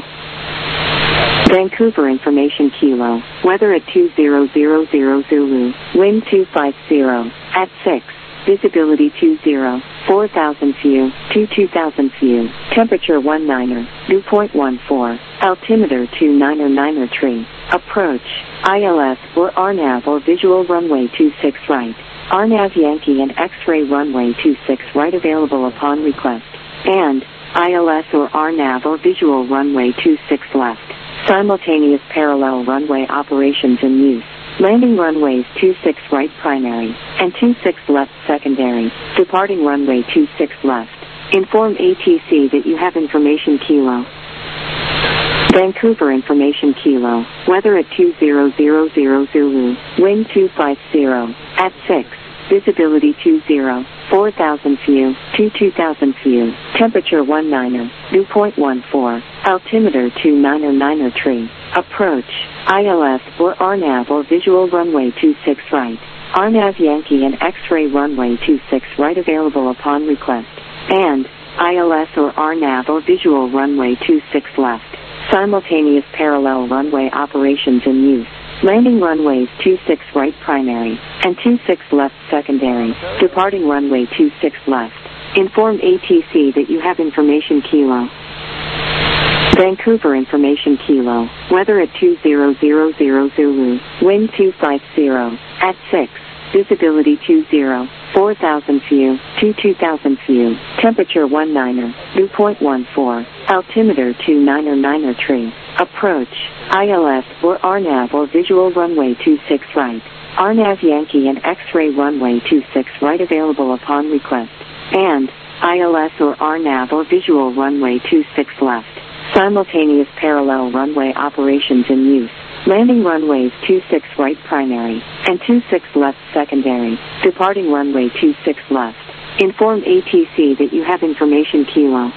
Vancouver information Kilo. Weather at two zero zero zero Zulu. Wind two five zero. At six. Visibility two zero. four thousand feet. two two thousand feet. Temperature one niner. Dew point one four. Altimeter two niner niner tree. Approach. I L S or R N A V or visual runway two six right. R N A V Yankee and X-ray runway two six right available upon request. And I L S or R N A V or visual runway two six left. Simultaneous parallel runway operations in use. Landing runways two six right primary and two six left secondary. Departing runway two six left. Inform A T C that you have information Kilo. Vancouver information Kilo. Weather at two zero zero zero Zulu. Wind two five zero. At six. Visibility two zero. four thousand feet. two two thousand feet. Temperature one niner. Dew point one four. Altimeter two niner niner tree. Approach. I L S or R N A V or visual runway two six right. R N A V Yankee and X-ray runway two six right available upon request. And I L S or R N A V or visual runway two six left. Simultaneous parallel runway operations in use. Landing runways two six right primary and two six left secondary. Departing runway two six left. Inform A T C that you have information Kilo. Vancouver information Kilo. Weather at two zero zero zero Zulu. Wind two five zero. At six. Visibility two zero. four thousand feet. two two thousand feet. Temperature one niner. Dew point one four. Altimeter two niner niner tree. Approach. I L S or R N A V or visual runway two six right. R N A V Yankee and X-ray runway two six right available upon request. And I L S or R N A V or visual runway two six left. Simultaneous parallel runway operations in use. Landing runways two six right primary and two six left secondary. Departing runway two six left. Inform A T C that you have information Kilo.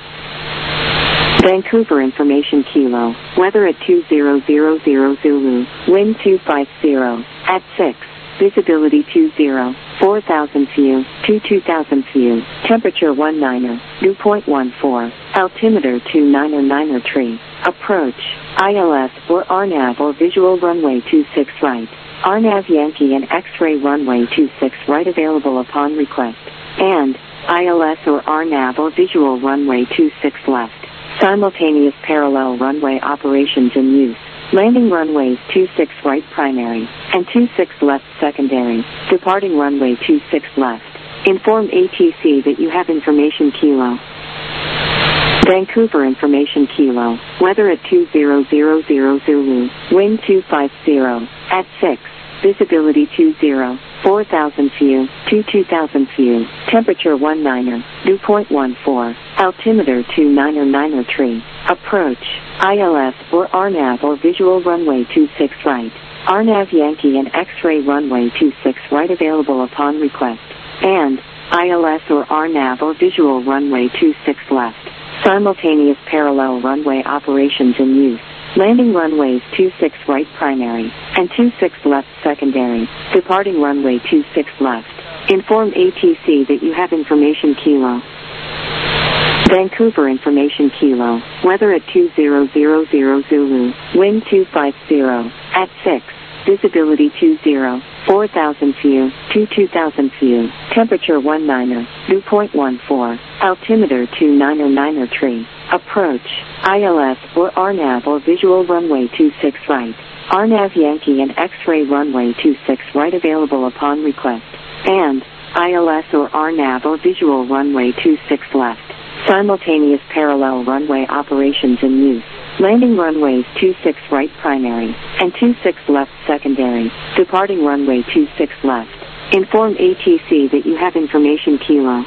Vancouver information Kilo. Weather at two zero zero zero Zulu. Wind two five zero. At six. Visibility two zero. four thousand feet. two two thousand feet. Temperature one niner. Dew point one four. Altimeter two niner niner tree. Approach. I L S or R N A V or visual runway two six right. R N A V Yankee and X-ray runway two six right available upon request. And I L S or R N A V or visual runway two six left. Simultaneous parallel runway operations in use. Landing runways two six right primary and two six left secondary. Departing runway two six left. Inform A T C that you have information Kilo. Vancouver information Kilo. Weather at two zero zero zero Zulu. Wind two five zero. At six. Visibility two zero. four thousand feet. two two thousand feet. Temperature one niner. Dew point one four. Altimeter two niner niner tree. Approach. I L S or R N A V or visual runway two six right. R N A V Yankee and X-ray runway two six right available upon request. And I L S or R N A V or visual runway two six left. Simultaneous parallel runway operations in use. Landing runways two six right primary and two six left secondary. Departing runway two six left. Inform A T C that you have information Kilo. Vancouver information Kilo. Weather at two zero zero zero Zulu. Wind two five zero. At six. Visibility two zero. four thousand feet. two two thousand feet. Temperature one niner, dew point one four, altimeter two niner niner tree. Approach, I L S or R NAV or visual runway two six right. R NAV Yankee and X-ray runway two six right available upon request. And I L S or R NAV or visual runway two six left. Simultaneous parallel runway operations in use. Landing runways two six right primary and two six left secondary. Departing runway two six left. Inform A T C that you have information Kilo.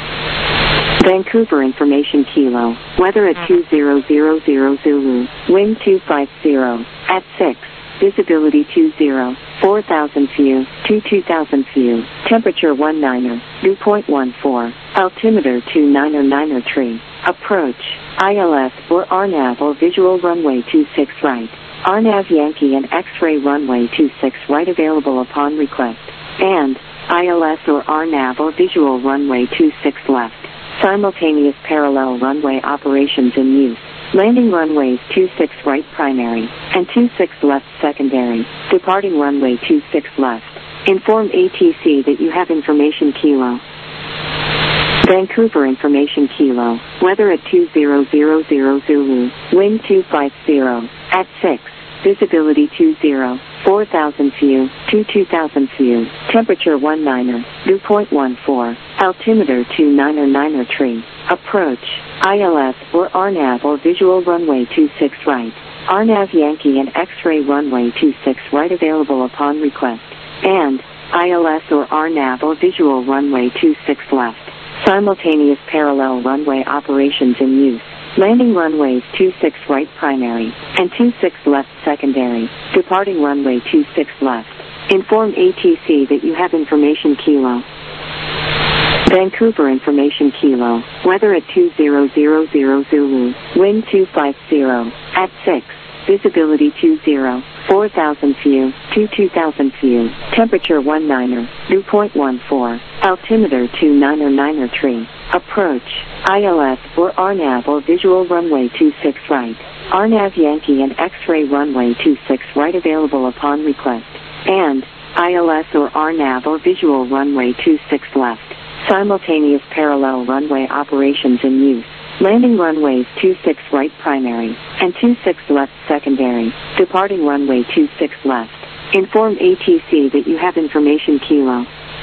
Vancouver information Kilo. Weather at two zero zero zero Zulu. Wind two five zero. At six. Visibility two zero. four thousand view. two two thousand view. Temperature one niner. Dew point one four. Altimeter two niner niner tree. Approach. I L S or R NAV or visual runway two six right. R NAV Yankee and X-ray runway two six right available upon request. And I L S or R NAV or visual runway two six left. Simultaneous parallel runway operations in use. Landing runways two six right primary and two six left secondary. Departing runway two six left. Inform A T C that you have information Kilo. Vancouver information Kilo. Weather at two zero zero zero Zulu. Wind two five zero. At six. Visibility two zero. four thousand view. two two thousand view. Temperature one niner. Dew point one four. Altimeter two niner niner tree. Approach. I L S or R NAV or visual runway two six right. R NAV Yankee and X-ray runway two six right available upon request. And I L S or R NAV or visual runway two six left. Simultaneous parallel runway operations in use. Landing runways two six right primary and two six left secondary. Departing runway two six left. Inform A T C that you have information Kilo. Vancouver information Kilo. Weather at two zero zero zero Zulu. Wind two five zero. At six. Visibility two zero. four thousand view. two two thousand view. Temperature one niner. Dew point one four. Altimeter two niner niner tree. Approach. I L S or R NAV or visual runway two six right. R NAV Yankee and X-ray runway two six right available upon request. And I L S or R NAV or visual runway two six left. Simultaneous parallel runway operations in use. Landing runways two six right primary and two six left secondary. Departing runway two six left. Inform A T C that you have information Kilo.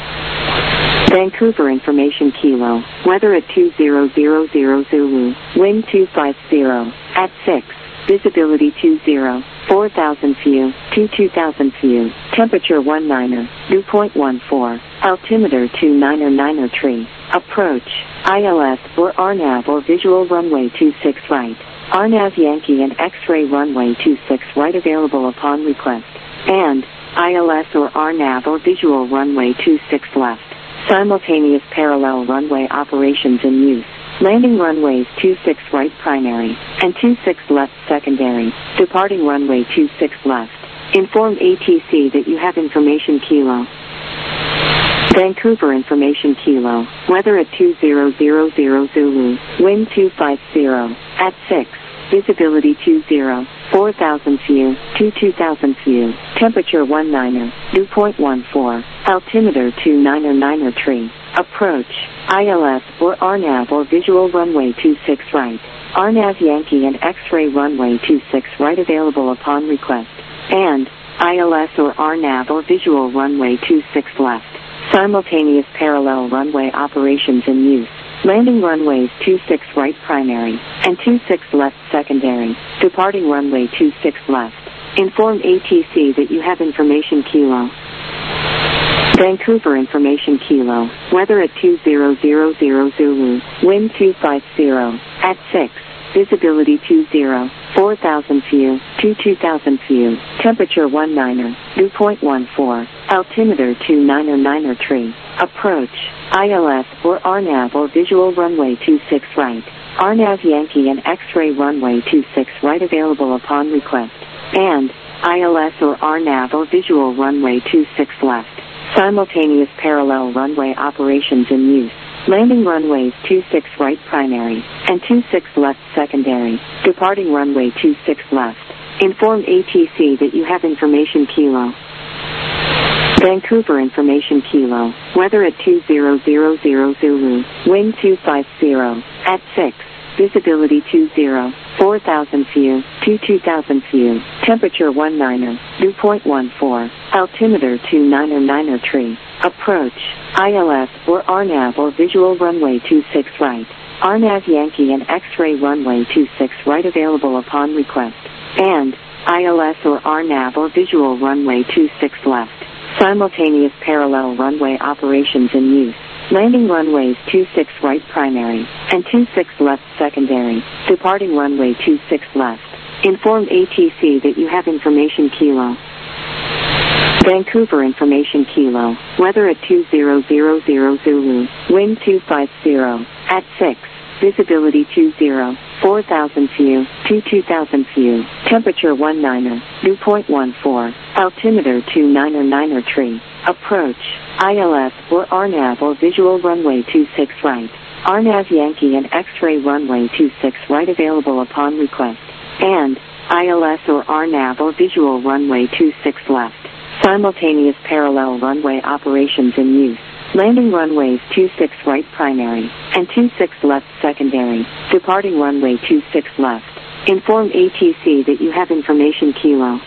Vancouver information Kilo. Weather at two zero zero zero Zulu. Wind two five zero. At six. Visibility two zero. four thousand view. two two thousand view. Temperature one niner. Dew point one four. Altimeter two niner niner tree. Approach. I L S or R NAV or visual runway two six right. R NAV Yankee and X-ray runway two six right available upon request. And I L S or R NAV or visual runway two six left. Simultaneous parallel runway operations in use. Landing runways two six right primary and two six left secondary. Departing runway two six left. Inform A T C that you have information Kilo. Vancouver information Kilo. Weather at two zero zero zero Zulu. Wind two five zero. At six. Visibility two zero. four thousand view. two two thousand view. Temperature one niner. Dew point one four. Altimeter two niner niner tree. Approach. I L S or R NAV or visual runway two six right. R NAV Yankee and X-ray runway two six right available upon request. And I L S or R NAV or visual runway two six left. Simultaneous parallel runway operations in use. Landing runways two six right primary and two six left secondary. Departing runway two six left. Inform A T C that you have information Kilo. Vancouver information Kilo. Weather at two zero zero zero Zulu. Wind two five zero. At six. Visibility two zero. four thousand view. two two thousand view. Temperature one niner. Dew point one four. Altimeter two niner niner tree. Approach. I L S or R NAV or visual runway two six right. R NAV Yankee and X-ray runway two six right available upon request. And I L S or R NAV or visual runway two six left. Simultaneous parallel runway operations in use. Landing runways two six right primary and two six left secondary. Departing runway two six left. Inform A T C that you have information Kilo. Vancouver Information Kilo, weather at two zero zero zero Zulu, wind two five zero, at six, visibility two zero, four thousand view, to two thousand view, temperature one niner, dew point one four, altimeter two niner niner tree, approach, I L S or R NAV or visual runway two six right, R NAV Yankee and X-ray runway two six right available upon request, and I L S or R NAV or visual runway two six left. Simultaneous parallel runway operations in use. Landing runways two six right primary and two six left secondary. Departing runway two six left. Inform A T C that you have information Kilo. Vancouver Information Kilo. Weather at two zero zero zero Zulu. Wind two five zero. At six. Visibility two zero. four thousand view, to two thousand view, temperature one niner, dew point one four, altimeter two niner niner tree, approach, I L S or R NAV or visual runway two six right, R NAV Yankee and X-ray runway two six right available upon request, and I L S or R NAV or visual runway two six left, simultaneous parallel runway operations in use. Landing runways two six right primary and two six left secondary. Departing runway two six left. Inform A T C that you have information Kilo.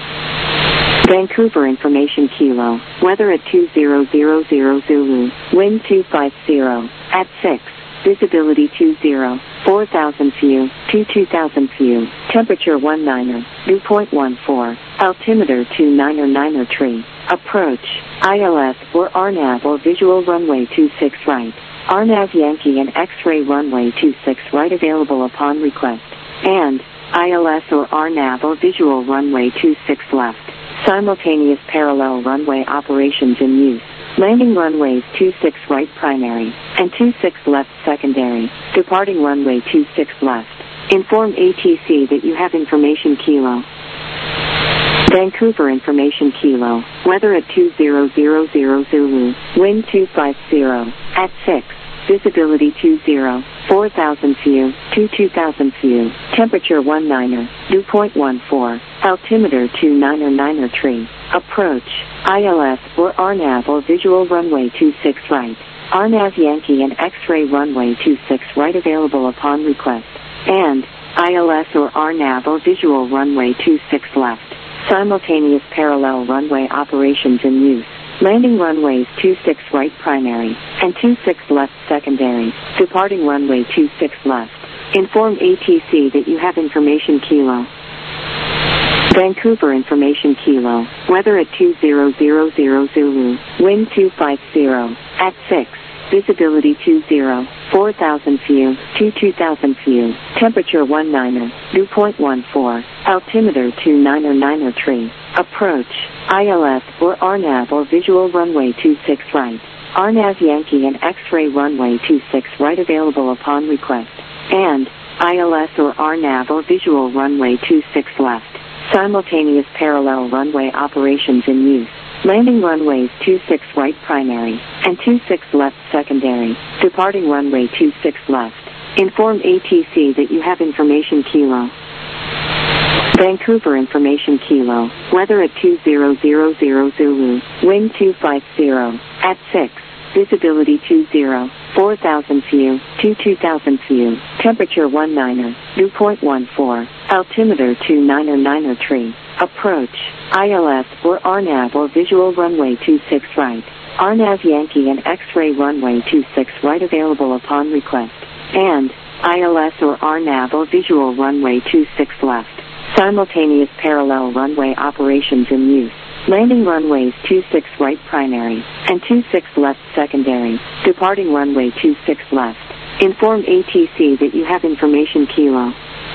Vancouver Information Kilo. Weather at two zero zero zero Zulu. Wind two five zero. At six. Visibility two zero. four thousand view, to two thousand view. Temperature one niner. Dew point one four. Altimeter two niner niner tree. Approach, I L S or R NAV or visual runway two six right, R NAV Yankee and X-ray runway two six right available upon request, and I L S or R NAV or visual runway two six left, simultaneous parallel runway operations in use. Landing runways two six right primary and two six left secondary, departing runway two six left. Inform A T C that you have information Kilo. Vancouver Information Kilo. Weather at two zero zero zero Zulu. Wind two five zero. At six. Visibility two zero. four thousand view. To two thousand view. Temperature one niner. Dew point one four. Altimeter two niner niner tree. Approach. I L S or R NAV or visual runway two six right. R NAV Yankee and X-ray runway two six right available upon request. And I L S or R NAV or visual runway two six left. Simultaneous parallel runway operations in use. Landing runways two six right primary and two six left secondary. Departing runway two six left. Inform A T C that you have information Kilo. Vancouver Information Kilo. Weather at two zero zero zero Zulu. Wind two five zero. At six. Visibility two zero. four thousand view, to two thousand view. Temperature one niner. Dew point one four. Altimeter two niner niner tree. Approach. I L S or R NAV or visual runway two six right. R NAV Yankee and X-ray runway two six right available upon request. And I L S or R NAV or visual runway two six left. Simultaneous parallel runway operations in use. Landing runways two six right primary and two six left secondary. Departing runway two six left. Inform A T C that you have information Kilo. Vancouver Information Kilo. Weather at two zero zero zero Zulu. Wind two five zero. At six. Visibility two zero. four thousand view, to two thousand view. Temperature one niner. Dew point one four. Altimeter two niner niner tree. Approach. I L S or R NAV or visual runway two six right. R NAV Yankee and X-ray runway two six right available upon request. And I L S or R NAV or visual runway two six left. Simultaneous parallel runway operations in use. Landing runways two six right primary and two six left secondary. Departing runway two six left. Inform A T C that you have information Kilo.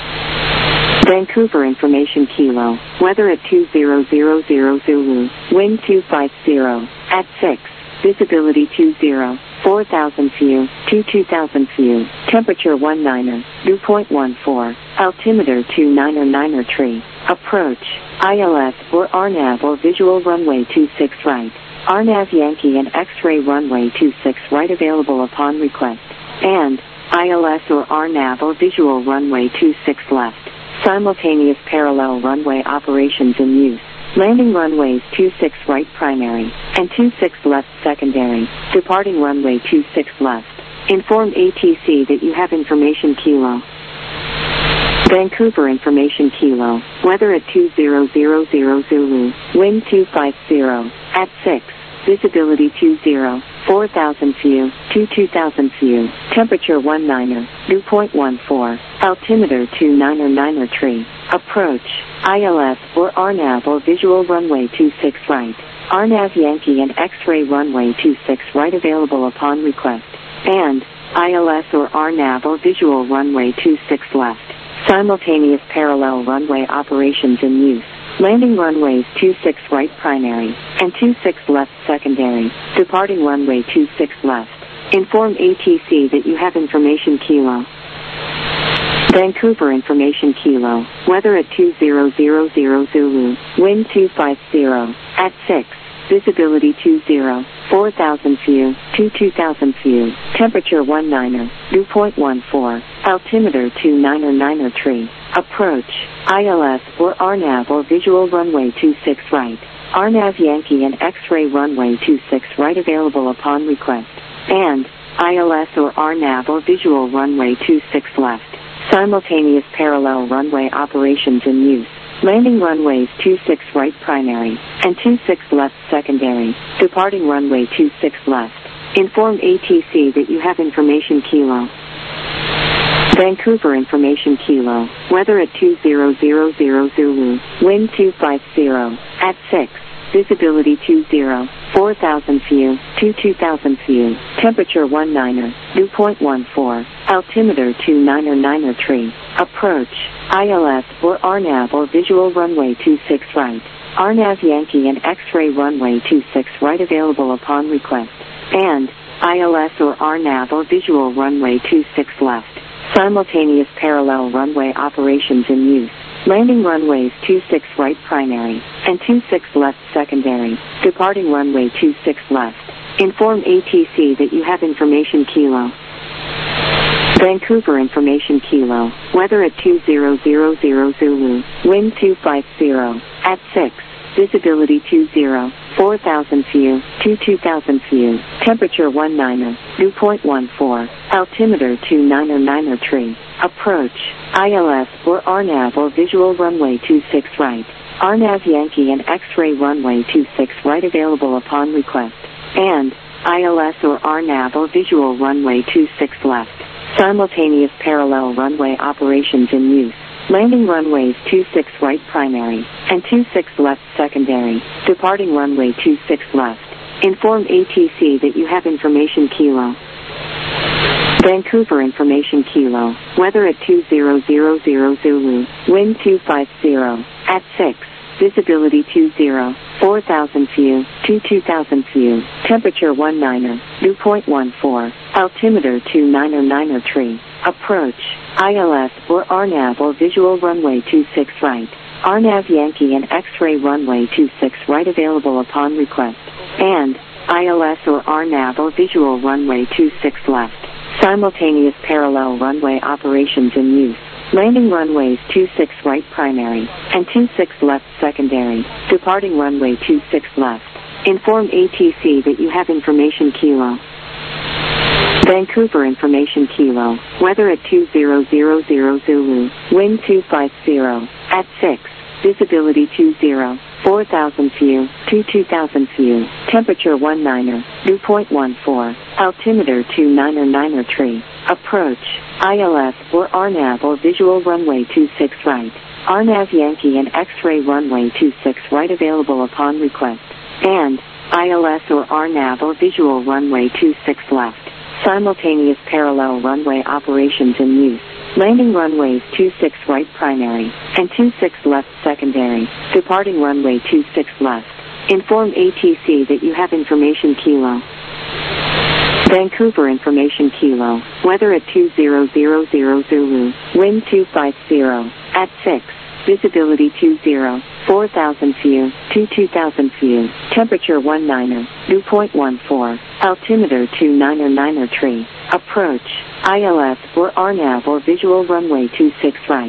Vancouver Information Kilo. Weather at two zero zero zero Zulu. Wind two five zero. At six. Visibility two zero. four thousand view, to two thousand view. Temperature one niner. Dew point one four. Altimeter two niner niner tree. Approach. I L S or R NAV or visual runway two six right. R NAV Yankee and X-ray runway two six right available upon request. And I L S or R NAV or visual runway two six left. Simultaneous parallel runway operations in use. Landing runways two six right primary, and two six left secondary, departing runway two six left. Inform A T C that you have information Kilo. Vancouver information Kilo, weather at two zero zero zero Zulu, wind two five zero, at six, visibility two zero, four thousand view, two two thousand view, temperature one niner, dew point one four, altimeter two niner niner tree, approach, I L S or R NAV or visual runway two six right, R NAV Yankee and X-ray runway two six right available upon request, and I L S or R NAV or visual runway two six left. Simultaneous parallel runway operations in use. Landing runways two six right primary, and two six left secondary, departing runway two six left. Inform A T C that you have information Kilo. Vancouver information Kilo, weather at two zero zero zero Zulu, wind two five zero, at six, visibility two zero, four thousand view, two two thousand view, temperature one niner, dew point one four, altimeter two niner niner tree, approach, I L S or R NAV or visual runway two six right, R NAV Yankee and X-ray runway two six right available upon request, and I L S or R NAV or visual runway two six left. Simultaneous parallel runway operations in use. Landing runways two six right primary, and two six left secondary, departing runway two six left. Inform A T C that you have information Kilo. Vancouver information Kilo, weather at two zero zero zero Zulu, wind two five zero, at six, visibility two zero, four thousand view, two two thousand view, temperature one niner, dew point one four, altimeter two niner niner tree, approach, I L S or R NAV or visual runway two six right, R NAV Yankee and X-ray runway two six right available upon request, and I L S or R NAV or visual runway two six left. Simultaneous parallel runway operations in use. Landing runways two six right primary, and two six left secondary, departing runway two six left. Inform A T C that you have information Kilo. Vancouver information Kilo, weather at two zero zero zero Zulu, wind two five zero, at six, visibility two zero, four thousand view, two two thousand view, temperature one niner, dew point one four, altimeter two niner niner tree, approach, I L S or R NAV or visual runway two six right, R NAV Yankee and X-ray runway two six right available upon request, and I L S or R NAV or visual runway two six left. Simultaneous parallel runway operations in use. Landing runways two six right primary, and two six left secondary, departing runway two six left. Inform A T C that you have information Kilo. Vancouver information Kilo, weather at two zero zero zero Zulu, wind two five zero, at six, visibility two zero, four thousand view, two two thousand view, temperature one niner, dew point one four, altimeter two niner niner tree, approach, I L S or R NAV or visual runway two six right, R NAV Yankee and X-ray runway two six right available upon request, and I L S or R NAV or visual runway two six left. Simultaneous parallel runway operations in use. Landing runways two six right primary, and two six left secondary, departing runway two six left. Inform A T C that you have information Kilo. Vancouver information Kilo, weather at two zero zero zero Zulu, wind two five zero, at six, visibility two zero, four thousand view, two two thousand view, temperature one niner, dew point one four, altimeter two niner niner tree, approach, I L S or R NAV or visual runway two six right, R NAV Yankee and X-ray runway two six right available upon request, and I L S or R NAV or visual runway two six left. Simultaneous parallel runway operations in use. Landing runways two six right primary, and two six left secondary, departing runway two six left. Inform A T C that you have information Kilo. Vancouver information Kilo, weather at two zero zero zero Zulu, wind two five zero, at six, visibility two zero, four thousand view, two two thousand view, temperature one niner, dew point one four, altimeter two niner niner tree, approach, I L S or R NAV or visual runway two six right,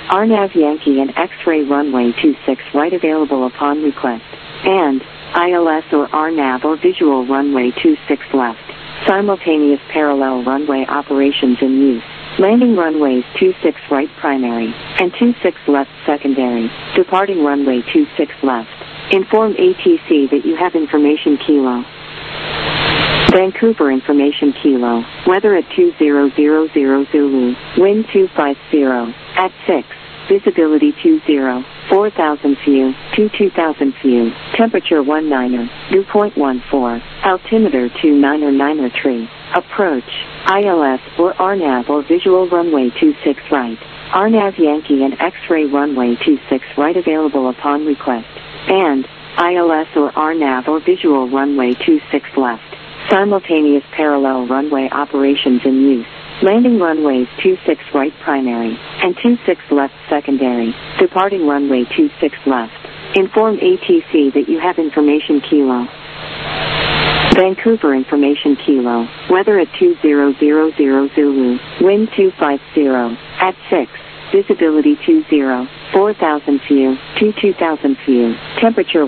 R N A V Yankee and X-ray runway two six right available upon request. And I L S or R N A V or visual runway two six left. Simultaneous parallel runway operations in use. Landing runways two six right primary and two six left secondary. Departing runway two six left. Inform A T C that you have information Kilo. Vancouver information Kilo. Weather at two zero zero zero Zulu. Wind two five zero. At six. Visibility two zero. four thousand feet. to two thousand feet. Temperature one niner. Dew point one four. Altimeter two niner niner three. Approach. I L S or R N A V or visual runway two six right. R N A V Yankee and X-ray runway two six right available upon request. And I L S or R N A V or visual runway two six left. Simultaneous parallel runway operations in use. Landing runways two six right primary and two six left secondary. Departing runway two six left. Inform A T C that you have information Kilo. Vancouver information Kilo. Weather at two zero zero zero Zulu. Wind two five zero. At six. Visibility two zero. four thousand feet. to two thousand feet. Temperature